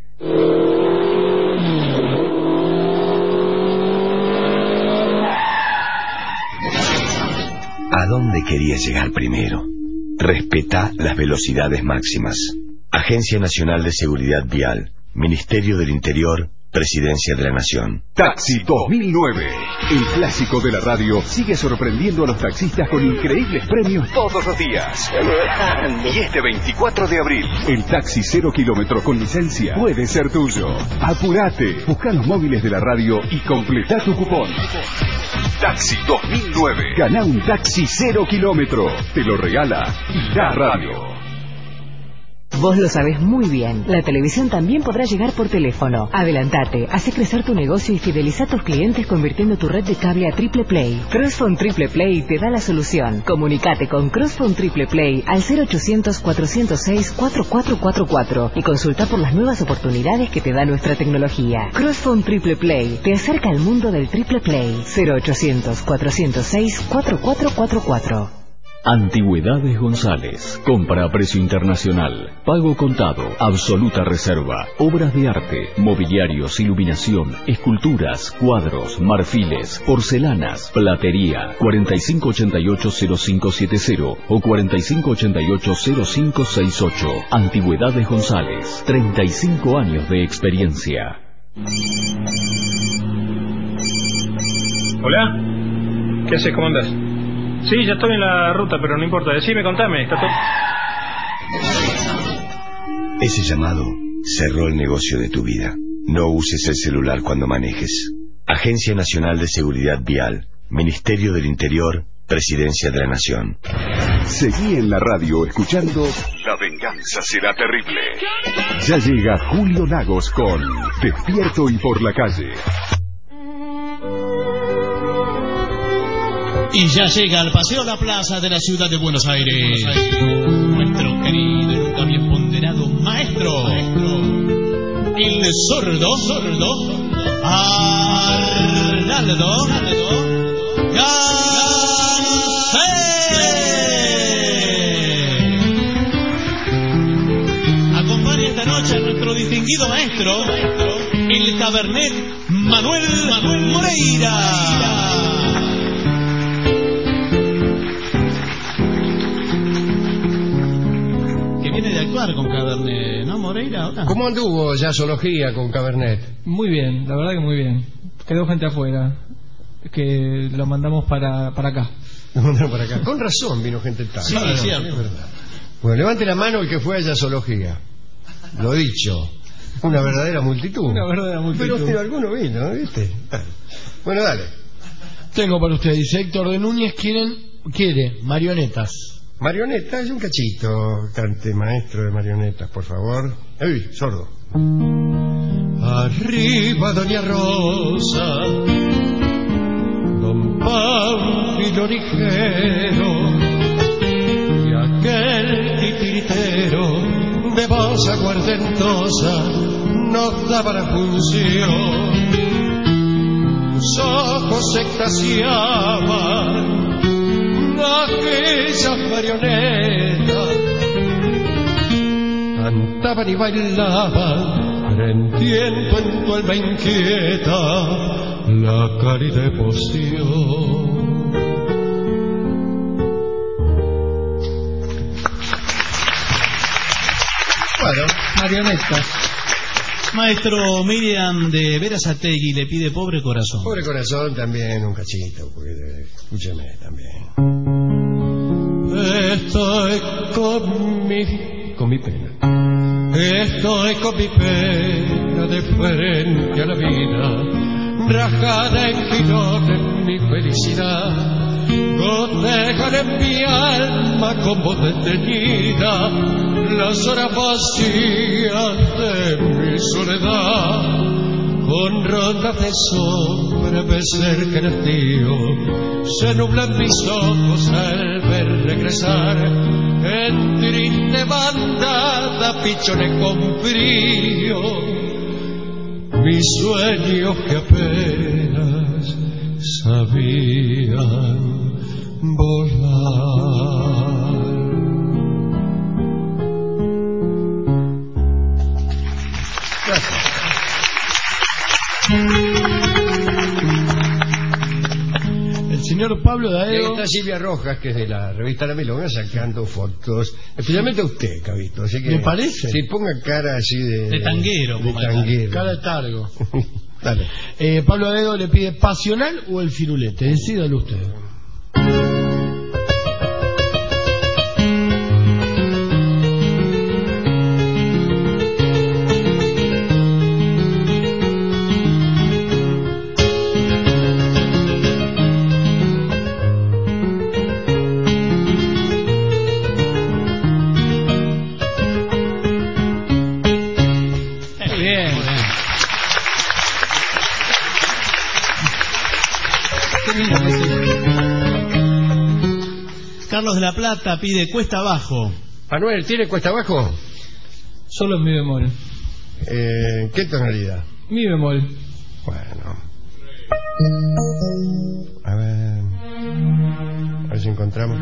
¿A dónde querías llegar primero? Respeta las velocidades máximas. Agencia Nacional de Seguridad Vial, Ministerio del Interior, Presidencia de la Nación. Taxi dos mil nueve. El clásico de la radio sigue sorprendiendo a los taxistas con increíbles premios todos los días. Y este veinticuatro de abril, el taxi cero kilómetro con licencia puede ser tuyo. Apúrate, busca los móviles de la radio y completa tu cupón. Taxi dos mil nueve. Gana un taxi cero kilómetro. Te lo regala la radio. Vos lo sabés muy bien. La televisión también podrá llegar por teléfono. Adelantate, hace crecer tu negocio y fideliza a tus clientes convirtiendo tu red de cable a Triple Play. Crossphone Triple Play te da la solución. Comunicate con Crossphone Triple Play al cero ochocientos, cuatrocientos seis, cuatro cuatro cuatro cuatro y consulta por las nuevas oportunidades que te da nuestra tecnología. Crossphone Triple Play te acerca al mundo del Triple Play. cero ochocientos, cuatrocientos seis, cuatro cuatro cuatro cuatro. Antigüedades González. Compra a precio internacional. Pago contado. Absoluta reserva. Obras de arte. Mobiliarios, iluminación, esculturas, cuadros, marfiles, porcelanas, platería. cuarenta y cinco ochenta y ocho, cero cinco setenta o cuarenta y cinco ochenta y ocho, cero cinco sesenta y ocho. Antigüedades González. treinta y cinco años de experiencia. Hola. ¿Qué haces? ¿Cómo andas? Sí, ya estoy en la ruta, pero no importa. Decime, contame. Está todo... Ese llamado cerró el negocio de tu vida. No uses el celular cuando manejes. Agencia Nacional de Seguridad Vial, Ministerio del Interior, Presidencia de la Nación. Seguí en la radio escuchando La venganza será terrible. Ya llega Julio Lagos con Despierto y por la calle. Y ya llega al Paseo La Plaza de la ciudad de Buenos Aires. Nuestro querido y nunca bien ponderado maestro. El sordo. Sordo. Arnaldo. Gansé. Acompaña esta noche a nuestro distinguido maestro, el Cabernet Manuel Moreira. Viene de actuar con Cabernet, ¿no, Moreira? ¿O no? ¿Cómo anduvo ya zoología con Cabernet? Muy bien, la verdad que muy bien. Quedó gente afuera, que lo mandamos para, para acá. Lo mandaron para acá. Con razón vino gente tarde. Sí, Claro, cierto. es verdad. Bueno, levante la mano el que fue allá a zoología. Lo dicho. Una verdadera multitud. Una verdadera multitud. Pero, pero alguno vino, ¿viste? Bueno, dale. Tengo para ustedes, Héctor de Núñez quieren, quiere marionetas. Marionetas, un cachito, cante maestro de marionetas, por favor. ¡Ey, sordo! Arriba Doña Rosa, Don Pánfilo ligero y aquel titiritero de voz aguardentosa nos daba la función. Tus ojos se extasiaban, aquellas marionetas cantaban y bailaban, prendiendo en tu alma inquieta la cálida emoción. Bueno, marionetas. Maestro Miriam de Verazategui le pide Pobre Corazón. Pobre Corazón también, un cachito, porque escúcheme también. Estoy con mi, con mi pena. Estoy con mi pena de frente a la vida, rajada en girones mi felicidad. gotejan en mi alma como detenida las horas vacías de mi soledad, con rondas de sombra me cerca el estío, se nublan mis ojos al ver regresar en triste bandada pichones con frío, mis sueños que apenas sabían volar. Gracias. El señor Pablo Y ahí Daedo. está Silvia Rojas, que es de la revista La Milonga, sacando fotos, especialmente a usted, Cabito. Así que, ¿Me parece? Sí, ponga cara así de... De tanguero, De ponga cara. tanguero. Cara de targo. Dale. Eh, Pablo Daedo le pide pasional o el firulete. Decídalo usted. Bien. Qué linda música. Carlos de la Plata pide Cuesta Abajo. Manuel, ¿tiene cuesta abajo? Solo en mi bemol. Eh, ¿Qué tonalidad? Mi bemol. Bueno. A ver. A ver si encontramos.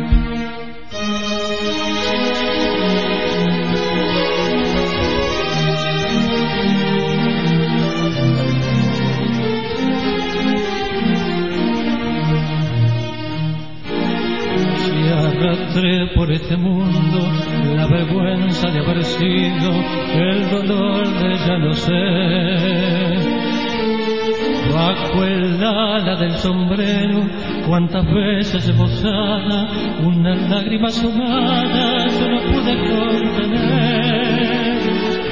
Si arrastré por este mundo la vergüenza de haber sido, el dolor de ya no sé. Bajo el ala del sombrero, cuántas veces esbozada, una lágrima asomada yo no pude contener.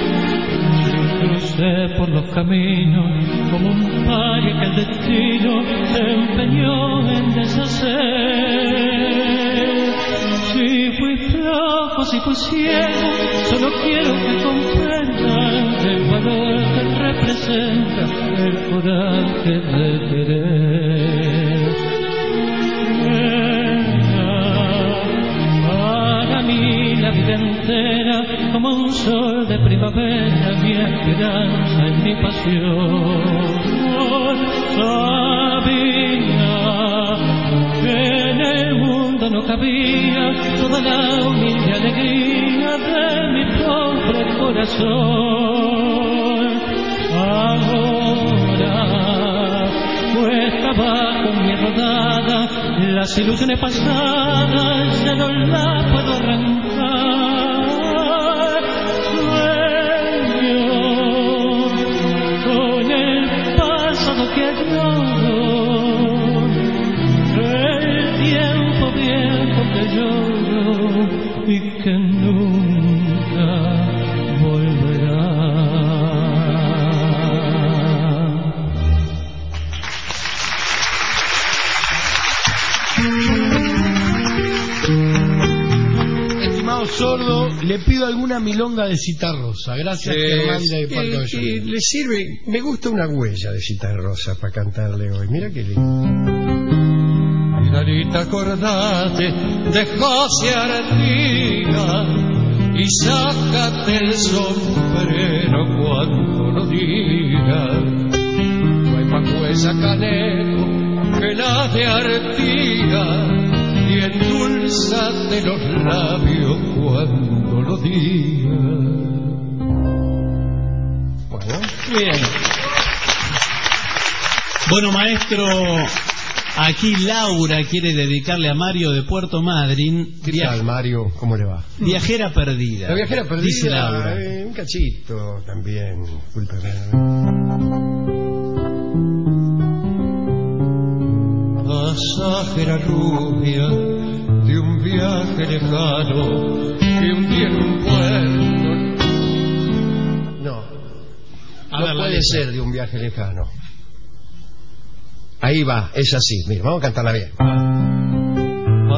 Crucé por los caminos como un paria que el destino se empeñó en deshacer. Si fui flojo, si fui ciego, solo quiero que comprendan el valor que representa el coraje de querer. Era para mí la vida entera como un sol de primavera, mi esperanza y mi pasión. Sabía que en el mundo no cabía toda la humilde alegría de mi pobre corazón. Ahora cuesta abajo mi rodada, las ilusiones pasadas ya no las puedo arrancar. Sueño con el pasado que añoro, el tiempo viejo que lloro y que nunca volverá. Estimado sordo, le pido alguna milonga de Citarrosa. Gracias, Eh, Germán de Parque y- Avellaneda. y le sirve, me gusta una huella de Citarrosa para cantarle hoy. Mira qué lindo. Clarita, acordate de José Artigas y sácate el sombrero cuando lo digas. No hay más huesa canejo que la de Artigas y endulzate los labios cuando lo digas. Bueno, Bien. Bueno, maestro, aquí Laura quiere dedicarle a Mario de Puerto Madryn. ¿qué Via- tal, Mario? ¿Cómo le va? Viajera perdida. La viajera perdida. Dice Laura. eh, un cachito también. Discúlpeme. Pasajera rubia de un viaje lejano que un día en un puerto. No. A No ver, la puede letra. ser de un viaje lejano. Ahí va, es así. Mira, vamos a cantarla bien.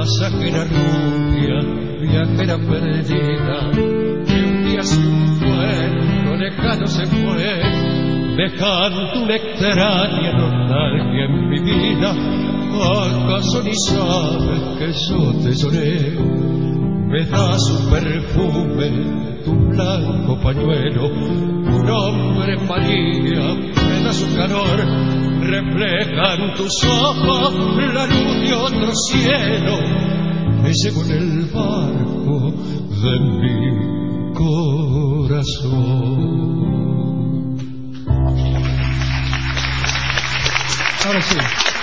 pasajera rubia, viajera perdida, que un día sin puerto lejano se fue, dejando una extraña nostalgia en mi vida. ¿Acaso ni sabes que yo te lloré? Me da su perfume, tu blanco pañuelo, tu nombre María, me da su calor, reflejan tus ojos la luz de otro cielo, me llevo en el barco de mi corazón. Ahora sí.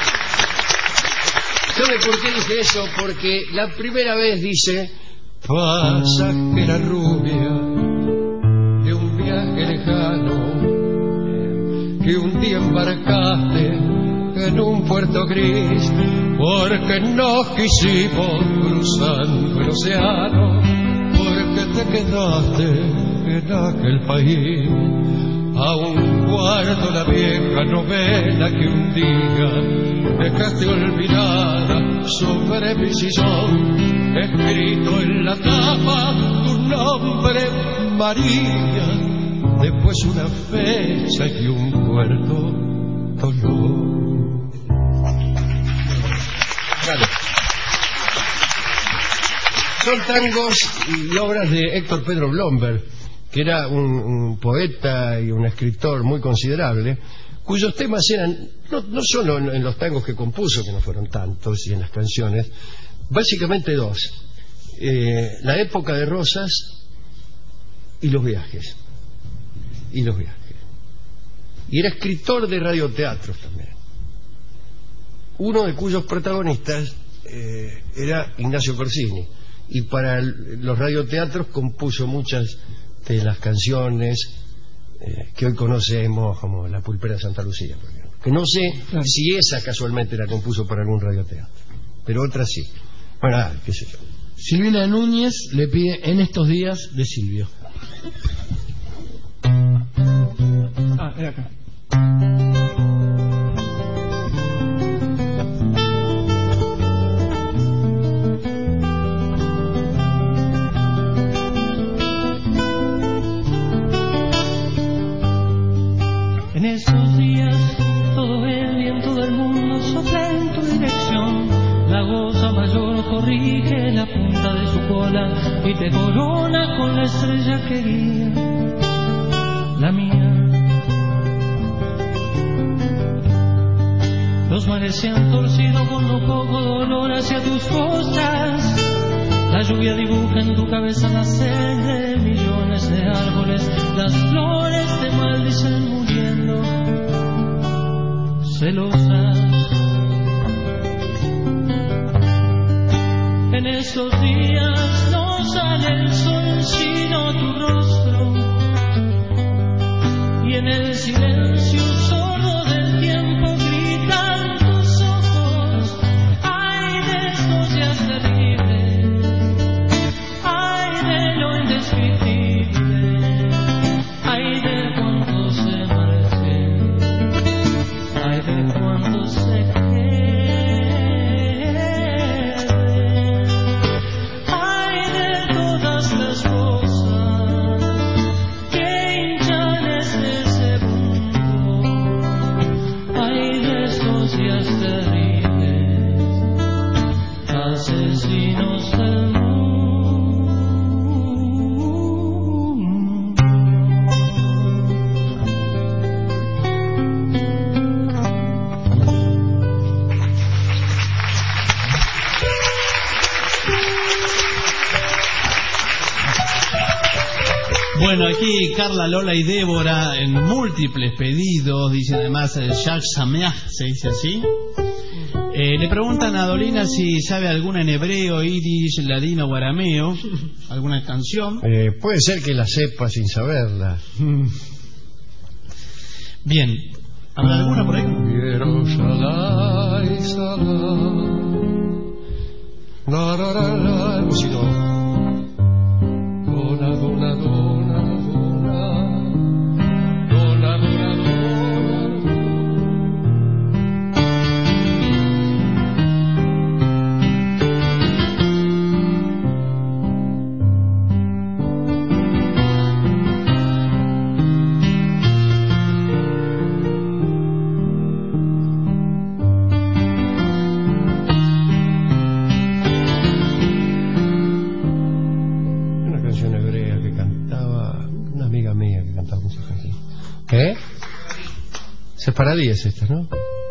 ¿Sabe por qué dice eso? Porque la primera vez dice: pasajera rubia de un viaje lejano, que un día embarcaste en un puerto gris, porque nos quisimos cruzando el océano, porque te quedaste en aquel país. Aún guardo la vieja novela que un día dejaste olvidada sobre mi sillón, escrito en la tapa tu nombre María, después una fecha y un puerto Tolón. Claro. Son tangos y obras de Héctor Pedro Blomberg, que era un, un poeta y un escritor muy considerable, cuyos temas eran, no, no solo en, en los tangos que compuso, que no fueron tantos, y en las canciones, básicamente dos: eh, la época de Rosas y los viajes. Y los viajes. Y era escritor de radioteatros también, uno de cuyos protagonistas eh, era Ignacio Corsini, y para el, los radioteatros compuso muchas de las canciones eh, que hoy conocemos como La Pulpera de Santa Lucía, por ejemplo, que no sé claro. si esa casualmente la compuso para algún radioteatro, pero otras sí. Bueno, ah, qué sé yo. Silvina Núñez le pide En estos días de Silvio. Ah, era acá. En esos días todo el viento del mundo sopla en tu dirección, la goza mayor corrige la punta de su cola y te corona con la estrella que guía la mía. Los mares se han torcido con no poco dolor hacia tus costas, la lluvia dibuja en tu cabeza la sed de millones de árboles, las flores te maldicen muriendo celosas. En esos días no sale el sol sino tu rostro, y en el silencio sordo del tiempo gritan tus ojos. Ay de estos días terribles, ay de lo indescriptible, ay de cuánto se marchen, ay de cuánto se queden, ay de todas las cosas que hinchan este mundo, ay de estos días terribles, asesinos del mundo. Bueno, aquí Carla, Lola y Débora en múltiples pedidos, dicen además el Shach Sameach, se dice así. Eh, le preguntan a Dolina si sabe alguna en hebreo, yiddish, ladino o arameo, alguna canción. Eh, puede ser que la sepa sin saberla. Bien, ¿habrá alguna por ahí? No, no, no, no, si no. Dona, dona, dona, dona, dona, dona, dona. es para diez esta, ¿no?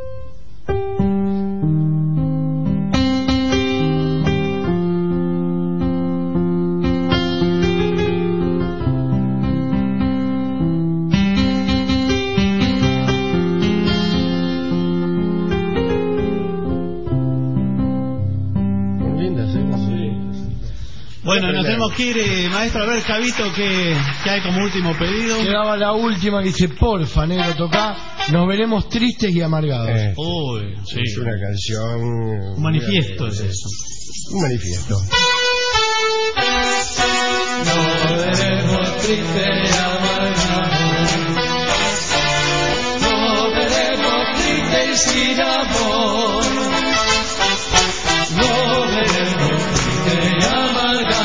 Bueno, nos tenemos que ir, eh, maestro, a ver, Cabito, que, que hay como último pedido. Quedaba la última que dice, porfa, negro, toca, nos veremos tristes y amargados. Eh, Uy, sí. Es una canción... Un manifiesto es eso. Un manifiesto. Nos veremos tristes y amargados. Nos veremos tristes y sin amor. Nos veremos tristes y amargados.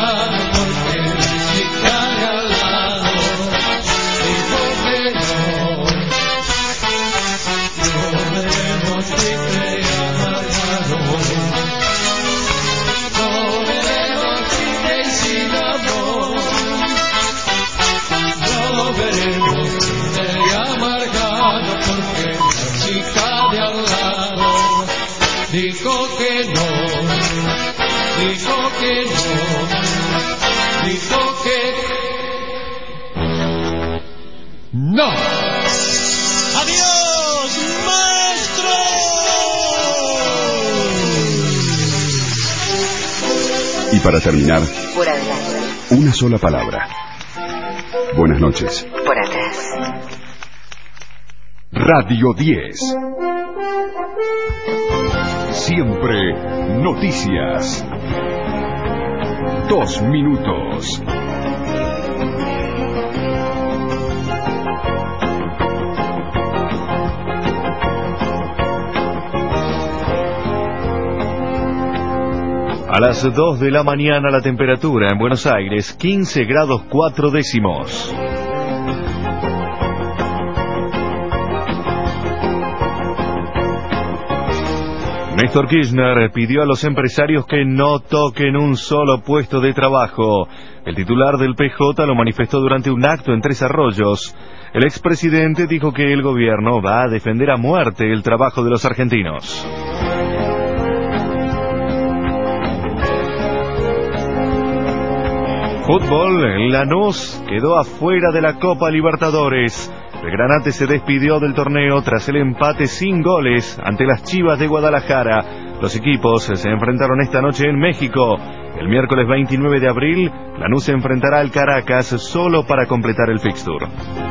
Dijo que no, dijo que no, dijo que no. ¡Adiós, maestro! Y para terminar, Por adelante. una sola palabra. Buenas noches. Por atrás. Radio diez. Siempre noticias. Dos minutos. A las dos de la mañana la temperatura en Buenos Aires, quince grados cuatro décimos. Néstor Kirchner pidió a los empresarios que no toquen un solo puesto de trabajo. El titular del P J lo manifestó durante un acto en Tres Arroyos. El expresidente dijo que el gobierno va a defender a muerte el trabajo de los argentinos. Fútbol, Lanús quedó afuera de la Copa Libertadores. El Granate se despidió del torneo tras el empate sin goles ante las Chivas de Guadalajara. Los equipos se enfrentaron esta noche en México. El miércoles veintinueve de abril, Lanús se enfrentará al Caracas solo para completar el fixture.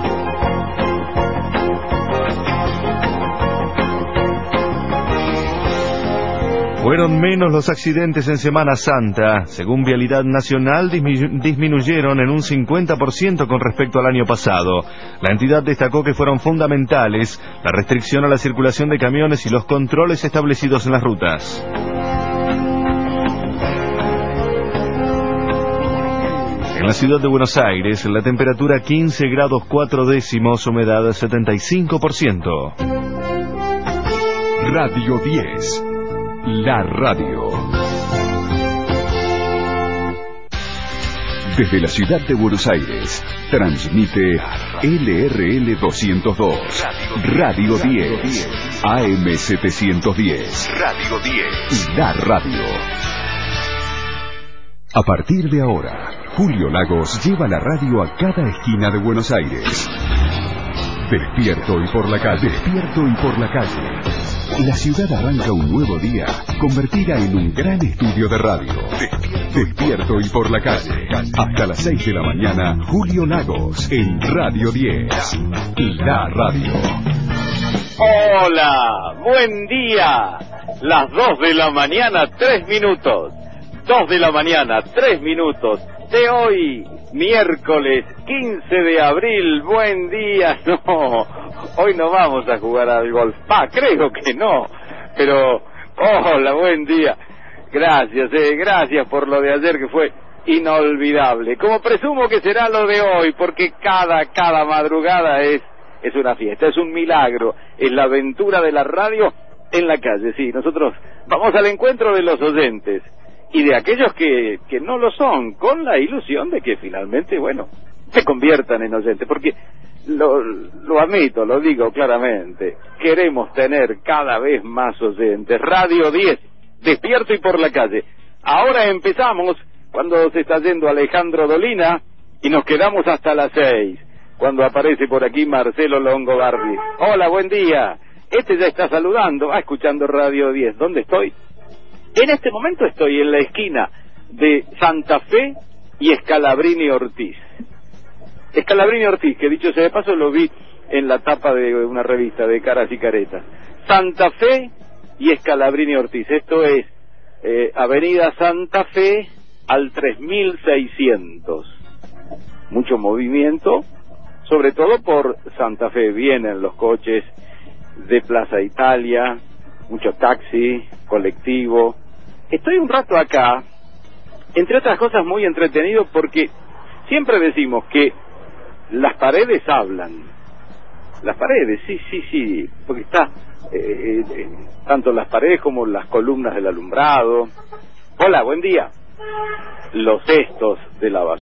Fueron menos los accidentes en Semana Santa. Según Vialidad Nacional, disminu- disminuyeron en un cincuenta por ciento con respecto al año pasado. La entidad destacó que fueron fundamentales la restricción a la circulación de camiones y los controles establecidos en las rutas. En la ciudad de Buenos Aires, la temperatura quince grados cuatro décimos, humedad setenta y cinco por ciento. Radio diez. La radio. Desde la ciudad de Buenos Aires, transmite L R L doscientos dos, Radio diez, A M setecientos diez, Radio diez, La radio. A partir de ahora, Julio Lagos lleva la radio a cada esquina de Buenos Aires. Despierto y por la calle, despierto y por la calle. La ciudad arranca un nuevo día, convertida en un gran estudio de radio. Despierto, Despierto y por la calle. Hasta las seis de la mañana, Julio Lagos, en Radio diez. La radio. Hola, buen día. Las dos de la mañana, tres minutos. Dos de la mañana, tres minutos. De hoy, miércoles quince de abril, buen día. No, hoy no vamos a jugar al golf. Ah, creo que no, pero hola, buen día. Gracias, eh, gracias por lo de ayer que fue inolvidable. Como presumo que será lo de hoy, porque cada, cada madrugada es, es una fiesta, es un milagro, es la aventura de la radio en la calle. Sí, nosotros vamos al encuentro de los oyentes y de aquellos que, que no lo son, con la ilusión de que finalmente, bueno, se conviertan en oyentes, porque lo, lo admito, lo digo claramente, queremos tener cada vez más oyentes. Radio diez, despierto y por la calle. Ahora empezamos cuando se está yendo Alejandro Dolina y nos quedamos hasta las seis, cuando aparece por aquí Marcelo Longobardi. Hola, buen día. Este ya está saludando, ah, escuchando Radio diez. ¿Dónde estoy? En este momento estoy en la esquina de Santa Fe y Scalabrini Ortiz. Scalabrini Ortiz, que dicho sea de paso lo vi en la tapa de una revista de Caras y Caretas. Santa Fe y Scalabrini Ortiz. Esto es eh, Avenida Santa Fe al tres mil seiscientos. Mucho movimiento, sobre todo por Santa Fe. Vienen los coches de Plaza Italia, mucho taxi, colectivo. Estoy un rato acá, entre otras cosas muy entretenido, porque siempre decimos que las paredes hablan. Las paredes, sí, sí, sí, porque está eh, eh, tanto las paredes como las columnas del alumbrado. Hola, buen día. Los cestos de la basura.